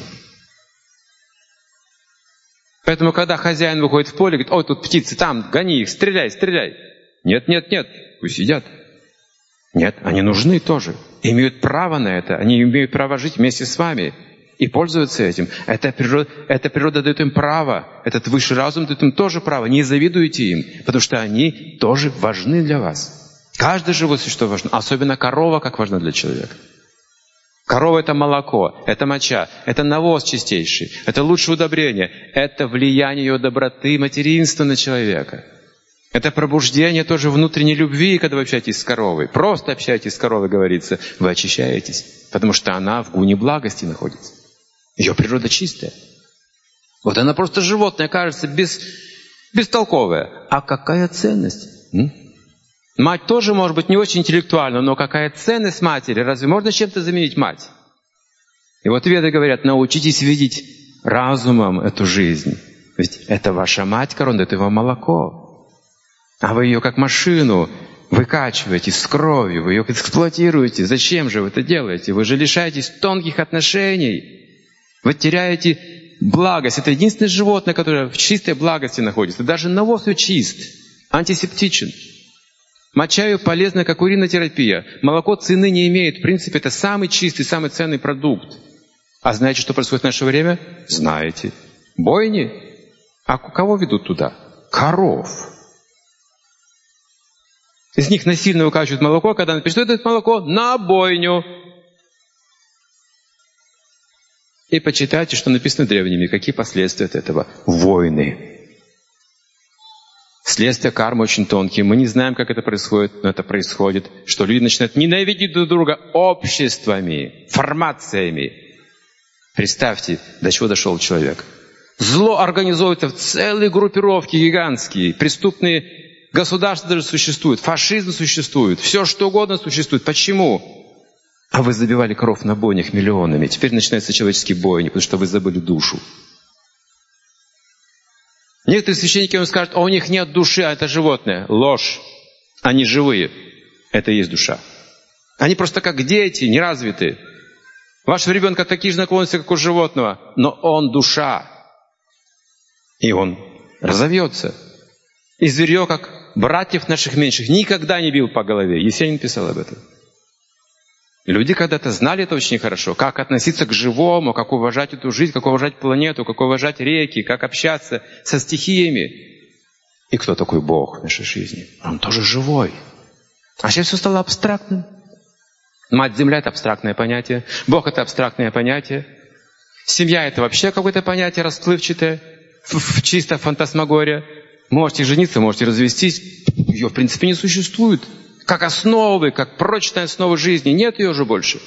[SPEAKER 2] Поэтому, когда хозяин выходит в поле, говорит: ой, тут птицы, там, гони их, стреляй. Нет, пусть едят. Нет, они нужны тоже. Имеют право на это. Они имеют право жить вместе с вами. И пользуются этим. Эта природа дает им право. Этот высший разум дает им тоже право. Не завидуйте им, потому что они тоже важны для вас. Каждое живое существо важно. Особенно корова, как важна для человека. Корова — это молоко, это моча, это навоз чистейший, это лучшее удобрение, это влияние ее доброты, материнства на человека. Это пробуждение тоже внутренней любви, когда вы общаетесь с коровой. Просто общаетесь с коровой, говорится, вы очищаетесь, потому что она в гуне благости находится. Ее природа чистая. Вот она просто животное, кажется, бестолковое. А какая ценность? Мать тоже может быть не очень интеллектуальна, но какая ценность матери? Разве можно чем-то заменить мать? И вот веды говорят: научитесь видеть разумом эту жизнь. Ведь это ваша мать, корона, это его молоко. А вы ее как машину, выкачиваете с кровью, вы ее эксплуатируете. Зачем же вы это делаете? Вы же лишаетесь тонких отношений. Вы теряете благость. Это единственное животное, которое в чистой благости находится. Даже навоз ее чист, антисептичен. Моча ее полезна, как уринотерапия. Молоко цены не имеет. В принципе, это самый чистый, самый ценный продукт. А знаете, что происходит в наше время? Знаете. Бойни. А кого ведут туда? Коров. Из них насильно выкачивают молоко, когда напишут, что это молоко на бойню. И почитайте, что написано древними, какие последствия от этого. Войны. Следствия кармы очень тонкие. Мы не знаем, как это происходит, но это происходит, что люди начинают ненавидеть друг друга обществами, формациями. Представьте, до чего дошел человек. Зло организуется в целые группировки гигантские, преступные государства даже существуют, фашизм существует, все что угодно существует. Почему? А вы забивали коров на бойнях миллионами. Теперь начинаются человеческие бойни, потому что вы забыли душу. Некоторые священники вам скажут, а у них нет души, а это животное. Ложь. Они живые. Это и есть душа. Они просто как дети, неразвитые. Вашего ребенка такие же наклонности, как у животного, но он душа. И он разовьется. И зверье, как братьев наших меньших, никогда не бил по голове. Есенин писал об этом. Люди когда-то знали это очень хорошо, как относиться к живому, как уважать эту жизнь, как уважать планету, как уважать реки, как общаться со стихиями. И кто такой Бог в нашей жизни? Он тоже живой. А сейчас все стало абстрактным. Мать-Земля — это абстрактное понятие. Бог — это абстрактное понятие. Семья — это вообще какое-то понятие расплывчатое, чисто фантасмагория. Можете жениться, можете развестись. Ее, в принципе, не существует. Как основы, как прочная основа жизни. Нет ее уже больше.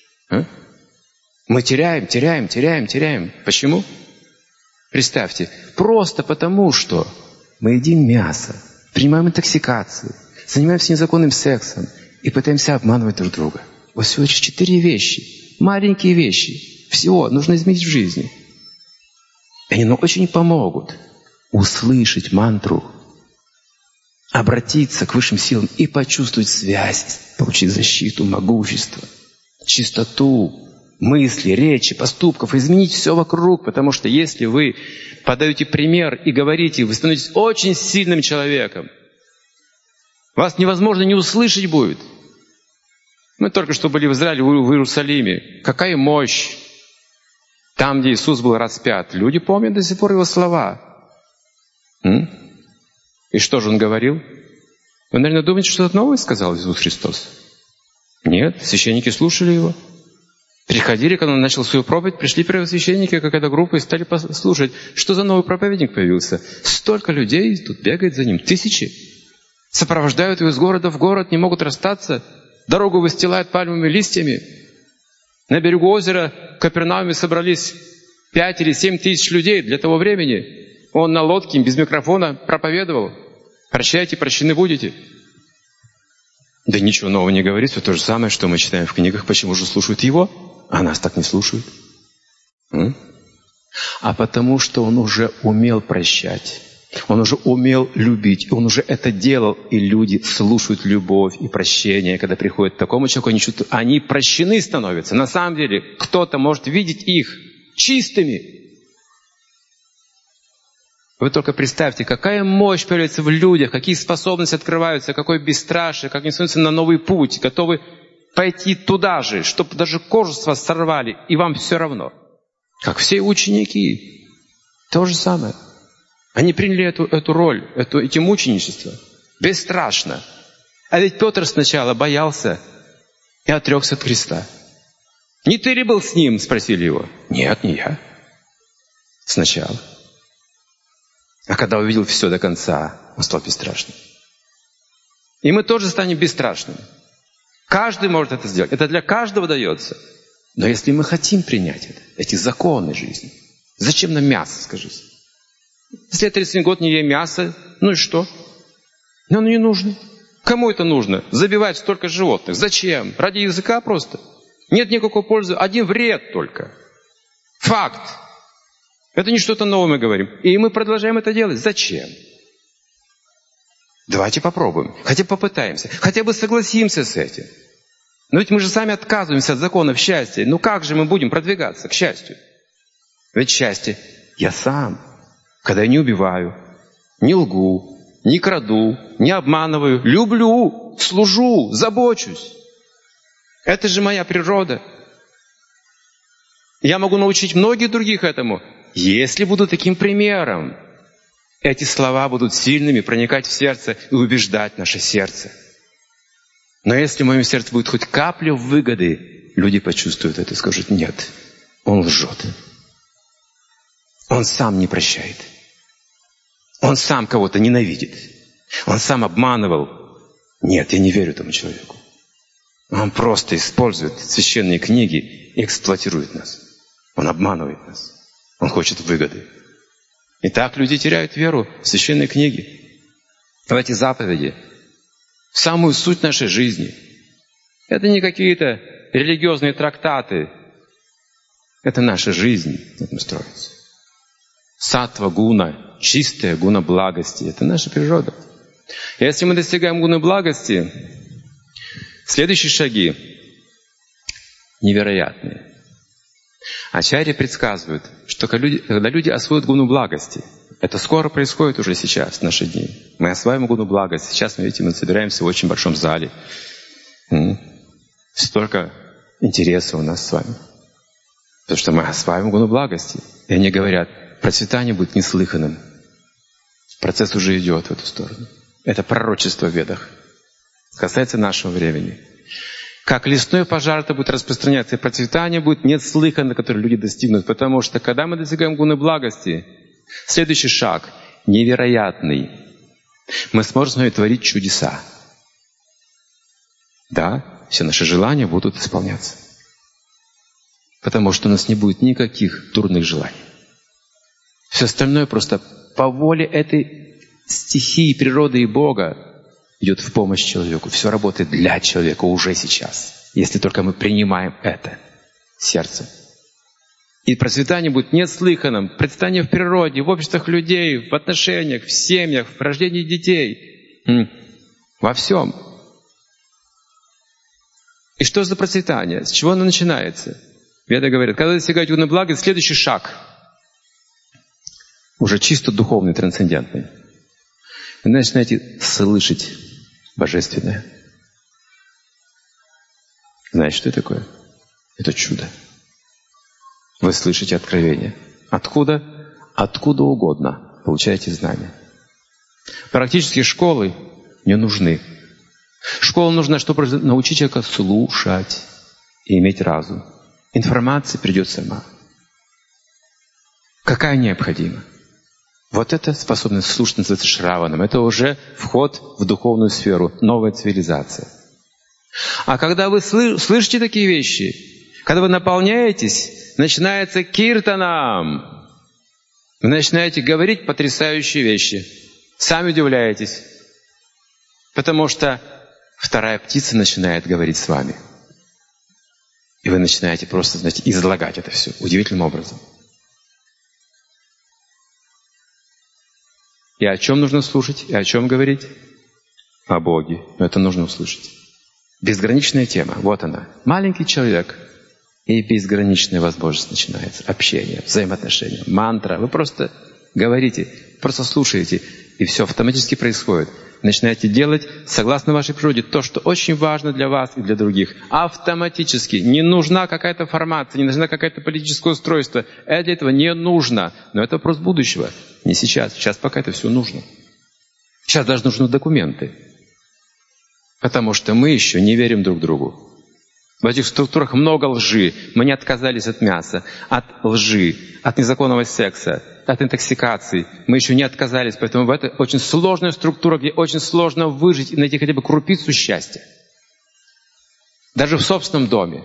[SPEAKER 2] Мы теряем. Почему? Представьте, просто потому, что мы едим мясо, принимаем интоксикацию, занимаемся незаконным сексом и пытаемся обманывать друг друга. Вот всего лишь 4 вещи, маленькие вещи. Всего нужно изменить в жизни. И они нам очень помогут услышать мантру, обратиться к высшим силам и почувствовать связь, получить защиту, могущество, чистоту мысли, речи, поступков, изменить все вокруг, потому что если вы подаете пример и говорите, вы становитесь очень сильным человеком. Вас невозможно не услышать будет. Мы только что были в Израиле, в Иерусалиме. Какая мощь! Там, где Иисус был распят. Люди помнят до сих пор Его слова. И что же Он говорил? Вы, наверное, думаете, что-то новое сказал Иисус Христос? Нет, священники слушали Его. Приходили, когда Он начал свою проповедь, пришли первосвященники, какая-то группа, и стали слушать. Что за новый проповедник появился? Столько людей тут бегает за Ним, тысячи. Сопровождают Его из города в город, не могут расстаться. Дорогу выстилают пальмовыми листьями. На берегу озера в Капернауме собрались 5 или 7 тысяч людей для того времени. Он на лодке, без микрофона проповедовал. Прощайте, прощены будете. Да ничего нового не говорит, все то же самое, что мы читаем в книгах. Почему же слушают Его, а нас так не слушают? А потому что Он уже умел прощать. Он уже умел любить. Он уже это делал. И люди слушают любовь и прощение. Когда приходят к такому человеку, они чувствуют, они прощены становятся. На самом деле, кто-то может видеть их чистыми. Вы только представьте, какая мощь появляется в людях, какие способности открываются, какое бесстрашие, как они становятся на новый путь, готовы пойти туда же, чтобы даже кожу с вас сорвали, и вам все равно. Как все ученики. То же самое. Они приняли эту роль, эти мученичества. Бесстрашно. А ведь Петр сначала боялся и отрекся от Христа. «Не ты ли был с ним?» — спросили его. «Нет, не я». Сначала. А когда увидел все до конца, он стал бесстрашным. И мы тоже станем бесстрашными. Каждый может это сделать. Это для каждого дается. Но если мы хотим принять это, эти законы жизни, зачем нам мясо, скажите? Если я 31 год не ем мясо, ну и что? Но оно не нужно. Кому это нужно? Забивать столько животных. Зачем? Ради языка просто. Нет никакой пользы. Один вред только. Факт. Это не что-то новое мы говорим. И мы продолжаем это делать. Зачем? Давайте попробуем. Хотя бы попытаемся. Хотя бы согласимся с этим. Но ведь мы же сами отказываемся от законов счастья. Ну как же мы будем продвигаться к счастью? Ведь счастье я сам. Когда я не убиваю, не лгу, не краду, не обманываю, люблю, служу, забочусь. Это же моя природа. Я могу научить многих других этому, если буду таким примером. Эти слова будут сильными, проникать в сердце и убеждать наше сердце. Но если в моем сердце будет хоть капля выгоды, люди почувствуют это и скажут: нет, он лжет. Он сам не прощает. Он сам кого-то ненавидит. Он сам обманывал. Нет, я не верю этому человеку. Он просто использует священные книги и эксплуатирует нас. Он обманывает нас. Он хочет выгоды. И так люди теряют веру в священные книги, в эти заповеди, в самую суть нашей жизни. Это не какие-то религиозные трактаты. Это наша жизнь, на этом строится. Саттва гуна, чистая гуна благости. Это наша природа. Если мы достигаем гуны благости, следующие шаги невероятные. Ачарьи предсказывают, что когда люди освоят гуну благости, это скоро происходит уже сейчас, в наши дни. Мы осваиваем гуну благости. Сейчас, видите, мы собираемся в очень большом зале. Столько интереса у нас с вами. Потому что мы осваиваем гуну благости. И они говорят, процветание будет неслыханным. Процесс уже идет в эту сторону. Это пророчество в Ведах. Касается нашего времени. Как лесной пожар это будет распространяться, и процветание будет неслыханно, которое люди достигнут. Потому что, когда мы достигаем гуны благости, следующий шаг, невероятный. Мы сможем с вами творить чудеса. Да, все наши желания будут исполняться. Потому что у нас не будет никаких дурных желаний. Все остальное просто по воле этой стихии, природы и Бога идет в помощь человеку. Все работает для человека уже сейчас. Если только мы принимаем это сердцем. И процветание будет неслыханным. Процветание в природе, в обществах людей, в отношениях, в семьях, в рождении детей. Во всем. И что за процветание? С чего оно начинается? Веды говорят, когда достигаете гуны благости, следующий шаг. Уже чисто духовный, трансцендентный. Вы начинаете слышать божественное. Знаете, что это такое? Это чудо. Вы слышите откровение. Откуда? Откуда угодно получаете знания. Практически школы не нужны. Школа нужна, чтобы научить человека слушать и иметь разум. Информация придет сама. Какая необходима? Вот эта способность слушать называется шраваном. Это уже вход в духовную сферу, новая цивилизация. А когда вы слышите такие вещи, когда вы наполняетесь, начинается киртанам. Вы начинаете говорить потрясающие вещи. Сами удивляетесь. Потому что вторая птица начинает говорить с вами. И вы начинаете просто, знаете, излагать это все удивительным образом. И о чем нужно слушать, и о чем говорить? О Боге. Это нужно услышать. Безграничная тема. Вот она. Маленький человек. И безграничная возможность начинается. Общение, взаимоотношения, мантра. Вы просто говорите, просто слушаете. И все автоматически происходит. Начинаете делать, согласно вашей природе, то, что очень важно для вас и для других. Автоматически. Не нужна какая-то формация, не нужна какое-то политическое устройство. Это для этого не нужно. Но это вопрос будущего. Не сейчас. Сейчас пока это все нужно. Сейчас даже нужны документы. Потому что мы еще не верим друг другу. В этих структурах много лжи. Мы не отказались от мяса, от лжи, от незаконного секса, от интоксикации. Мы еще не отказались, поэтому в этой очень сложная структура, где очень сложно выжить и найти хотя бы крупицу счастья. Даже в собственном доме.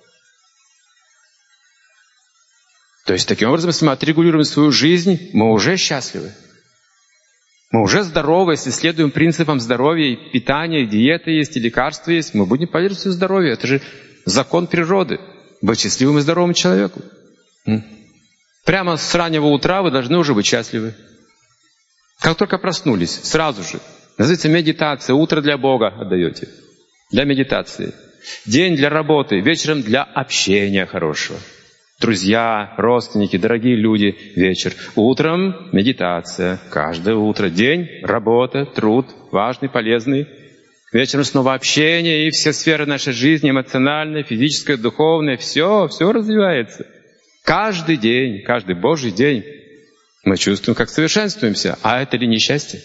[SPEAKER 2] То есть, таким образом, если мы отрегулируем свою жизнь, мы уже счастливы. Мы уже здоровы, если следуем принципам здоровья, и питания, и диеты есть, и лекарства есть. Мы будем поддерживать здоровье. Это же закон природы. Быть счастливым и здоровым человеку. Прямо с раннего утра вы должны уже быть счастливы. Как только проснулись, сразу же. Называется медитация. Утро для Бога отдаете. Для медитации. День для работы, вечером для общения хорошего. Друзья, родственники, дорогие люди, вечер. Утром медитация. Каждое утро. День, работа, труд, важный, полезный. Вечером снова общение, и все сферы нашей жизни, эмоциональная, физическая, духовная, все развивается. Каждый день, каждый Божий день мы чувствуем, как совершенствуемся. А это ли несчастье?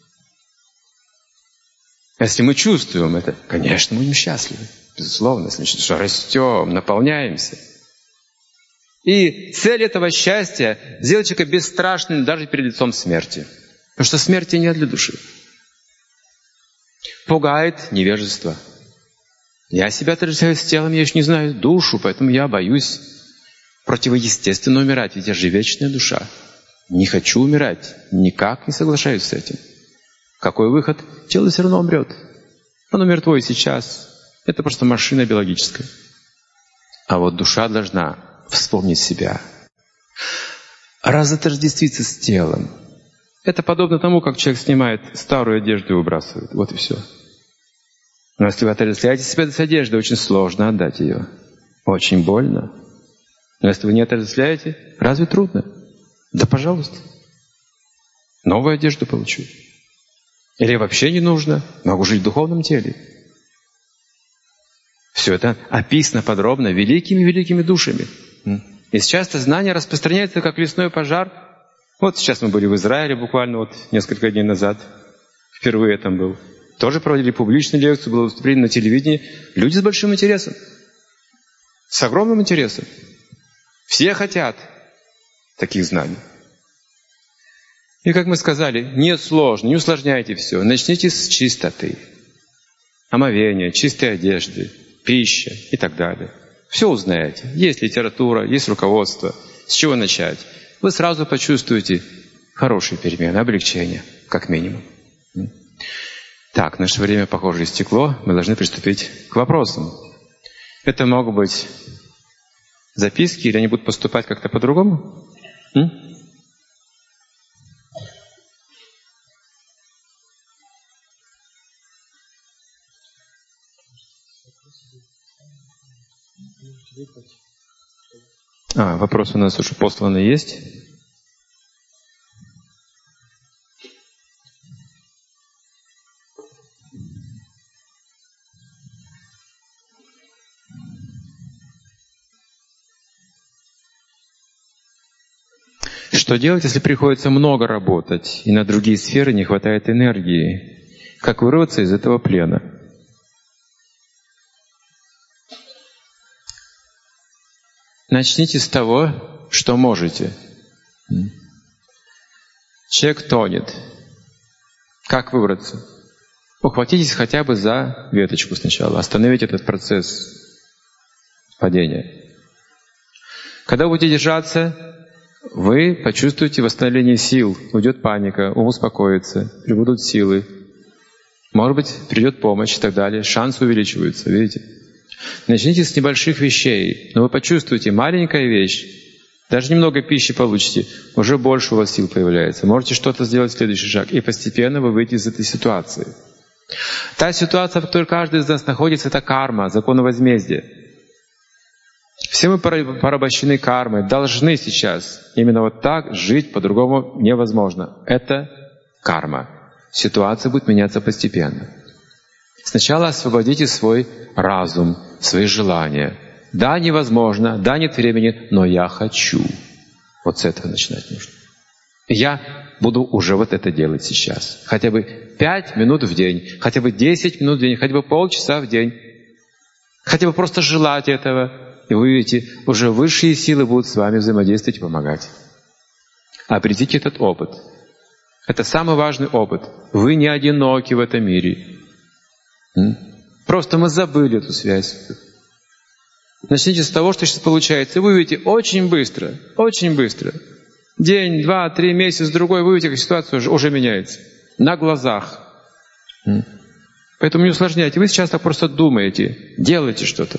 [SPEAKER 2] Если мы чувствуем это, конечно, мы будем счастливы. Безусловно, значит, что растем, наполняемся. И цель этого счастья — сделать человека бесстрашным даже перед лицом смерти. Потому что смерти нет для души. Пугает невежество. Я себя отождествляю с телом, я еще не знаю душу, поэтому я боюсь противоестественно умирать, ведь я же вечная душа. Не хочу умирать, никак не соглашаюсь с этим. Какой выход? Тело все равно умрет. Оно мертвое сейчас. Это просто машина биологическая. А вот душа должна вспомнить себя. Разотождествиться с телом. Это подобно тому, как человек снимает старую одежду и выбрасывает. Вот и все. Но если вы отождествляете себя с одеждой, очень сложно отдать ее. Очень больно. Но если вы не отождествляете, разве трудно? Да пожалуйста. Новую одежду получу. Или вообще не нужно. Могу жить в духовном теле. Все это описано подробно великими душами. И сейчас это знание распространяется, как лесной пожар. Вот сейчас мы были в Израиле буквально вот несколько дней назад. Впервые там был. Тоже проводили публичную лекцию, было выступление на телевидении. Люди с большим интересом. С огромным интересом. Все хотят таких знаний. И как мы сказали, не сложно, не усложняйте все. Начните с чистоты. Омовения, чистой одежды, пища и так далее. Все узнаете. Есть литература, есть руководство. С чего начать? Вы сразу почувствуете хорошие перемены, облегчение, как минимум. Так, наше время, похоже, истекло. Мы должны приступить к вопросам. Это могут быть записки, или они будут поступать как-то по-другому? Вопросы у нас уже посланы есть. Что делать, если приходится много работать, и на другие сферы не хватает энергии? Как вырваться из этого плена? Начните с того, что можете. Человек тонет. Как выбраться? Ухватитесь хотя бы за веточку сначала. Остановите этот процесс падения. Когда вы будете держаться, вы почувствуете восстановление сил. Уйдет паника, ум успокоится, прибудут силы. Может быть, придет помощь и так далее. Шансы увеличиваются, видите? Начните с небольших вещей, но вы почувствуете, маленькая вещь, даже немного пищи получите, уже больше у вас сил появляется. Можете что-то сделать, следующий шаг, и постепенно вы выйдете из этой ситуации. Та ситуация, в которой каждый из нас находится, это карма, закон возмездия. Все мы порабощены кармой, должны сейчас именно вот так жить, по-другому невозможно. Это карма. Ситуация будет меняться постепенно. Сначала освободите свой разум, свои желания. Да, невозможно, да, нет времени, но я хочу. Вот с этого начинать нужно. Я буду уже вот это делать сейчас. Хотя бы 5 минут в день, хотя бы 10 минут в день, хотя бы полчаса в день. Хотя бы просто желать этого. И вы увидите, уже высшие силы будут с вами взаимодействовать и помогать. Обретите этот опыт. Это самый важный опыт. Вы не одиноки в этом мире. Просто мы забыли эту связь. Начните с того, что сейчас получается. И вы увидите очень быстро. День, 2, 3, месяц, другой, вы увидите, как ситуация уже меняется. На глазах. Поэтому не усложняйте. Вы сейчас так просто думаете. Делайте что-то.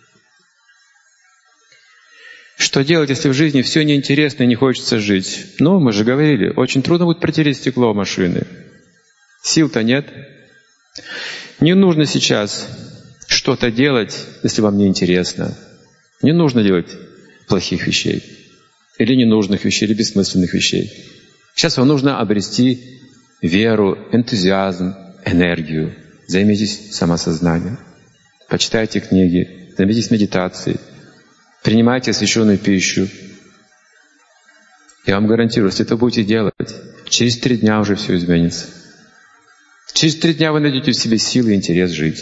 [SPEAKER 2] Что делать, если в жизни все неинтересно и не хочется жить? Мы же говорили, очень трудно будет протереть стекло машины. Сил-то нет. Не нужно сейчас что-то делать, если вам не интересно. Не нужно делать плохих вещей, или ненужных вещей, или бессмысленных вещей. Сейчас вам нужно обрести веру, энтузиазм, энергию. Займитесь самосознанием. Почитайте книги, займитесь медитацией. Принимайте освященную пищу. Я вам гарантирую, если это будете делать, через 3 дня уже все изменится. Через 3 дня вы найдете в себе силы и интерес жить.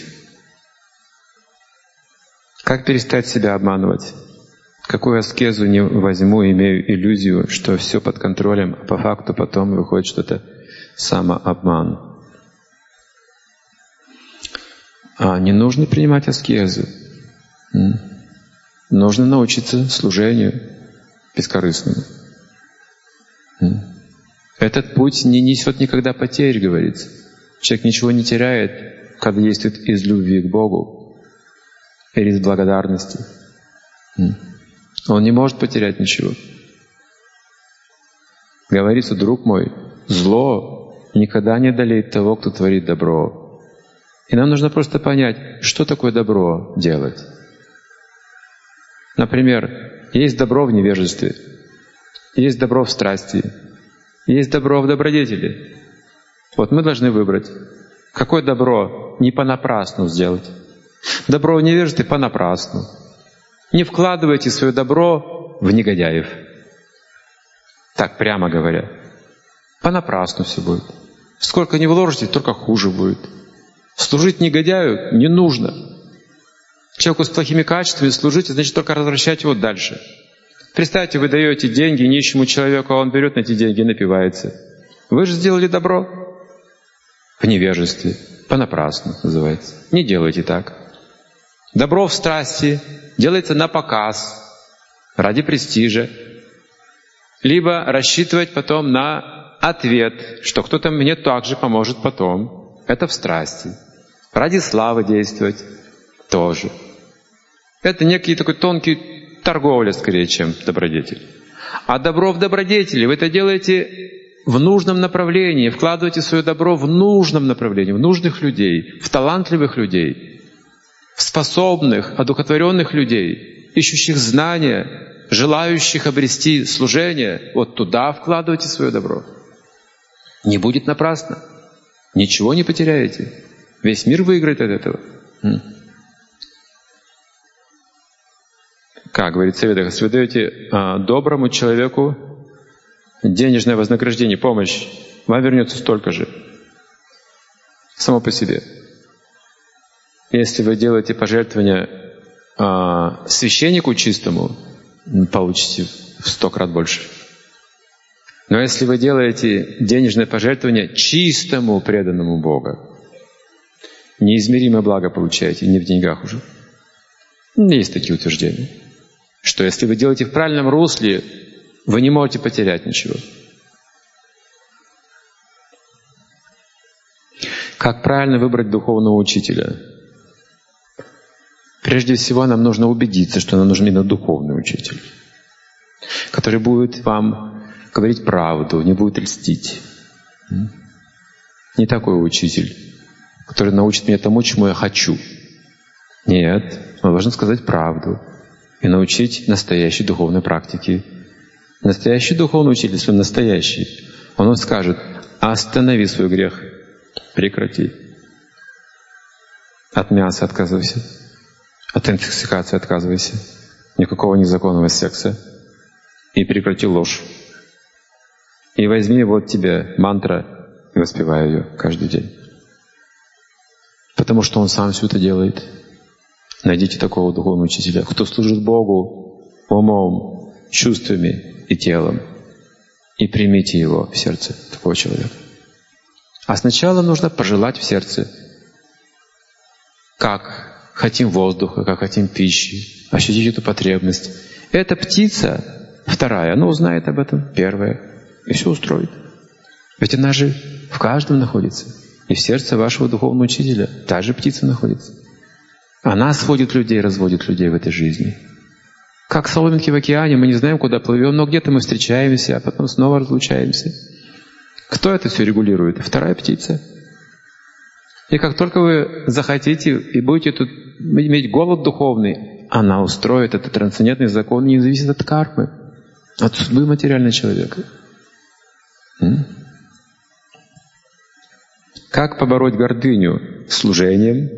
[SPEAKER 2] Как перестать себя обманывать? Какую аскезу не возьму, имею иллюзию, что все под контролем, а по факту потом выходит что-то самообман. Не нужно принимать аскезу. Нужно научиться служению бескорыстному. Этот путь не несет никогда потерь, говорится. Человек ничего не теряет, когда действует из любви к Богу или из благодарности. Он не может потерять ничего. Говорится, друг мой, зло никогда не одолеет того, кто творит добро. И нам нужно просто понять, что такое добро делать. Например, есть добро в невежестве, есть добро в страсти, есть добро в добродетели. Вот мы должны выбрать, какое добро не понапрасну сделать. Добро в невежестве понапрасну. Не вкладывайте свое добро в негодяев. Так прямо говоря. Понапрасну все будет. Сколько не вложите, только хуже будет. Служить негодяю не нужно. Человеку с плохими качествами служить, значит только развращать его дальше. Представьте, вы даете деньги нищему человеку, а он берет на эти деньги и напивается. Вы же сделали добро в невежестве. Понапрасну называется. Не делайте так. Добро в страсти делается на показ, ради престижа. Либо рассчитывать потом на ответ, что кто-то мне также поможет потом. Это в страсти. Ради славы действовать тоже. Это некий такой тонкий торговля, скорее, чем добродетель. А добро в добродетели вы это делаете в нужном направлении, вкладываете свое добро в нужном направлении, в нужных людей, в талантливых людей, в способных, одухотворенных людей, ищущих знания, желающих обрести служение. Вот туда вкладывайте свое добро. Не будет напрасно. Ничего не потеряете. Весь мир выиграет от этого. Как говорит Совет, если вы даете доброму человеку денежное вознаграждение, помощь, вам вернется столько же. Само по себе. Если вы делаете пожертвование священнику чистому, получите в 100 крат больше. Но если вы делаете денежное пожертвование чистому преданному Богу, неизмеримое благо получаете, не в деньгах уже. Есть такие утверждения, что если вы делаете в правильном русле, вы не можете потерять ничего. Как правильно выбрать духовного учителя? Прежде всего, нам нужно убедиться, что нам нужен именно духовный учитель, который будет вам говорить правду, не будет льстить. Не такой учитель, который научит меня тому, чему я хочу. Нет, он должен сказать правду и научить настоящей духовной практике. Настоящий духовный учитель, если он настоящий, он вам скажет: останови свой грех, прекрати. От мяса отказывайся, от интоксикации отказывайся, никакого незаконного секса, и прекрати ложь. И возьми вот тебе мантра и воспевай ее каждый день. Потому что он сам все это делает. Найдите такого духовного учителя, кто служит Богу умом, чувствами и телом. И примите его в сердце, такого человека. А сначала нужно пожелать в сердце, как хотим воздуха, как хотим пищи, ощутить эту потребность. Эта птица, вторая, она узнает об этом, первая, и все устроит. Ведь она же в каждом находится. И в сердце вашего духовного учителя та же птица находится. Она сводит людей, разводит людей в этой жизни. Как соломинки в океане, мы не знаем, куда плывем, но где-то мы встречаемся, а потом снова разлучаемся. Кто это все регулирует? Вторая птица. И как только вы захотите и будете тут иметь голод духовный, она устроит этот трансцендентный закон, не зависит от кармы, от судьбы материального человека. Как побороть гордыню? Служением.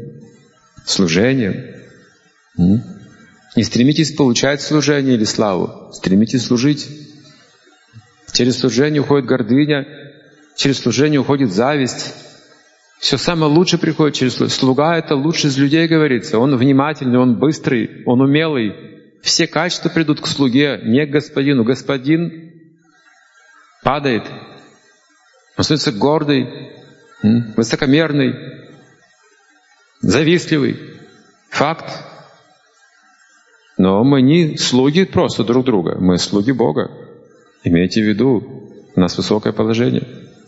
[SPEAKER 2] Не стремитесь получать служение или славу, стремитесь служить. Через служение уходит гордыня, через служение уходит зависть. Все самое лучшее приходит через служение. Слуга — это лучший из людей, говорится. Он внимательный, он быстрый, он умелый. Все качества придут к слуге, не к господину. Господин падает, он становится гордый, высокомерный, завистливый. Факт. Но мы не слуги просто друг друга, мы слуги Бога. Имейте в виду, у нас высокое положение.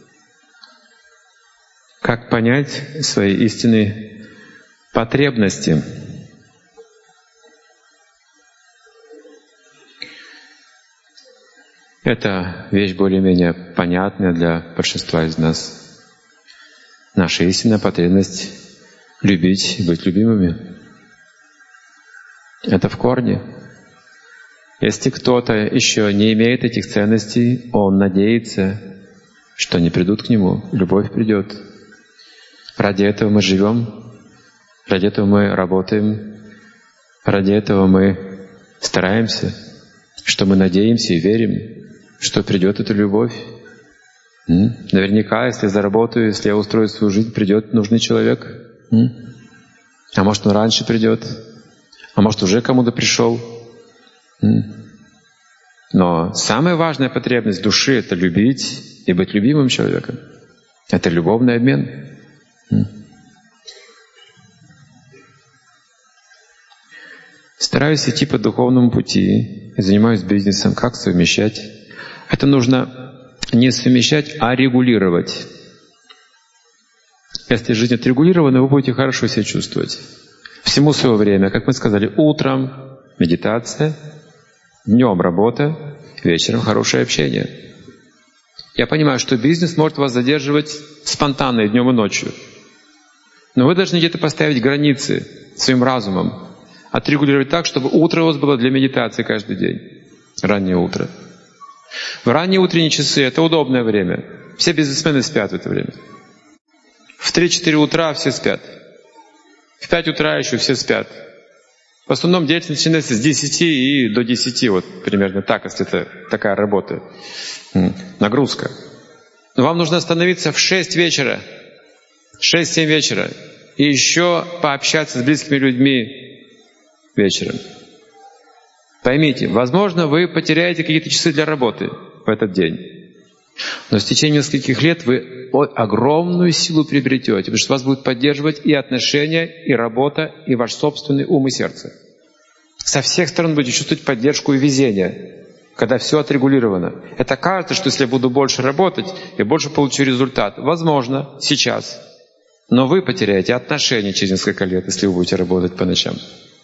[SPEAKER 2] Как понять свои истинные потребности? Это вещь более-менее понятная для большинства из нас. Наша истинная потребность — любить и быть любимыми. Это в корне. Если кто-то еще не имеет этих ценностей, он надеется, что они придут к нему, любовь придет. Ради этого мы живем, ради этого мы работаем, ради этого мы стараемся, что мы надеемся и верим, что придет эта любовь. Наверняка, если я заработаю, если я устрою свою жизнь, придет нужный человек. А может, он раньше придет, а может, уже кому-то пришел. Но самая важная потребность души — это любить и быть любимым человеком. Это любовный обмен. Стараюсь идти по духовному пути, занимаюсь бизнесом. Как совмещать? Это нужно не совмещать, а регулировать. Если жизнь отрегулирована, вы будете хорошо себя чувствовать. Всему свое время, как мы сказали, утром медитация, днем работа, вечером хорошее общение. Я понимаю, что бизнес может вас задерживать спонтанно и днем, и ночью. Но вы должны где-то поставить границы своим разумом, отрегулировать так, чтобы утро у вас было для медитации каждый день. Раннее утро. В ранние утренние часы — это удобное время. Все бизнесмены спят в это время. В 3-4 утра все спят. В 5 утра еще все спят. В основном деятельность начинается с 10 и до 10, вот примерно так, если это такая работа. Нагрузка. Но вам нужно остановиться в 6 вечера, 6-7 вечера, и еще пообщаться с близкими людьми вечером. Поймите, возможно, вы потеряете какие-то часы для работы в этот день. Но с течением нескольких лет вы огромную силу приобретете, потому что вас будет поддерживать и отношения, и работа, и ваш собственный ум и сердце. Со всех сторон будете чувствовать поддержку и везение, когда все отрегулировано. Это кажется, что если я буду больше работать, я больше получу результат. Возможно, сейчас. Но вы потеряете отношения через несколько лет, если вы будете работать по ночам.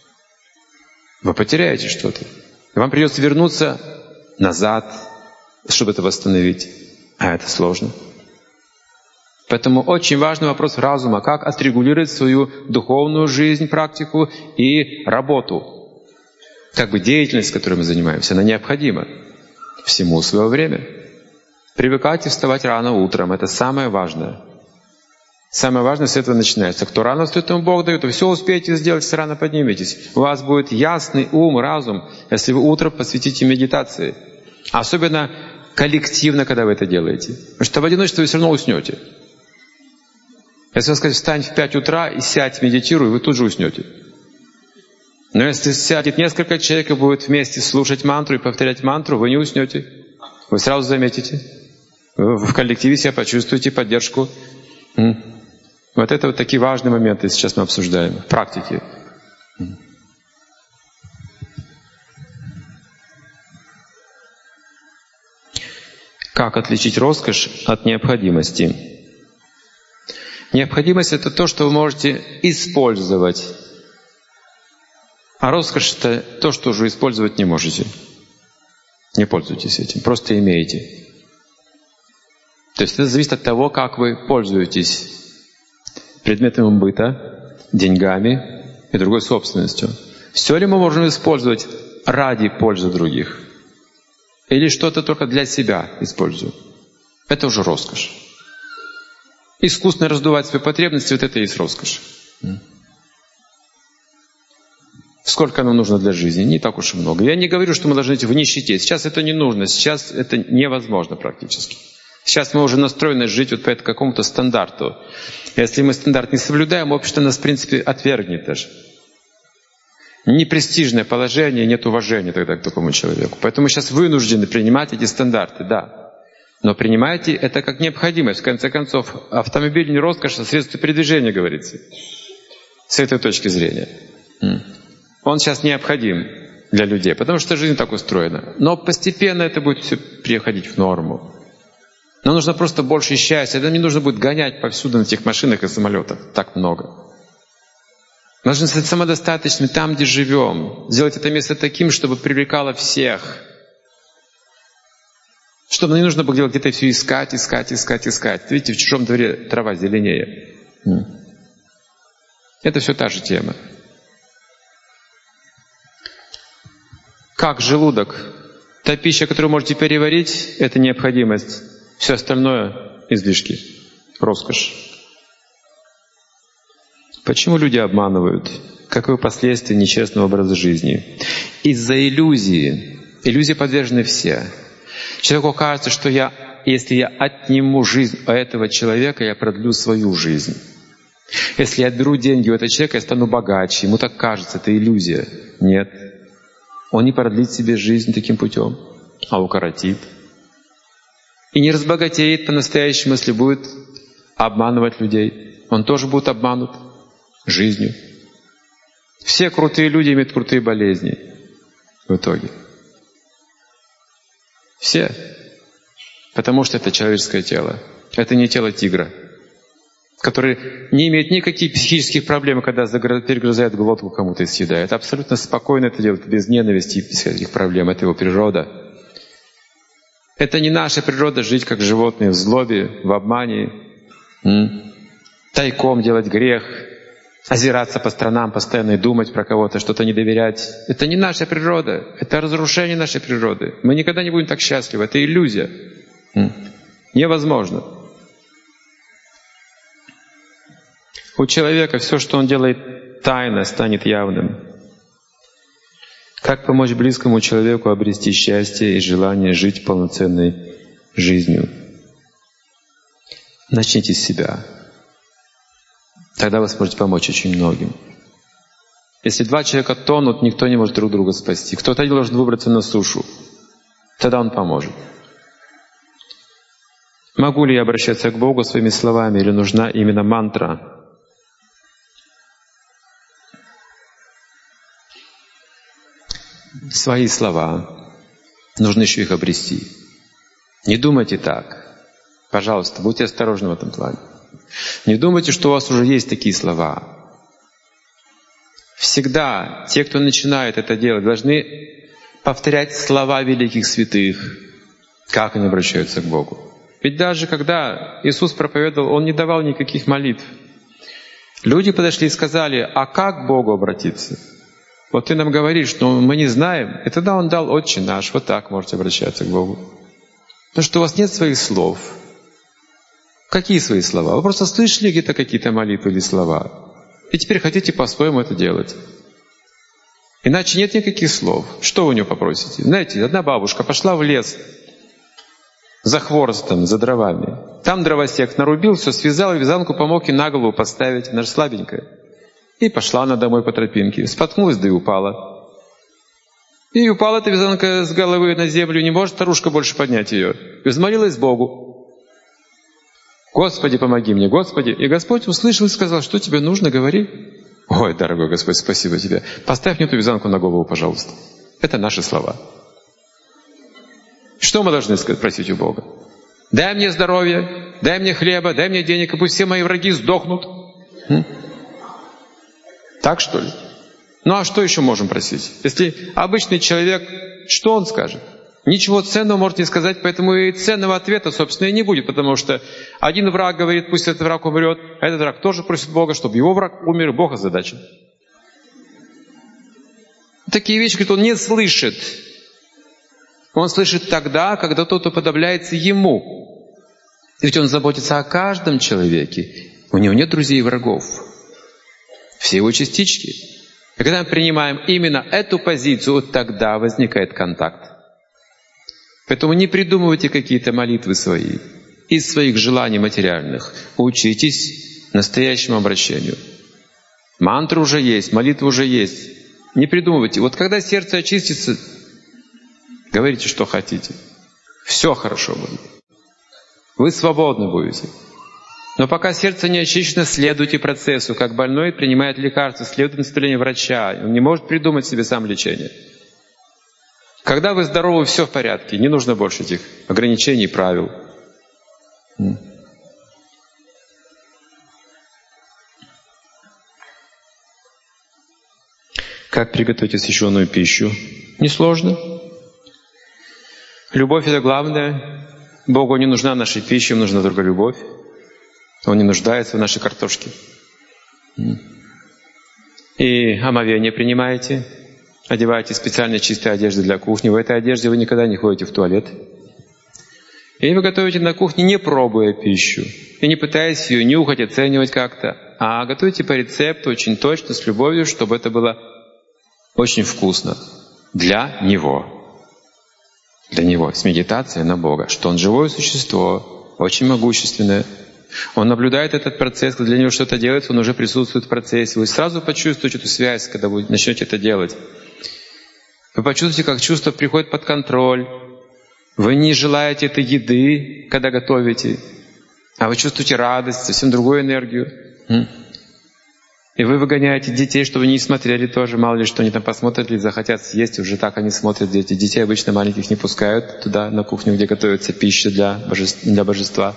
[SPEAKER 2] Вы потеряете что-то. И вам придется вернуться назад, чтобы это восстановить. А это сложно. Поэтому очень важный вопрос разума, как отрегулировать свою духовную жизнь, практику и работу. Как бы деятельность, которой мы занимаемся, она необходима. Всему свое время. Привыкайте вставать рано утром. Это самое важное. Самое важное с этого начинается. Кто рано встает, тому Бог дает. Вы все успеете сделать, если рано подниметесь. У вас будет ясный ум, разум, если вы утром посвятите медитации. Особенно коллективно, когда вы это делаете. Потому что в одиночестве вы все равно уснете. Если вам сказать, встань в 5 утра и сядь, медитируй, вы тут же уснете. Но если сядет несколько человек и будет вместе слушать мантру и повторять мантру, вы не уснете. Вы сразу заметите. Вы в коллективе себя почувствуете поддержку. Вот это вот такие важные моменты сейчас мы обсуждаем в практике. Как отличить роскошь от необходимости? Необходимость — это то, что вы можете использовать. А роскошь — это то, что уже использовать не можете. Не пользуйтесь этим, просто имеете. То есть это зависит от того, как вы пользуетесь.
[SPEAKER 1] предметами быта, деньгами и другой собственностью. Все ли мы можем использовать ради пользы других? Или что-то только для себя используем? Это уже роскошь. Искусственно раздувать свои потребности, вот это и есть роскошь. Сколько нам нужно для жизни? Не так уж и много. Я не говорю, что мы должны быть в нищете. Сейчас это не нужно, сейчас это невозможно практически. Сейчас мы уже настроены жить вот по какому-то стандарту. Если мы стандарт не соблюдаем, общество нас, в принципе, отвергнет даже. Непрестижное положение, нет уважения тогда к такому человеку. Поэтому сейчас вынуждены принимать эти стандарты, да. Но принимайте это как необходимость. В конце концов, автомобиль не роскошь, а средство передвижения, говорится. С этой точки зрения. Он сейчас необходим для людей, потому что жизнь так устроена. Но постепенно это будет все приходить в норму. Нам нужно просто больше счастья. Нам не нужно будет гонять повсюду на этих машинах и самолетах. Так много. Мы должны стать самодостаточными там, где живем. Сделать это место таким, чтобы привлекало всех. Чтобы не нужно было где-то все искать. Видите, в чужом дворе трава зеленее. Это все та же тема. Как желудок? Та пища, которую можете переварить, это необходимость. Все остальное — излишки, роскошь. Почему люди обманывают? Каковы последствия нечестного образа жизни? Из-за иллюзии. Иллюзии подвержены все. Человеку кажется, что если я отниму жизнь у этого человека, я продлю свою жизнь. Если я беру деньги у этого человека, я стану богаче. Ему так кажется, это иллюзия. Нет. Он не продлит себе жизнь таким путем, а укоротит. И не разбогатеет по-настоящему, если будет обманывать людей. Он тоже будет обманут жизнью. Все крутые люди имеют крутые болезни в итоге. Все. Потому что это человеческое тело. Это не тело тигра, который не имеет никаких психических проблем, когда перегрызает глотку кому-то и съедает. Абсолютно спокойно это делает, без ненависти и без всяких проблем. Это его природа. Это не наша природа жить как животные в злобе, в обмане, тайком делать грех, озираться по сторонам, постоянно и думать про кого-то, что-то не доверять. Это не наша природа. Это разрушение нашей природы. Мы никогда не будем так счастливы. Это иллюзия. Невозможно. У человека все, что он делает тайно, станет явным. Как помочь близкому человеку обрести счастье и желание жить полноценной жизнью? Начните с себя. Тогда вы сможете помочь очень многим. Если два человека тонут, никто не может друг друга спасти. Кто-то должен выбраться на сушу. Тогда он поможет. Могу ли я обращаться к Богу своими словами, или нужна именно мантра? Свои слова. Нужно еще их обрести. Не думайте так. Пожалуйста, будьте осторожны в этом плане. Не думайте, что у вас уже есть такие слова. Всегда те, кто начинает это делать, должны повторять слова великих святых, как они обращаются к Богу. Ведь даже когда Иисус проповедовал, Он не давал никаких молитв. Люди подошли и сказали: а как к Богу обратиться? Вот ты нам говоришь, но мы не знаем. И тогда Он дал «Отче наш». Вот так можете обращаться к Богу. Потому что у вас нет своих слов. Какие свои слова? Вы просто слышали где-то какие-то молитвы или слова. И теперь хотите по-своему это делать. Иначе нет никаких слов. Что вы у нее попросите? Знаете, одна бабушка пошла в лес за хворостом, за дровами. Там дровосек нарубил, все связал, вязанку помог и на голову поставить. Она же слабенькая. И пошла она домой по тропинке. Споткнулась, да и упала. И упала эта вязанка с головы на землю. Не может старушка больше поднять ее. И взмолилась Богу: «Господи, помоги мне, Господи». И Господь услышал и сказал: что тебе нужно, говори. Ой, дорогой Господь, спасибо тебе. Поставь мне эту вязанку на голову, пожалуйста. Это наши слова. Что мы должны просить у Бога? Дай мне здоровья, дай мне хлеба, дай мне денег, и пусть все мои враги сдохнут. Так что ли? Ну а что еще можем просить? Если обычный человек, что он скажет?
[SPEAKER 2] Ничего ценного может не сказать, поэтому и ценного ответа, собственно, и не будет, потому что один враг говорит, пусть этот враг умрет, а этот враг тоже просит Бога, чтобы его враг умер, и Бог озадачен. Такие вещи, говорит, он не слышит. Он слышит тогда, когда тот уподобляется ему. Ведь он заботится о каждом человеке. У него нет друзей и врагов. Все его частички. И когда мы принимаем именно эту позицию, вот тогда возникает контакт. Поэтому не придумывайте какие-то молитвы свои из своих желаний материальных. Учитесь настоящему обращению. Мантры уже есть, молитвы уже есть. Не придумывайте. Вот когда сердце очистится, говорите, что хотите. Все хорошо будет. Вы свободны будете. Но пока сердце не очищено, следуйте процессу. Как больной принимает лекарства, следуйте наставлению врача. Он не может придумать себе сам лечение. Когда вы здоровы, все в порядке. Не нужно больше этих ограничений и правил. Как приготовить освященную пищу? Несложно. Любовь — это главное. Богу не нужна наша пища, ему нужна только любовь. Он не нуждается в нашей картошке. И омовение принимаете. Одеваете специальные чистые одежды для кухни. В этой одежде вы никогда не ходите в туалет. И вы готовите на кухне, не пробуя пищу. И не пытаясь ее нюхать, оценивать как-то. А готовите по рецепту, очень точно, с любовью, чтобы это было очень вкусно. Для Него. Для Него. С медитацией на Бога. Что Он живое существо, очень могущественное. Он наблюдает этот процесс, когда для Него что-то делается, Он уже присутствует в процессе. Вы сразу почувствуете эту связь, когда вы начнете это делать. Вы почувствуете, как чувство приходит под контроль. Вы не желаете этой еды, когда готовите, а вы чувствуете радость, совсем другую энергию. И вы выгоняете детей, чтобы они не смотрели тоже, мало ли что они там посмотрят или захотят съесть, уже так они смотрят дети. Детей обычно маленьких не пускают туда, на кухню, где готовится пища для божества.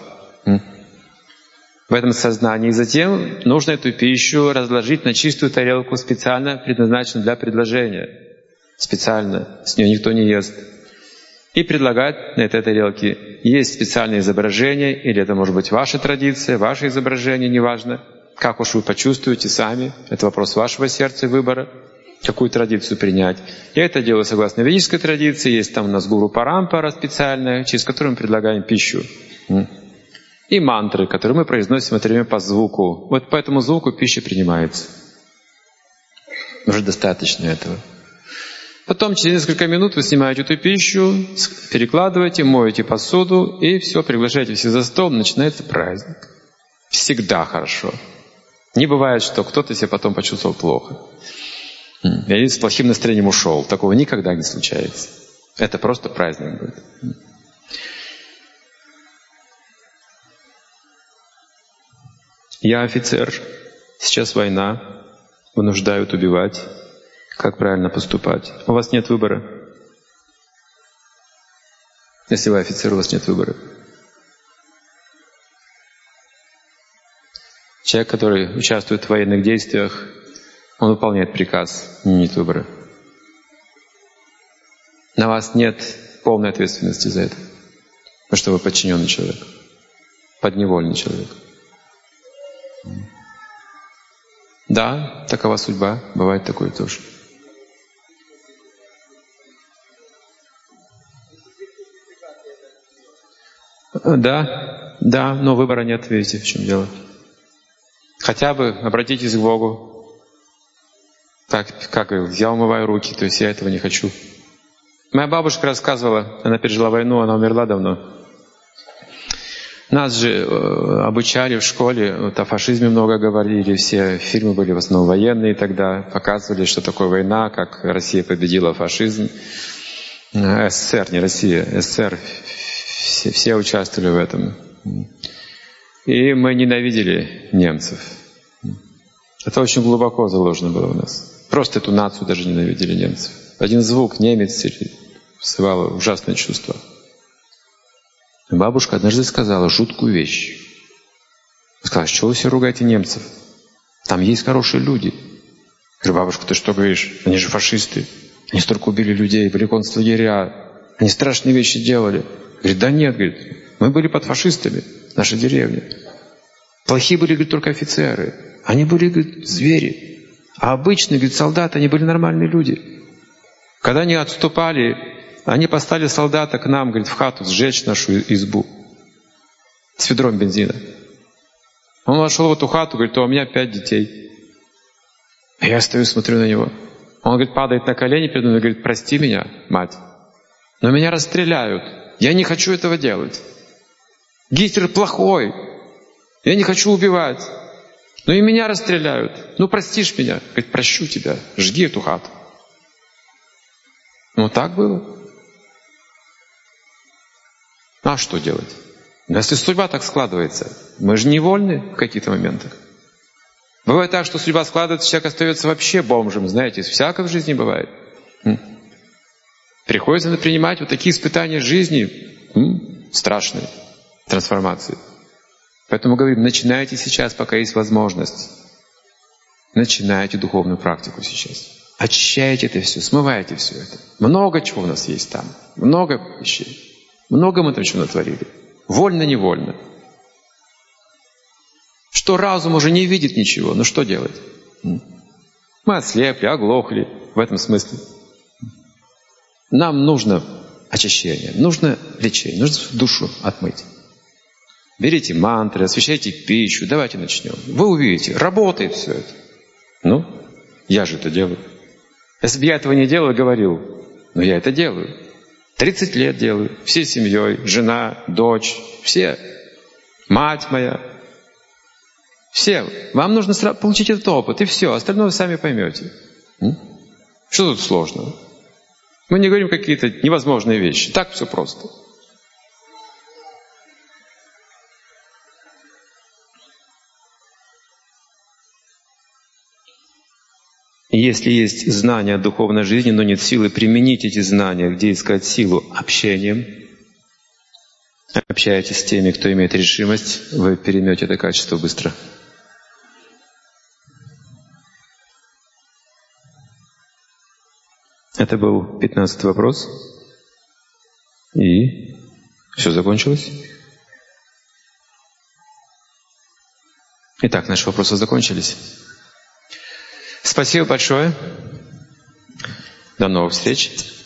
[SPEAKER 2] В этом сознании. И затем нужно эту пищу разложить на чистую тарелку, специально предназначенную для предложения. Специально. С нее никто не ест. И предлагать на этой тарелке. Есть специальные изображения, или это может быть ваша традиция, ваше изображение, неважно. Как уж вы почувствуете сами. Это вопрос вашего сердца и выбора. Какую традицию принять. Я это делаю согласно ведической традиции. Есть там у нас гуру парампара специальная, через которую мы предлагаем пищу. И мантры, которые мы произносим в это время по звуку. Вот по этому звуку пища принимается. Уже достаточно этого. Потом через несколько минут вы снимаете эту пищу, перекладываете, моете посуду, и все, приглашаете все за стол, начинается праздник. Всегда хорошо. Не бывает, что кто-то себя потом почувствовал плохо. Или с плохим настроением ушел. Такого никогда не случается. Это просто праздник будет. Я офицер. Сейчас война. Вынуждают убивать. Как правильно поступать? У вас нет выбора. Если вы офицер, у вас нет выбора. Человек, который участвует в военных действиях, он выполняет приказ, нет выбора. На вас нет полной ответственности за это. Потому что вы подчиненный человек. Подневольный человек. Да, такова судьба. Бывает такое тоже. Да, но выбора нет, видите, в чем дело. Хотя бы обратитесь к Богу. Как я умываю руки, то есть я этого не хочу. Моя бабушка рассказывала, она пережила войну, она умерла давно. Нас же обучали в школе, вот о фашизме много говорили, все фильмы были в основном военные тогда, показывали, что такое война, как Россия победила фашизм. СССР, не Россия, СССР, все участвовали в этом. И мы ненавидели немцев. Это очень глубоко заложено было у нас. Просто эту нацию даже ненавидели немцев. Один звук, немец, вызывало ужасное чувство. Бабушка однажды сказала жуткую вещь. Сказала, что вы все ругаете немцев? Там есть хорошие люди. Я говорю, бабушка, ты что говоришь? Они же фашисты. Они столько убили людей, были концлагеря. Они страшные вещи делали. Говорит, да нет, говорит, мы были под фашистами, наша деревня. Плохие были, говорит, только офицеры. Они были, говорит, звери. А обычные, говорит, солдаты, они были нормальные люди. Когда они отступали, они послали солдата к нам, говорит, в хату сжечь нашу избу с ведром бензина. Он вошел в эту хату, говорит, у меня 5 детей. А я стою, смотрю на него. Он, говорит, падает на колени передо мной и говорит, прости меня, мать, но меня расстреляют. Я не хочу этого делать. Гитлер плохой. Я не хочу убивать. Но и меня расстреляют. Ну, простишь меня? Говорит, прощу тебя. Жги эту хату. Ну, так было. А что делать? Если судьба так складывается, мы же невольны в каких-то моментах. Бывает так, что судьба складывается, человек остается вообще бомжем, знаете, всякое в жизни бывает. Приходится принимать вот такие испытания жизни, страшные трансформации. Поэтому говорим, начинайте сейчас, пока есть возможность. Начинайте духовную практику сейчас. Очищайте это все, смывайте все это. Много чего у нас есть там. Много вещей. Много мы там чего натворили. Вольно-невольно. Что разум уже не видит ничего, ну что делать? Мы ослепли, оглохли в этом смысле. Нам нужно очищение, нужно лечение, нужно душу отмыть. Берите мантры, освещайте пищу, давайте начнем. Вы увидите, работает все это. Ну, я же это делаю. Если бы я этого не делал, говорил, но я это делаю. 30 лет делаю, всей семьей, жена, дочь, все, мать моя. Все. Вам нужно получить этот опыт, и все. Остальное вы сами поймете. Что тут сложного? Мы не говорим какие-то невозможные вещи. Так все просто.
[SPEAKER 1] Если есть знания о духовной жизни, но нет силы применить эти знания, где искать силу? Общением. Общайтесь с теми, кто имеет решимость, вы переймете это качество быстро. Это был 15-й вопрос. И все закончилось. Итак, наши вопросы закончились. Спасибо большое. До новых встреч.